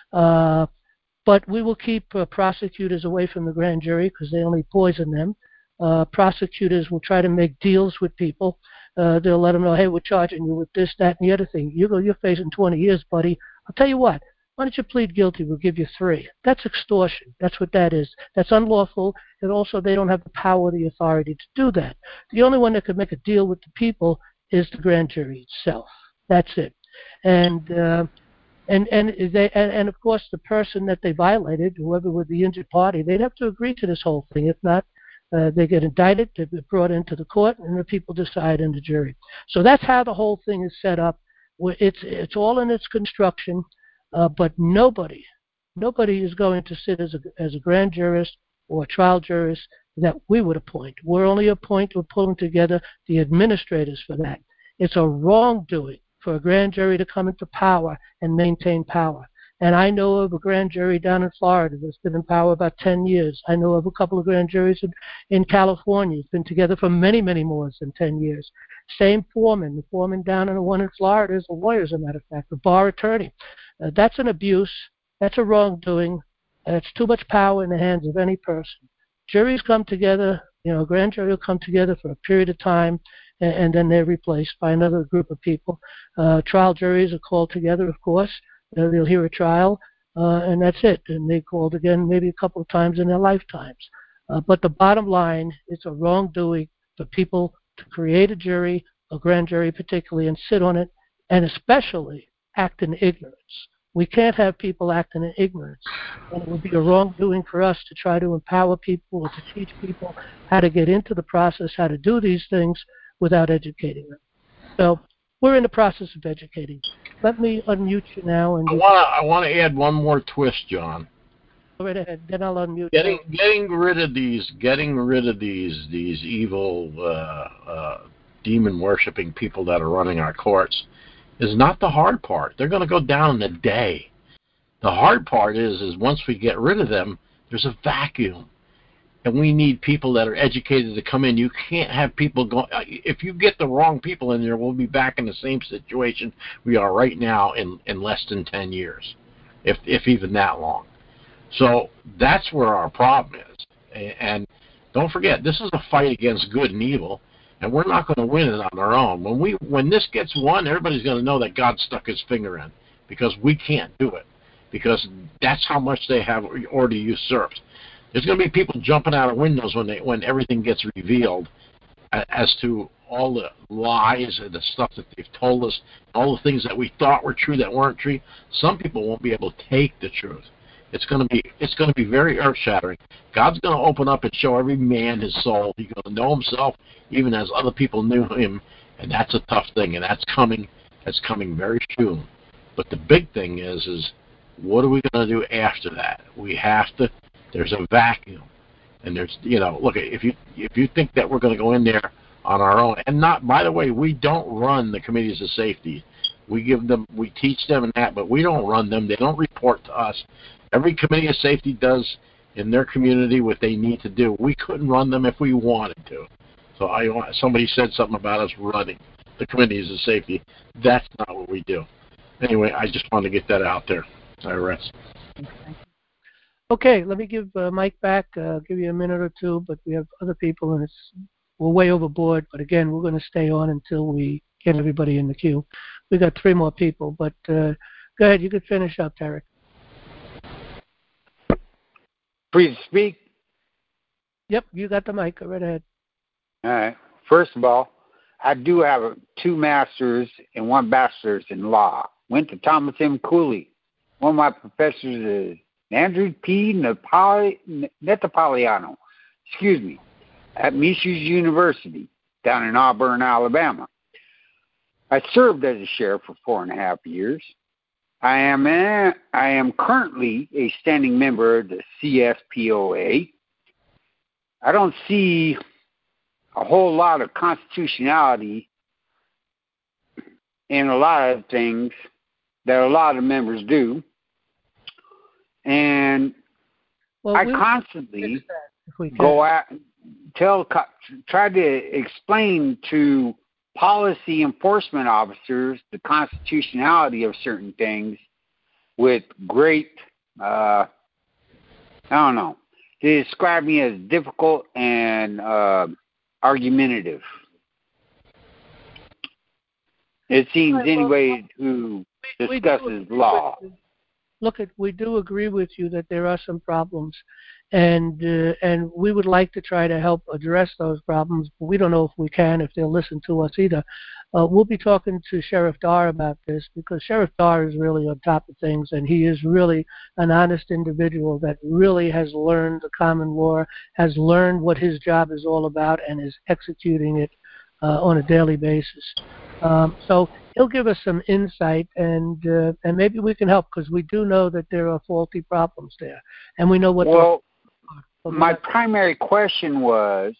Uh, But we will keep uh, prosecutors away from the grand jury because they only poison them. Uh, prosecutors will try to make deals with people. Uh, they'll let them know, hey, we're charging you with this, that, and the other thing. You go, you're facing twenty years, buddy. I'll tell you what. Why don't you plead guilty? We'll give you three. That's extortion. That's what that is. That's unlawful. And also, they don't have the power or the authority to do that. The only one that could make a deal with the people is the grand jury itself. That's it. And uh, And and they and, and of course the person that they violated, whoever was the injured party, they'd have to agree to this whole thing. If not, uh, they get indicted, they get brought into the court, and the people decide in the jury. So that's how the whole thing is set up. It's it's all in its construction, uh, but nobody, nobody is going to sit as a as a grand jurist or a trial jurist that we would appoint. We're only appointing, we're pulling together the administrators for that. It's a wrongdoing for a grand jury to come into power and maintain power. And I know of a grand jury down in Florida that's been in power about ten years. I know of a couple of grand juries in, in California. It's been together for many, many more than ten years. Same foreman. The foreman down in the one in Florida is a lawyer, as a matter of fact, a bar attorney. Uh, that's an abuse. That's a wrongdoing. Uh, it's too much power in the hands of any person. Juries come together, you know, a grand jury will come together for a period of time, and then they're replaced by another group of people. Uh, trial juries are called together, of course. Uh, they'll hear a trial, uh, and that's it. And they're called again maybe a couple of times in their lifetimes. Uh, but the bottom line, it's a wrongdoing for people to create a jury, a grand jury particularly, and sit on it, and especially act in ignorance. We can't have people acting in ignorance. And it would be a wrongdoing for us to try to empower people or to teach people how to get into the process, how to do these things, without educating them. So we're in the process of educating. Let me unmute you now. And I want to I want to add one more twist, John. Go right ahead. Then I'll unmute getting, you. Getting rid of these, getting rid of these these evil, uh, uh, demon-worshipping people that are running our courts is not the hard part. They're going to go down in a day. The hard part is, is once we get rid of them, there's a vacuum. And we need people that are educated to come in. You can't have people go. If you get the wrong people in there, we'll be back in the same situation we are right now in, in less than ten years, if if even that long. So that's where our problem is. And don't forget, this is a fight against good and evil, and we're not going to win it on our own. When we when this gets won, everybody's going to know that God stuck his finger in, because we can't do it, because that's how much they have already usurped. There's going to be people jumping out of windows when they when everything gets revealed as to all the lies and the stuff that they've told us, all the things that we thought were true that weren't true. Some people won't be able to take the truth. It's going to be it's going to be very earth shattering. God's going to open up and show every man his soul. He's going to know himself even as other people knew him, and that's a tough thing, and that's coming. That's coming very soon. But the big thing is, is what are we going to do after that? We have to. There's a vacuum, and there's you know look if you if you think that we're going to go in there on our own, and not by the way, we don't run the committees of safety. We give them, we teach them and that, but we don't run them. They don't report to us. Every committee of safety does in their community what they need to do. We couldn't run them if we wanted to. So I, somebody said something about us running the committees of safety. That's not what we do. Anyway, I just wanted to get that out there. I rest. Okay, let me give uh, Mike back. Uh, give you a minute or two, but we have other people, and it's we're way overboard. But again, we're going to stay on until we get everybody in the queue. We got three more people, but uh, go ahead. You could finish up, Tarek. Free to speak? Yep, you got the mic. Go right ahead. All right. First of all, I do have two masters and one bachelor's in law. Went to Thomas M. Cooley. One of my professors is Andrew P. Netapoliano, excuse me, at Mises University down in Auburn, Alabama. I served as a sheriff for four and a half years. I am a, I am currently a standing member of the C S P O A. I don't see a whole lot of constitutionality in a lot of things that a lot of members do. And well, I constantly go out, tell, try to explain to policy enforcement officers the constitutionality of certain things with great, uh, I don't know, they describe me as difficult and uh, argumentative. It seems right, well, anybody who we, discusses we law. Look, at, we do agree with you that there are some problems, and uh, and we would like to try to help address those problems, but we don't know if we can, if they'll listen to us either. Uh, we'll be talking to Sheriff Darr about this, because Sheriff Darr is really on top of things, and he is really an honest individual that really has learned the common law, has learned what his job is all about, and is executing it uh, on a daily basis. Um, so he'll give us some insight, and uh, and maybe we can help, because we do know that there are faulty problems there, and we know what. Well, the, my primary question was,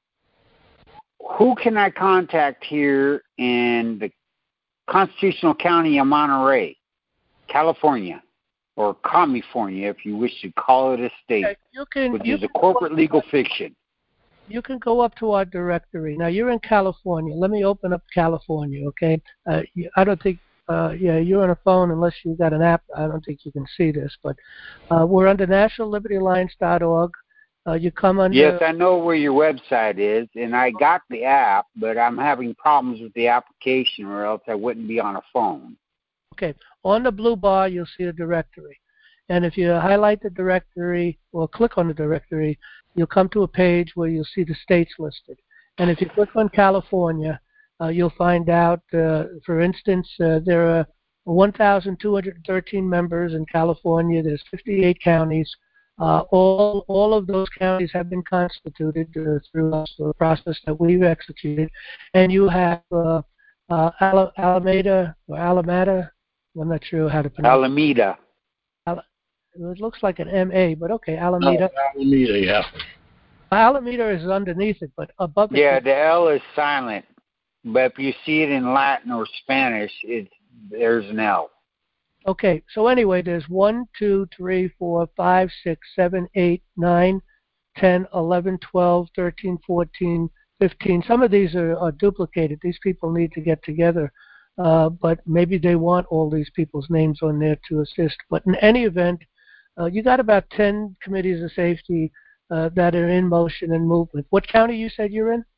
who can I contact here in the constitutional county of Monterey, California, or California, if you wish to call it a state, okay, you can, which you is a corporate legal fiction? You can go up to our directory. Now, you're in California. Let me open up California, okay? Uh, I don't think, uh, yeah, you're on a phone unless you've got an app. I don't think you can see this, but uh, we're under national liberty alliance dot org. Uh, you come under... Yes, I know where your website is, and I got the app, but I'm having problems with the application, or else I wouldn't be on a phone. Okay. On the blue bar, you'll see a directory. And if you highlight the directory or click on the directory, you'll come to a page where you'll see the states listed. And if you click on California, uh, you'll find out, uh, for instance, uh, there are one thousand two hundred thirteen members in California. There's fifty-eight counties. Uh, all all of those counties have been constituted uh, through the process that we've executed. And you have uh, uh, Al- Alameda or Alameda. I'm not sure how to pronounce it. Alameda. It looks like an M A, but okay, Alameda. Oh, Alameda, yeah. Alameda is underneath it, but above it. Yeah, the L is silent, but if you see it in Latin or Spanish, it's there's an L. Okay, so anyway, there's one, two, three, four, five, six, seven, eight, nine, ten, eleven, twelve, thirteen, fourteen, fifteen. Some of these are, are duplicated. These people need to get together, uh, but maybe they want all these people's names on there to assist. But in any event, uh, you got about ten committees of safety uh, that are in motion and movement. What county you said you're in?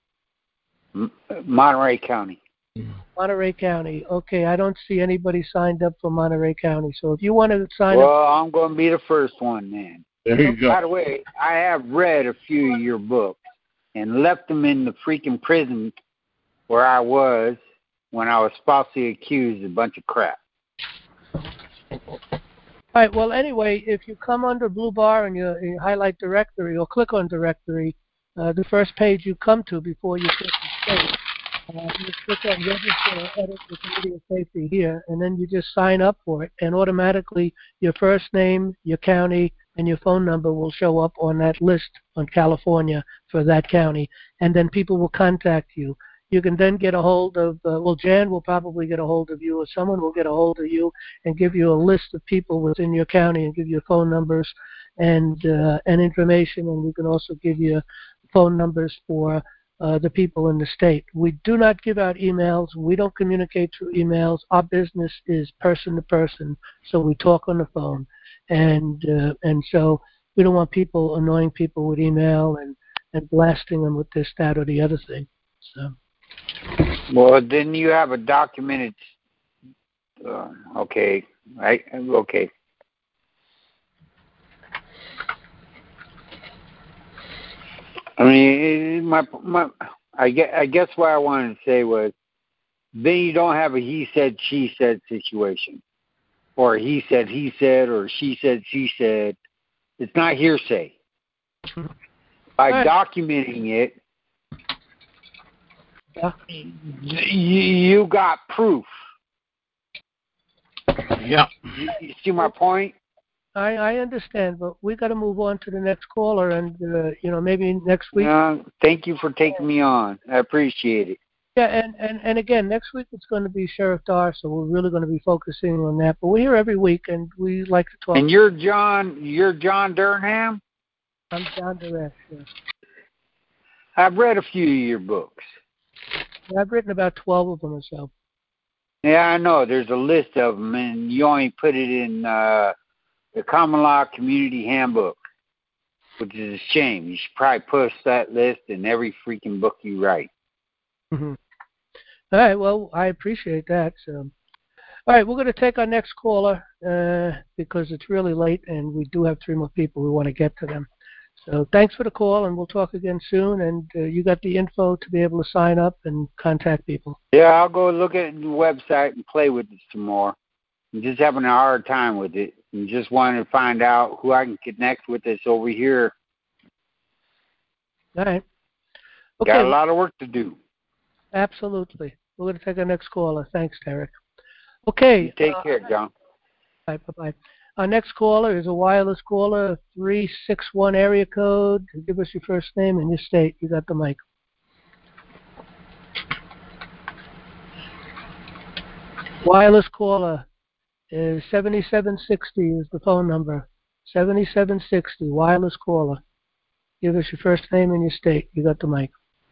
Monterey County. Monterey County. Okay, I don't see anybody signed up for Monterey County. So if you want to sign well, up... Well, I'm going to be the first one, then. There you go. By the way, I have read a few of your books and left them in the freaking prison where I was when I was falsely accused of a bunch of crap. All right. Well, anyway, if you come under Blue Bar and you, you highlight directory or click on directory, uh, the first page you come to before you click the state, uh, you click on register or edit the Committee of Safety here, and then you just sign up for it, and automatically your first name, your county, and your phone number will show up on that list on California for that county, and then people will contact you. You can then get a hold of, uh, well, Jan will probably get a hold of you, or someone will get a hold of you and give you a list of people within your county and give you phone numbers and uh, and information, and we can also give you phone numbers for uh, the people in the state. We do not give out emails. We don't communicate through emails. Our business is person to person, so we talk on the phone, and uh, and so we don't want people annoying people with email and, and blasting them with this, that, or the other thing. So. Well, then you have a documented. Uh, okay, I okay. I mean, my my. I guess, I guess what I wanted to say was, then you don't have a he said she said situation, or he said he said, or she said she said. It's not hearsay. By right. documenting it, yeah. you, you got proof. Yeah. You, you see my point? I, I understand, but we got to move on to the next caller, and uh, you know, maybe next week. Uh, thank you for taking me on. I appreciate it. Yeah, and, and, and again, next week it's going to be Sheriff Dar, so we're really going to be focusing on that. But we're here every week, and we like to talk. And you're John. You're John Durham. I'm John Durham. Yeah. I've read a few of your books. Yeah, I've written about twelve of them or so. Yeah, I know. There's a list of them, and you only put it in uh, the Common Law Community Handbook, which is a shame. You should probably post that list in every freaking book you write. Mm-hmm. All right. Well, I appreciate that. So. All right, we're going to take our next caller uh, because it's really late, and we do have three more people we want to get to them. So thanks for the call, and we'll talk again soon. And uh, you got the info to be able to sign up and contact people. Yeah, I'll go look at the website and play with it some more. I'm just having a hard time with it, and just wanted to find out who I can connect with this over here. All right. Okay. Got a lot of work to do. Absolutely. We're going to take our next caller. Thanks, Derek. Okay. You take uh, care, John. Bye, bye-bye. Our next caller is a wireless caller, three six one area code. Give us your first name and your state. You got the mic. Wireless caller is seventy-seven sixty is the phone number. seventy-seven sixty, wireless caller. Give us your first name and your state. You got the mic.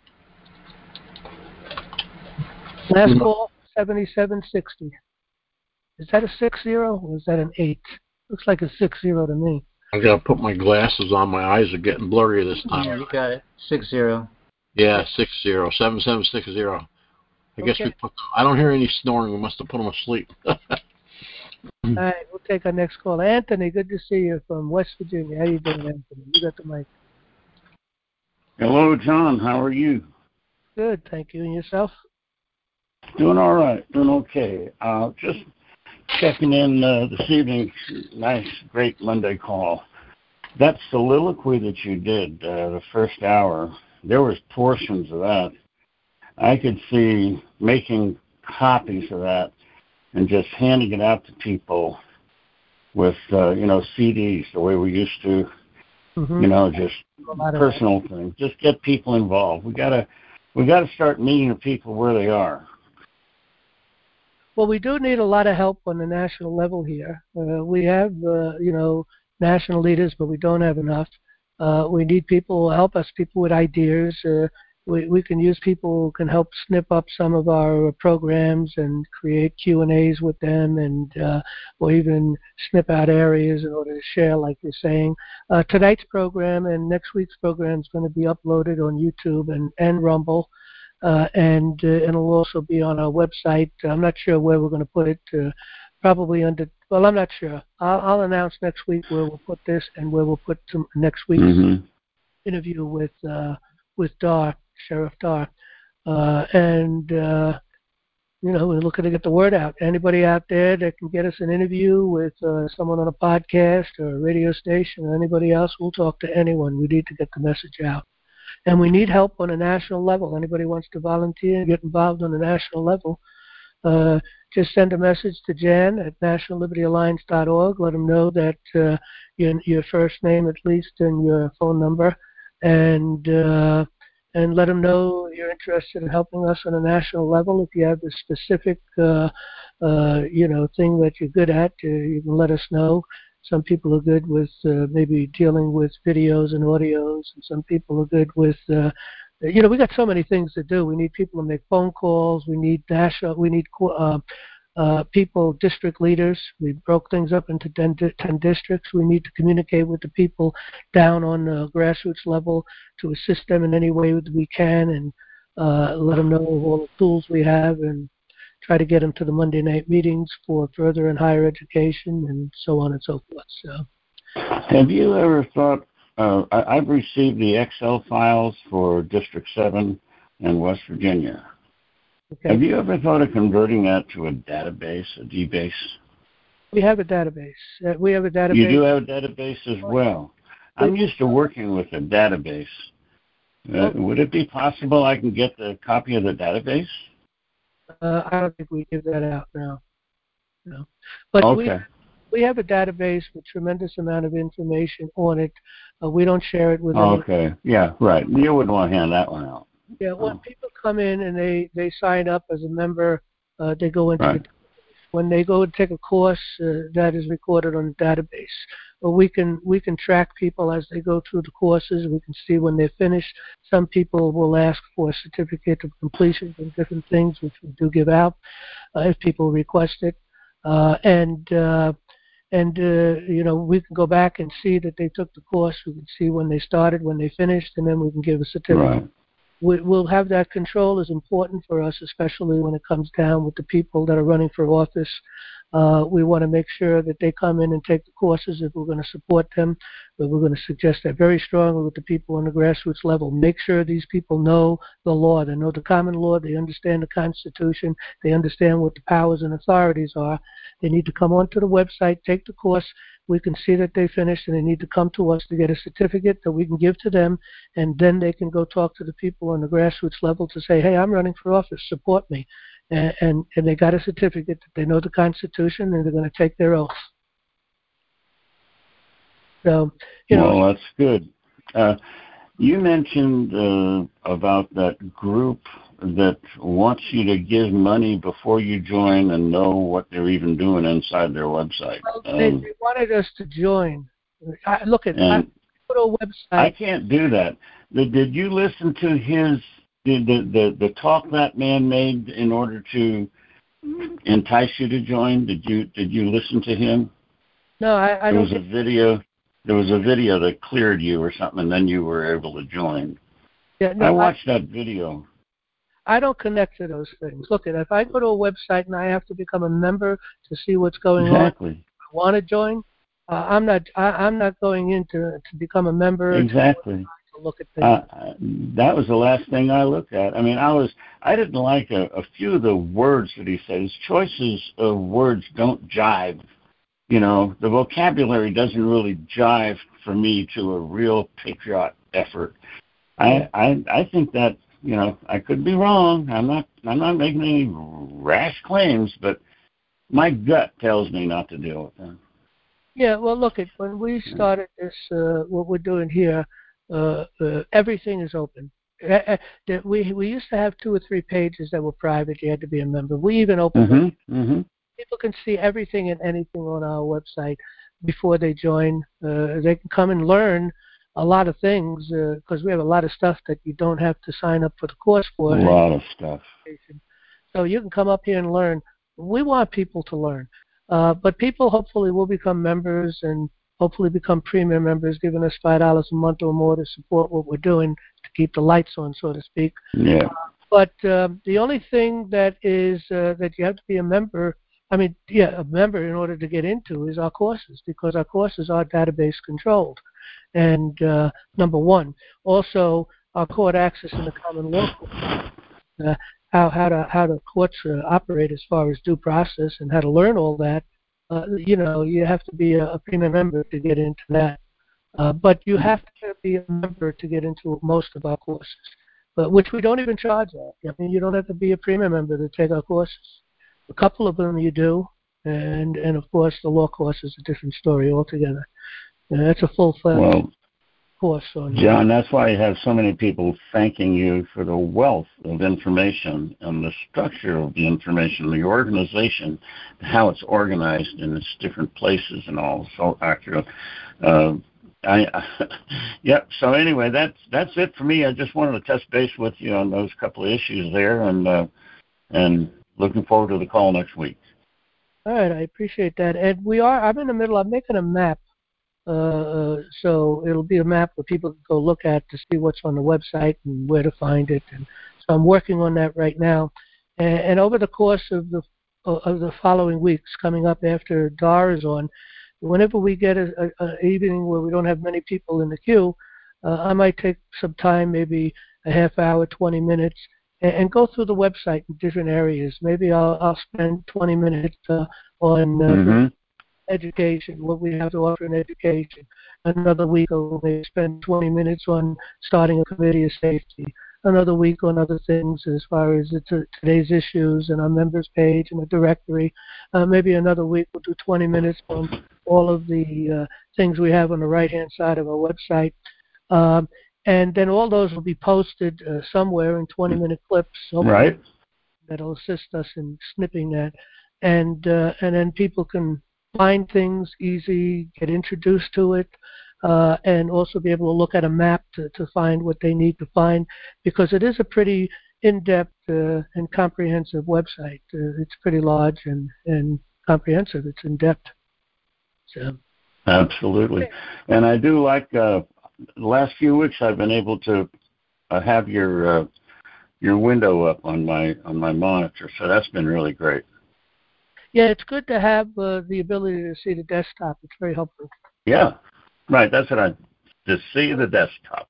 Last mm-hmm. call, seventy-seven sixty. Is that a six zero or is that an eight? Looks like a six zero to me. I gotta put my glasses on. My eyes are getting blurry this time. Yeah, you got it. Six zero. Yeah, six zero. Seven seven six zero. I okay. guess we put. I don't hear any snoring. We must have put them asleep. All right, we'll take our next call. Anthony, good to see you from West Virginia. How you doing, Anthony? You got the mic. Hello, John. How are you? Good, thank you. And yourself? Doing all right. Doing okay. Uh, just checking in uh, this evening. Nice, great Monday call. That soliloquy that you did uh, the first hour, there was portions of that. I could see making copies of that and just handing it out to people with, uh, you know, C Ds, the way we used to, mm-hmm. you know, just personal things. Just get people involved. We gotta, we gotta start meeting the people where they are. Well, we do need a lot of help on the national level here. Uh, we have, uh, you know, national leaders, but we don't have enough. Uh, we need people who help us, people with ideas. Uh, we, we can use people who can help snip up some of our programs and create Q and A's with them, and uh, or even snip out areas in order to share, like you're saying. Uh, tonight's program and next week's program is going to be uploaded on YouTube and, and Rumble. Uh, and uh, it'll also be on our website. I'm not sure where we're going to put it. Uh, probably under. Well, I'm not sure. I'll, I'll announce next week where we'll put this and where we'll put some next week's mm-hmm. interview with uh, with Dar, Sheriff Dar, uh, and uh, you know, we're looking to get the word out. Anybody out there that can get us an interview with uh, someone on a podcast or a radio station or anybody else, we'll talk to anyone. We need to get the message out. And we need help on a national level. Anybody wants to volunteer and get involved on a national level, uh, just send a message to Jan at national liberty alliance dot org. Let them know that uh, your, your first name at least and your phone number, and uh, and let them know you're interested in helping us on a national level. If you have a specific, uh, uh, you know, thing that you're good at, uh, you can let us know. Some people are good with uh, maybe dealing with videos and audios, and some people are good with, uh, you know, we got so many things to do. We need people to make phone calls. We need national. We need uh, uh, people, district leaders. We broke things up into ten, ten districts. We need to communicate with the people down on the grassroots level to assist them in any way that we can, and uh, let them know all the tools we have, and try to get them to the Monday night meetings for further and higher education, and so on and so forth. So, have you ever thought? Uh, I, I've received the Excel files for District Seven in West Virginia. Okay. Have you ever thought of converting that to a database, a D-base? We have a database. Uh, we have a database. You do have a database as well. I'm used to working with a database. Uh, would it be possible I can get the copy of the database? Uh, I don't think we give that out now. No. But okay. we, we have a database with tremendous amount of information on it. Uh, we don't share it with Okay. anyone. Yeah, right. You wouldn't want to hand that one out. Yeah, when oh. people come in and they, they sign up as a member, uh, they go into right. the when they go and take a course, uh, that is recorded on the database. But we can we can track people as they go through the courses. We can see when they're finished. Some people will ask for a certificate of completion and different things, which we do give out uh, if people request it. Uh, and uh, and uh, you know, we can go back and see that they took the course. We can see when they started, when they finished, and then we can give a certificate. Right. We, we'll have that control is important for us, especially when it comes down with the people that are running for office. Uh, we want to make sure that they come in and take the courses if we're going to support them. But we're going to suggest that very strongly with the people on the grassroots level. Make sure these people know the law. They know the common law. They understand the Constitution. They understand what the powers and authorities are. They need to come onto the website, take the course. We can see that they finished, and they need to come to us to get a certificate that we can give to them, and then they can go talk to the people on the grassroots level to say, hey, I'm running for office, support me. And, and, and they got a certificate that they know the Constitution, and they're going to take their oath. So, you know. Well, that's good. Uh, you mentioned uh, about that group that wants you to give money before you join and know what they're even doing inside their website. Well, they, um, they wanted us to join. I, look at I go to a website. I can't do that. Did, did you listen to his the, the the the talk that man made in order to entice you to join? Did you did you listen to him? No, I, I there don't. was a video. There was a video that cleared you or something, and then you were able to join. Yeah, no, I watched I, that video. I don't connect to those things. Look, if I go to a website and I have to become a member to see what's going exactly. on, I want to join. Uh, I'm not. I, I'm not going in to, to become a member. Exactly. To look at things. Uh, that was the last thing I looked at. I mean, I was. I didn't like a, a few of the words that he said. His choices of words don't jive. You know, the vocabulary doesn't really jive for me to a real patriot effort. I I, I think that. You know, I could be wrong. I'm not. I'm not making any rash claims, but my gut tells me not to deal with them. Yeah. Well, look at when we started this. Uh, what we're doing here, uh, uh, everything is open. Uh, uh, we we used to have two or three pages that were private. You had to be a member. We even opened. Mm-hmm, mm-hmm. People can see everything and anything on our website before they join. Uh, they can come and learn a lot of things because uh, we have a lot of stuff that you don't have to sign up for the course for. A lot of stuff. So you can come up here and learn. We want people to learn. Uh, but people hopefully will become members and hopefully become premium members, giving us five dollars a month or more to support what we're doing to keep the lights on, so to speak. Yeah. Uh, but uh, the only thing that is uh, that you have to be a member, I mean, yeah, a member in order to get into is our courses, because our courses are database controlled. And uh, number one, also our court access in the common law court. Uh, how how to how the courts uh, operate as far as due process and how to learn all that, uh, you know, you have to be a, a premium member to get into that. Uh, but you have to be a member to get into most of our courses, but which we don't even charge at. I mean, you don't have to be a premium member to take our courses. A couple of them you do, and and of course the law course is a different story altogether. And that's a full-fledged Well, course on John, that's why you have so many people thanking you for the wealth of information and the structure of the information, the organization, how it's organized in its different places and all. So accurate. Uh, I, I, yeah. So anyway, that's that's it for me. I just wanted to touch base with you on those couple of issues there, and uh, and looking forward to the call next week. All right, I appreciate that. And we are. I'm in the middle. I'm making a map. Uh, so it'll be a map where people can go look at to see what's on the website and where to find it. And so I'm working on that right now. And, and over the course of the of the following weeks, coming up after Dar is on, whenever we get a, a, a evening where we don't have many people in the queue, uh, I might take some time, maybe a half hour, twenty minutes, and, and go through the website in different areas. Maybe I'll, I'll spend twenty minutes uh, on uh, Mm-hmm. education, what we have to offer in education. Another week I may spend twenty minutes on starting a committee of safety. Another week on other things as far as it's a, today's issues and our members page and a directory. Uh, maybe another week we'll do twenty minutes on all of the uh, things we have on the right-hand side of our website. Um, and then all those will be posted uh, somewhere in twenty-minute clips. Right. That'll assist us in snipping that. And, uh, and then people can find things easy, get introduced to it, uh, and also be able to look at a map to, to find what they need to find, because it is a pretty in-depth uh, and comprehensive website. Uh, it's pretty large and, and comprehensive. It's in-depth. So. Absolutely. And I do like, uh, the last few weeks I've been able to uh, have your uh, your window up on my on my monitor, so that's been really great. Yeah, it's good to have uh, the ability to see the desktop. It's very helpful. Yeah, right. That's what I to see the desktop.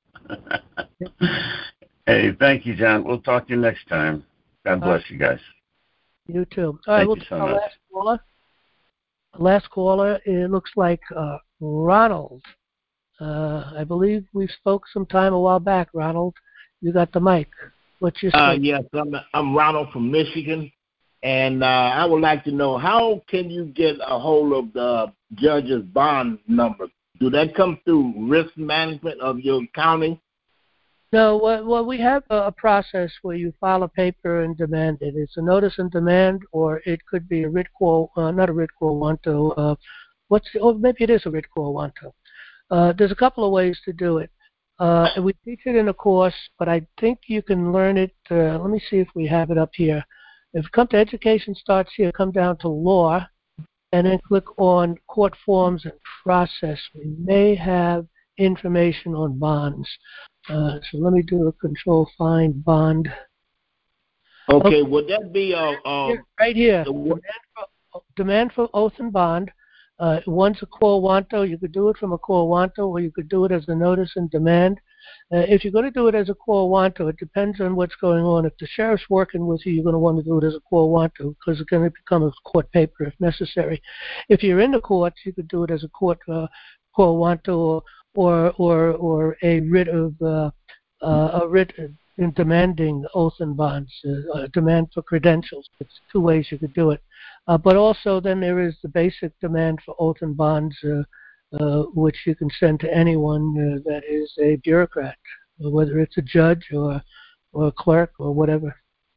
Hey, thank you, John. We'll talk to you next time. God bless you guys. You too. All right, Thank we'll you take so our much. last caller. Last caller, it looks like uh, Ronald. Uh, I believe we spoke some time a while back. Ronald, you got the mic. What's your Uh, statement? yes, I'm, I'm Ronald from Michigan, and uh, I would like to know, how can you get a hold of the judge's bond number? Do that come through risk management of your county? No, well, well, we have a, a process where you file a paper and demand it. It's a notice and demand, or it could be a writ quo, uh, not a writ quo wanto. Uh, what's the, oh, maybe it is a writ quo wanto. Uh, there's a couple of ways to do it. Uh, and we teach it in a course, but I think you can learn it. Uh, let me see if we have it up here. If you come to Education Starts Here, come down to Law, and then click on Court Forms and Process. We may have information on bonds. Uh, so let me do a Control Find Bond. Okay, Okay. would that be a, a Here, right here, the, demand for, demand for oath and bond. Uh, one's a quo wanto. You could do it from a quo wanto, or you could do it as a notice and demand. Uh, if you're going to do it as a quo wanto, it depends on what's going on. If the sheriff's working with you, you're going to want to do it as a quo wanto because it's going to become a court paper if necessary. If you're in the courts, you could do it as a court uh, quo wanto, or or or, or a writ of uh, uh, a writ in demanding oath and bonds, uh, a demand for credentials. It's two ways you could do it. Uh, but also then there is the basic demand for oath and bonds, uh, uh, which you can send to anyone uh, that is a bureaucrat, whether it's a judge or, or a clerk or whatever.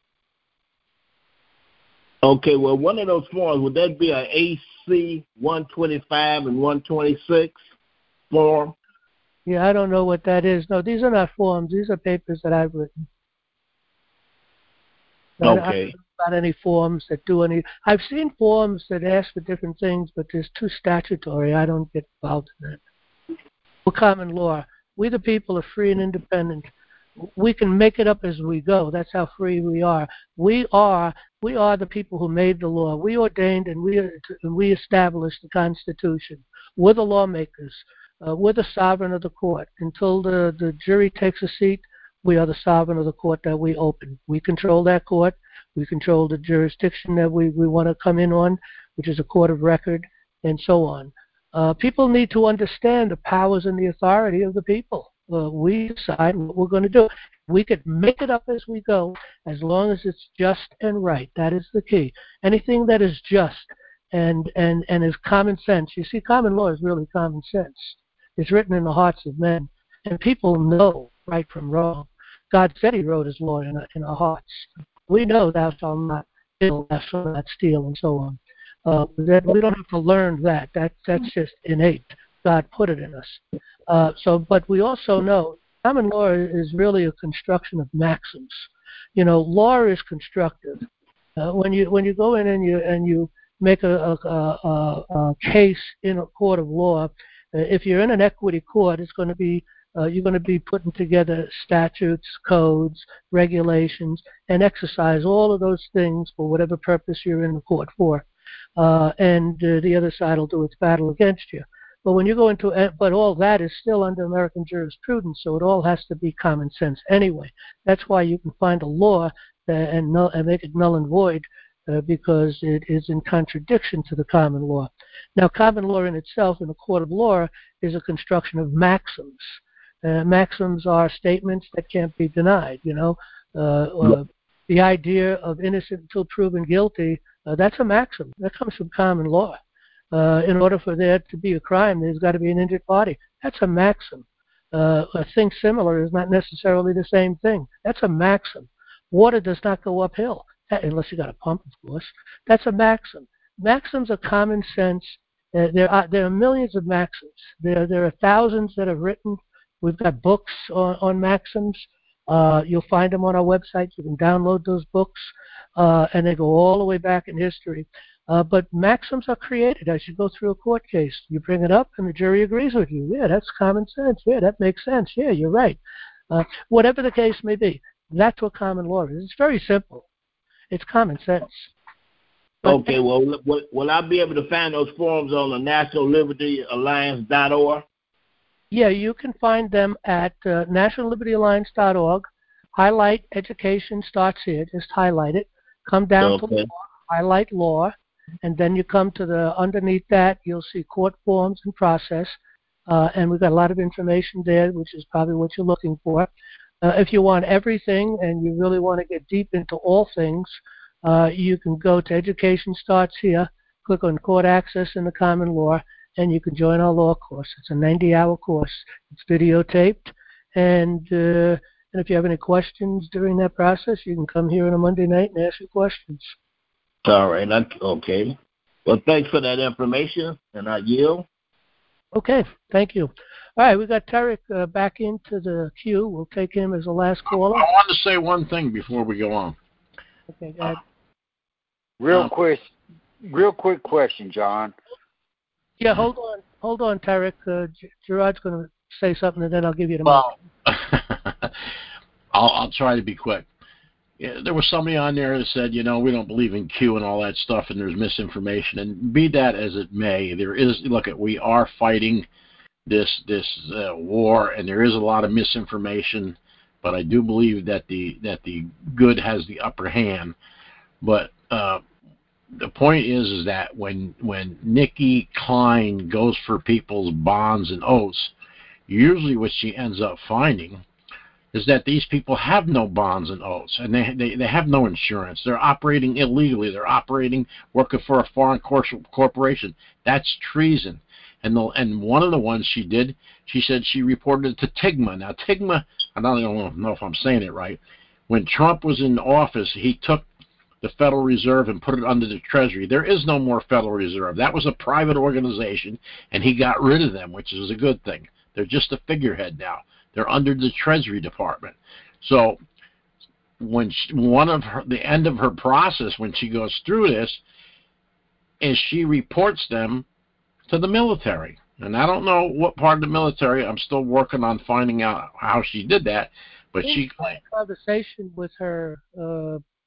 okay, well, one of those forms, would that be a A C one twenty-five and one twenty-six form? Yeah, I don't know what that is. No, these are not forms. These are papers that I've written. I- I Okay. don't know about any forms that do any. I've seen forms that ask for different things, but there's too statutory. I don't get involved in that. We're common law. We the people are free and independent. We can make it up as we go. That's how free we are. We are we are the people who made the law. We ordained and we and we established the Constitution. We're the lawmakers. Uh, we're the sovereign of the court. Until the, the jury takes a seat, We are the sovereign of the court that we open. We control that court. We control the jurisdiction that we, we want to come in on, which is a court of record, and so on. Uh, people need to understand the powers and the authority of the people. Uh, we decide what we're going to do. We could make it up as we go, as long as it's just and right. That is the key. Anything that is just and, and, and is common sense. You see, common law is really common sense. It's written in the hearts of men, and people know right from wrong. God said he wrote his law in, in our hearts. We know thou shalt not kill, thou shalt not steal, and so on. Uh, that we don't have to learn that. That that's just innate. God put it in us. Uh, so, but we also know common law is really a construction of maxims. You know, law is constructive. Uh, when you when you go in and you and you make a, a, a, a case in a court of law, uh, if you're in an equity court, it's going to be uh, you're going to be putting together statutes, codes, regulations, and exercise all of those things for whatever purpose you're in the court for. Uh, and uh, the other side will do its battle against you. But when you go into, uh, but all that is still under American jurisprudence, so it all has to be common sense anyway. That's why you can find a law uh, and, null, and make it null and void uh, because it is in contradiction to the common law. Now, common law in itself, in a court of law, is a construction of maxims. Uh, maxims are statements that can't be denied. You know, uh, uh, the idea of innocent until proven guilty. Uh, that's a maxim. That comes from common law. Uh, in order for there to be a crime, there's got to be an injured party. That's a maxim. Uh, a thing similar is not necessarily the same thing. That's a maxim. Water does not go uphill, unless you got a pump, of course. That's a maxim. Maxims are common sense. Uh, there are there are millions of maxims. There there are thousands that are written. We've got books on, on maxims. Uh, you'll find them on our website. You can download those books, uh, and they go all the way back in history. Uh, but maxims are created as you go through a court case. You bring it up, and the jury agrees with you. Yeah, that's common sense. Yeah, that makes sense. Yeah, you're right. Uh, whatever the case may be, that's what common law is. It's very simple. It's common sense. But okay, well, will, will I be able to find those forums on the National Liberty Alliance dot org? Yeah, you can find them at uh, National Liberty Alliance dot org. Highlight Education starts here. Just highlight it. Come down okay. to law, highlight law, and then you come to the, underneath that, you'll see court forms and process. Uh, and we've got a lot of information there, which is probably what you're looking for. Uh, if you want everything and you really want to get deep into all things, uh, you can go to Education Starts Here, click on Court Access in the Common Law, and you can join our law course. It's a ninety-hour course. It's videotaped, and uh, and if you have any questions during that process, you can come here on a Monday night and ask your questions. All right. Okay. Well, thanks for that information, and I yield. Okay. Thank you. All right. We got Tarek uh, back into the queue. We'll take him as the last caller. I want to say one thing before we go on. Okay. Go ahead. Real Um, quick, real quick question, John. Yeah, hold on, hold on, Tarek. Uh, G- Gerard's going to say something, and then I'll give you the well, mic. I'll, I'll try to be quick. Yeah, there was somebody on there that said, you know, we don't believe in Q and all that stuff, and there's misinformation. And be that as it may, there is. Look, at we are fighting this this uh, war, and there is a lot of misinformation. But I do believe that the that the good has the upper hand. But uh, the point is, is that when when Nikki Klein goes for people's bonds and oaths, usually what she ends up finding is that these people have no bonds and oaths, and they they, they have no insurance. They're operating illegally. They're operating, working for a foreign cor- corporation. That's treason. And the, and one of the ones she did, she said she reported it to TIGMA. Now, TIGMA, I don't know if I'm saying it right. When Trump was in office, he took the Federal Reserve and put it under the Treasury. There is no more Federal Reserve. That was a private organization, and he got rid of them, which is a good thing. They're just a figurehead now. They're under the Treasury Department. So when she, one of her, the end of her process, when she goes through this, is she reports them to the military. And I don't know what part of the military. I'm still working on finding out how she did that. But she had a conversation with her uh,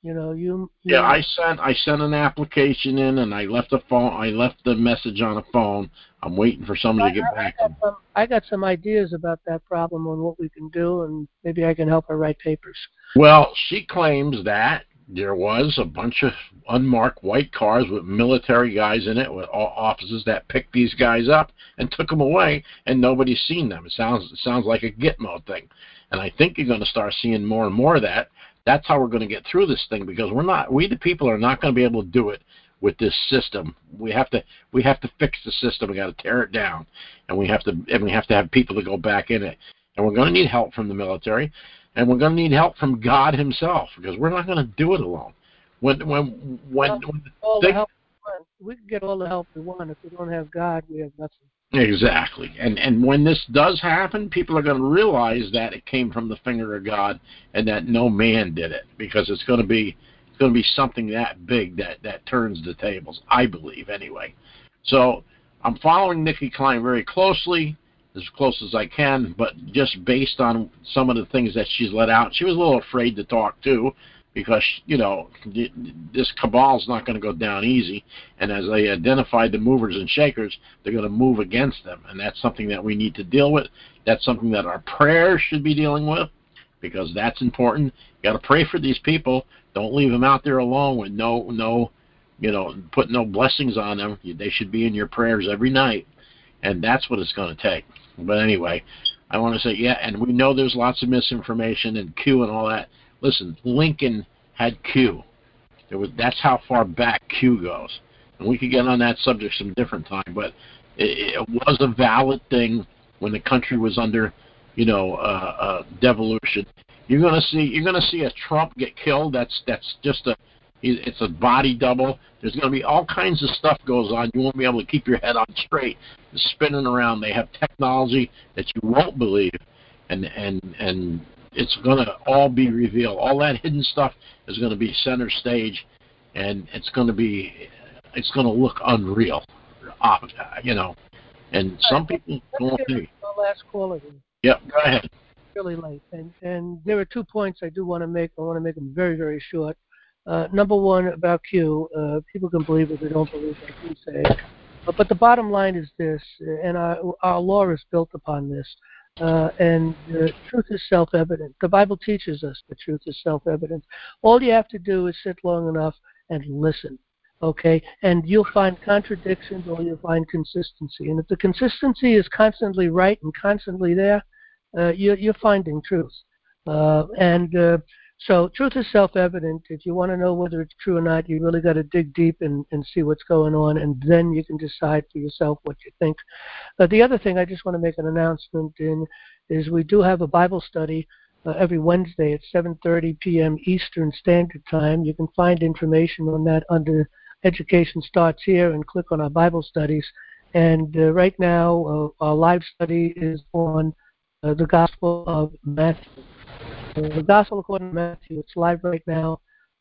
You know, you, you Yeah, I sent I sent an application in, and I left a phone. I left the message on a phone. I'm waiting for somebody to get back I to got, me. some, I got some ideas about that problem on what we can do, and maybe I can help her write papers. Well, she claims that there was a bunch of unmarked white cars with military guys in it, with officers that picked these guys up and took them away, and nobody's seen them. It sounds it sounds like a Gitmo thing, and I think you're going to start seeing more and more of that. That's how we're going to get through this thing, because we're not we the people are not going to be able to do it with this system. We have to we have to fix the system. We got to tear it down, and we have to and we have to have people to go back in it, and we're going to need help from the military. And we're going to need help from God Himself, because we're not going to do it alone. When when when, well, when all they, the help we, want. We can get all the help we want. If we don't have God, we have nothing. Exactly. And and when this does happen, people are going to realize that it came from the finger of God, and that no man did it, because it's going to be it's going to be something that big that that turns the tables. I believe, anyway. So I'm following Nikki Klein very closely, as close as I can, but just based on some of the things that she's let out, she was a little afraid to talk too, because, you know, this cabal's not going to go down easy, and as they identified the movers and shakers, they're going to move against them, and that's something that we need to deal with. That's something that our prayers should be dealing with, because that's important. You got to pray for these people. Don't leave them out there alone with no, no, you know, put no blessings on them. They should be in your prayers every night, and that's what it's going to take. But anyway, I want to say, yeah, and we know there's lots of misinformation and Q and all that. Listen, Lincoln had Q. There was, that's how far back Q goes. And we could get on that subject some different time, but it, it was a valid thing when the country was under, you know, uh, uh, devolution. You're gonna see, you're gonna see a Trump get killed. That's that's just a, it's a body double. There's going to be all kinds of stuff goes on. You won't be able to keep your head on straight. It's spinning around. They have technology that you won't believe, and and and it's going to all be revealed. All that hidden stuff is going to be center stage, and it's going to be, it's going to look unreal, uh, you know. And some people won't be. The last caller. Yep, go ahead. Really late, and and there are two points I do want to make. I want to make them very very short. Uh, number one, about Q, uh, people can believe it, they don't believe it, like you say. But, but the bottom line is this, and our, our law is built upon this, uh, and the truth is self-evident. The Bible teaches us the truth is self-evident. All you have to do is sit long enough and listen, okay? And you'll find contradictions or you'll find consistency. And if the consistency is constantly right and constantly there, uh, you're, you're finding truth. Uh, and... Uh, So truth is self-evident. If you want to know whether it's true or not, you really got to dig deep and, and see what's going on, and then you can decide for yourself what you think. Uh, the other thing I just want to make an announcement in is we do have a Bible study uh, every Wednesday at seven thirty p.m. Eastern Standard Time. You can find information on that under Education Starts Here and click on our Bible studies. And uh, right now, uh, our live study is on uh, the Gospel of Matthew. Uh, the Gospel according to Matthew, it's live right now.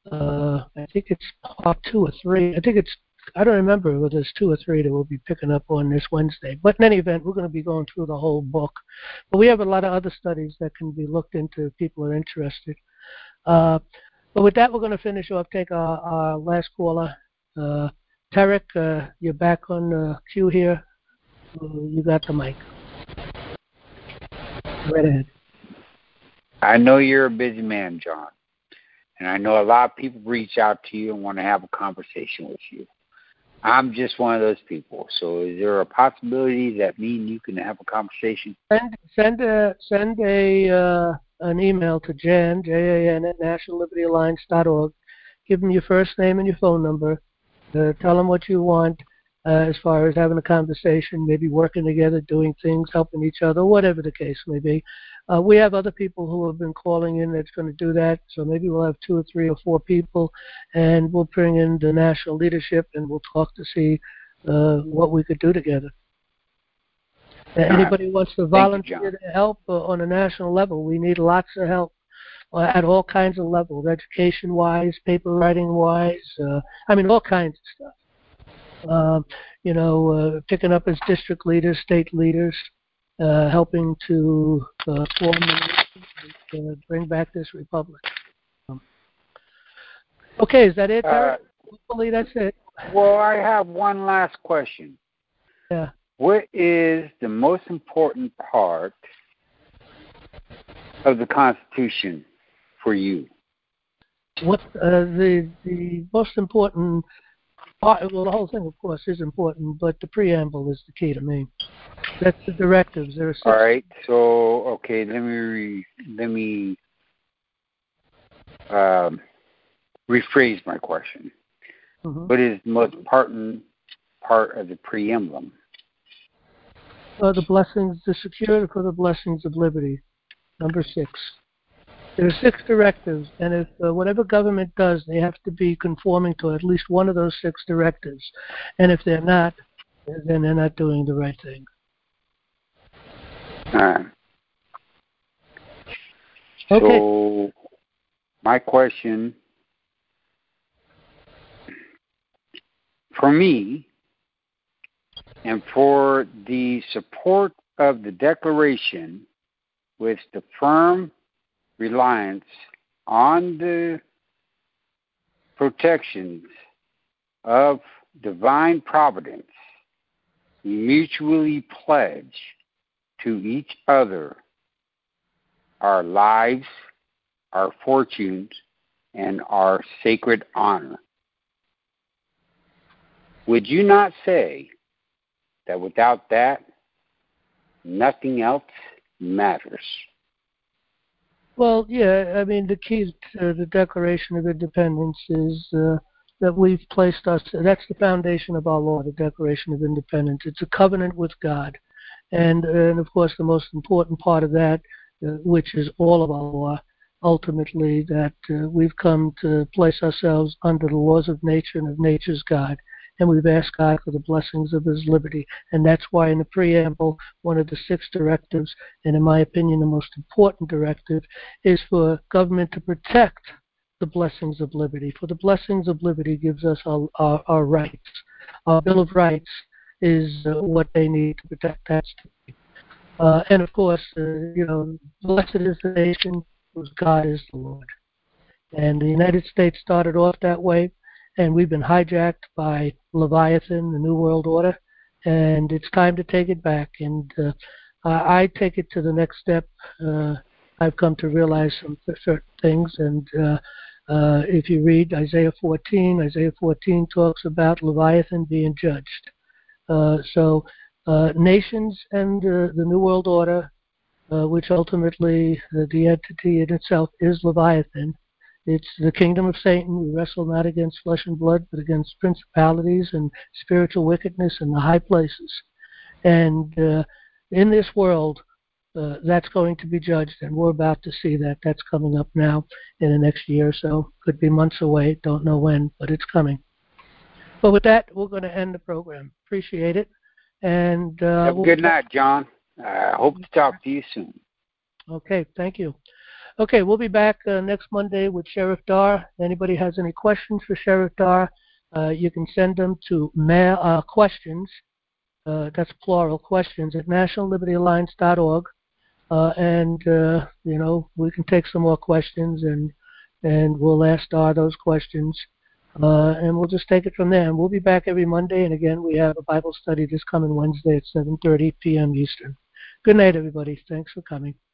Uh, I think it's part two or three. I think it's, I don't remember whether it's two or three that we'll be picking up on this Wednesday. But in any event, we're going to be going through the whole book. But we have a lot of other studies that can be looked into if people are interested. Uh, but with that, we're going to finish off, take our, our last caller. Uh, Tarek, uh, you're back on uh, queue here. Uh, you got the mic. Right ahead. I know you're a busy man, John, and I know a lot of people reach out to you and want to have a conversation with you. I'm just one of those people. So is there a possibility that me and you can have a conversation? Send send a send a uh, an email to Jan J A N at National Liberty Alliance dot org. Give them your first name and your phone number. Uh, tell them what you want uh, as far as having a conversation, maybe working together, doing things, helping each other, whatever the case may be. Uh, we have other people who have been calling in that's going to do that, so maybe we'll have two or three or four people, and we'll bring in the national leadership, and we'll talk to see uh, what we could do together. Uh, anybody who wants to volunteer to help uh, on a national level, we need lots of help uh, at all kinds of levels, education-wise, paper writing-wise, uh, I mean, all kinds of stuff. Uh, you know, uh, picking up as district leaders, state leaders, Uh, helping to uh, form and uh, bring back this republic. Um, Okay, is that it, Uh, Derek? Hopefully that's it. Well, I have one last question. Yeah. What is the most important part of the Constitution for you? What uh, the the most important part? Well, the whole thing, of course, is important, but the preamble is the key to me. That's the directives. There are six. All right. So, okay, let me re, let me um, rephrase my question. Mm-hmm. What is the most important part of the preamble? Uh, the blessings, the security for the blessings of liberty. Number six. There are six directives, and if uh, whatever government does, they have to be conforming to at least one of those six directives. And if they're not, then they're not doing the right thing. All right. Okay. So, my question for me, and for the support of the Declaration with the firm reliance on the protections of divine providence, we mutually pledge to each other our lives, our fortunes, and our sacred honor. Would you not say that without that, nothing else matters? Well, yeah, I mean, the key to the Declaration of Independence is uh, that we've placed us, that's the foundation of our law, the Declaration of Independence. It's a covenant with God. And, and of course, the most important part of that, uh, which is all of our law, ultimately, that uh, we've come to place ourselves under the laws of nature and of nature's God. And we've asked God for the blessings of his liberty. And that's why in the preamble, one of the six directives, and in my opinion the most important directive, is for government to protect the blessings of liberty. For the blessings of liberty gives us our, our, our rights. Our Bill of Rights is uh, what they need to protect that state. Uh, and of course, uh, you know, blessed is the nation whose God is the Lord. And the United States started off that way. And we've been hijacked by Leviathan, the New World Order, and it's time to take it back. And uh, I take it to the next step. Uh, I've come to realize some certain things, and uh, uh, if you read Isaiah fourteen, Isaiah fourteen talks about Leviathan being judged. Uh, so uh, nations and uh, the New World Order, uh, which ultimately uh, the entity in itself is Leviathan, it's the kingdom of Satan. We wrestle not against flesh and blood, but against principalities and spiritual wickedness in the high places. And uh, in this world, uh, that's going to be judged, and we're about to see that. That's coming up now in the next year or so. Could be months away. Don't know when, but it's coming. But with that, we're going to end the program. Appreciate it. And uh, Have a we'll good night, John. I uh, hope to talk to you soon. Okay, thank you. Okay, we'll be back uh, next Monday with Sheriff Dar. Anybody has any questions for Sheriff Dar, uh, you can send them to mail, uh, questions, uh, that's plural, questions at national liberty alliance dot org. Uh, and, uh, you know, we can take some more questions, and and we'll ask Dar those questions. Uh, and we'll just take it from there. And we'll be back every Monday. And, again, we have a Bible study this coming Wednesday at seven thirty p.m. Eastern. Good night, everybody. Thanks for coming.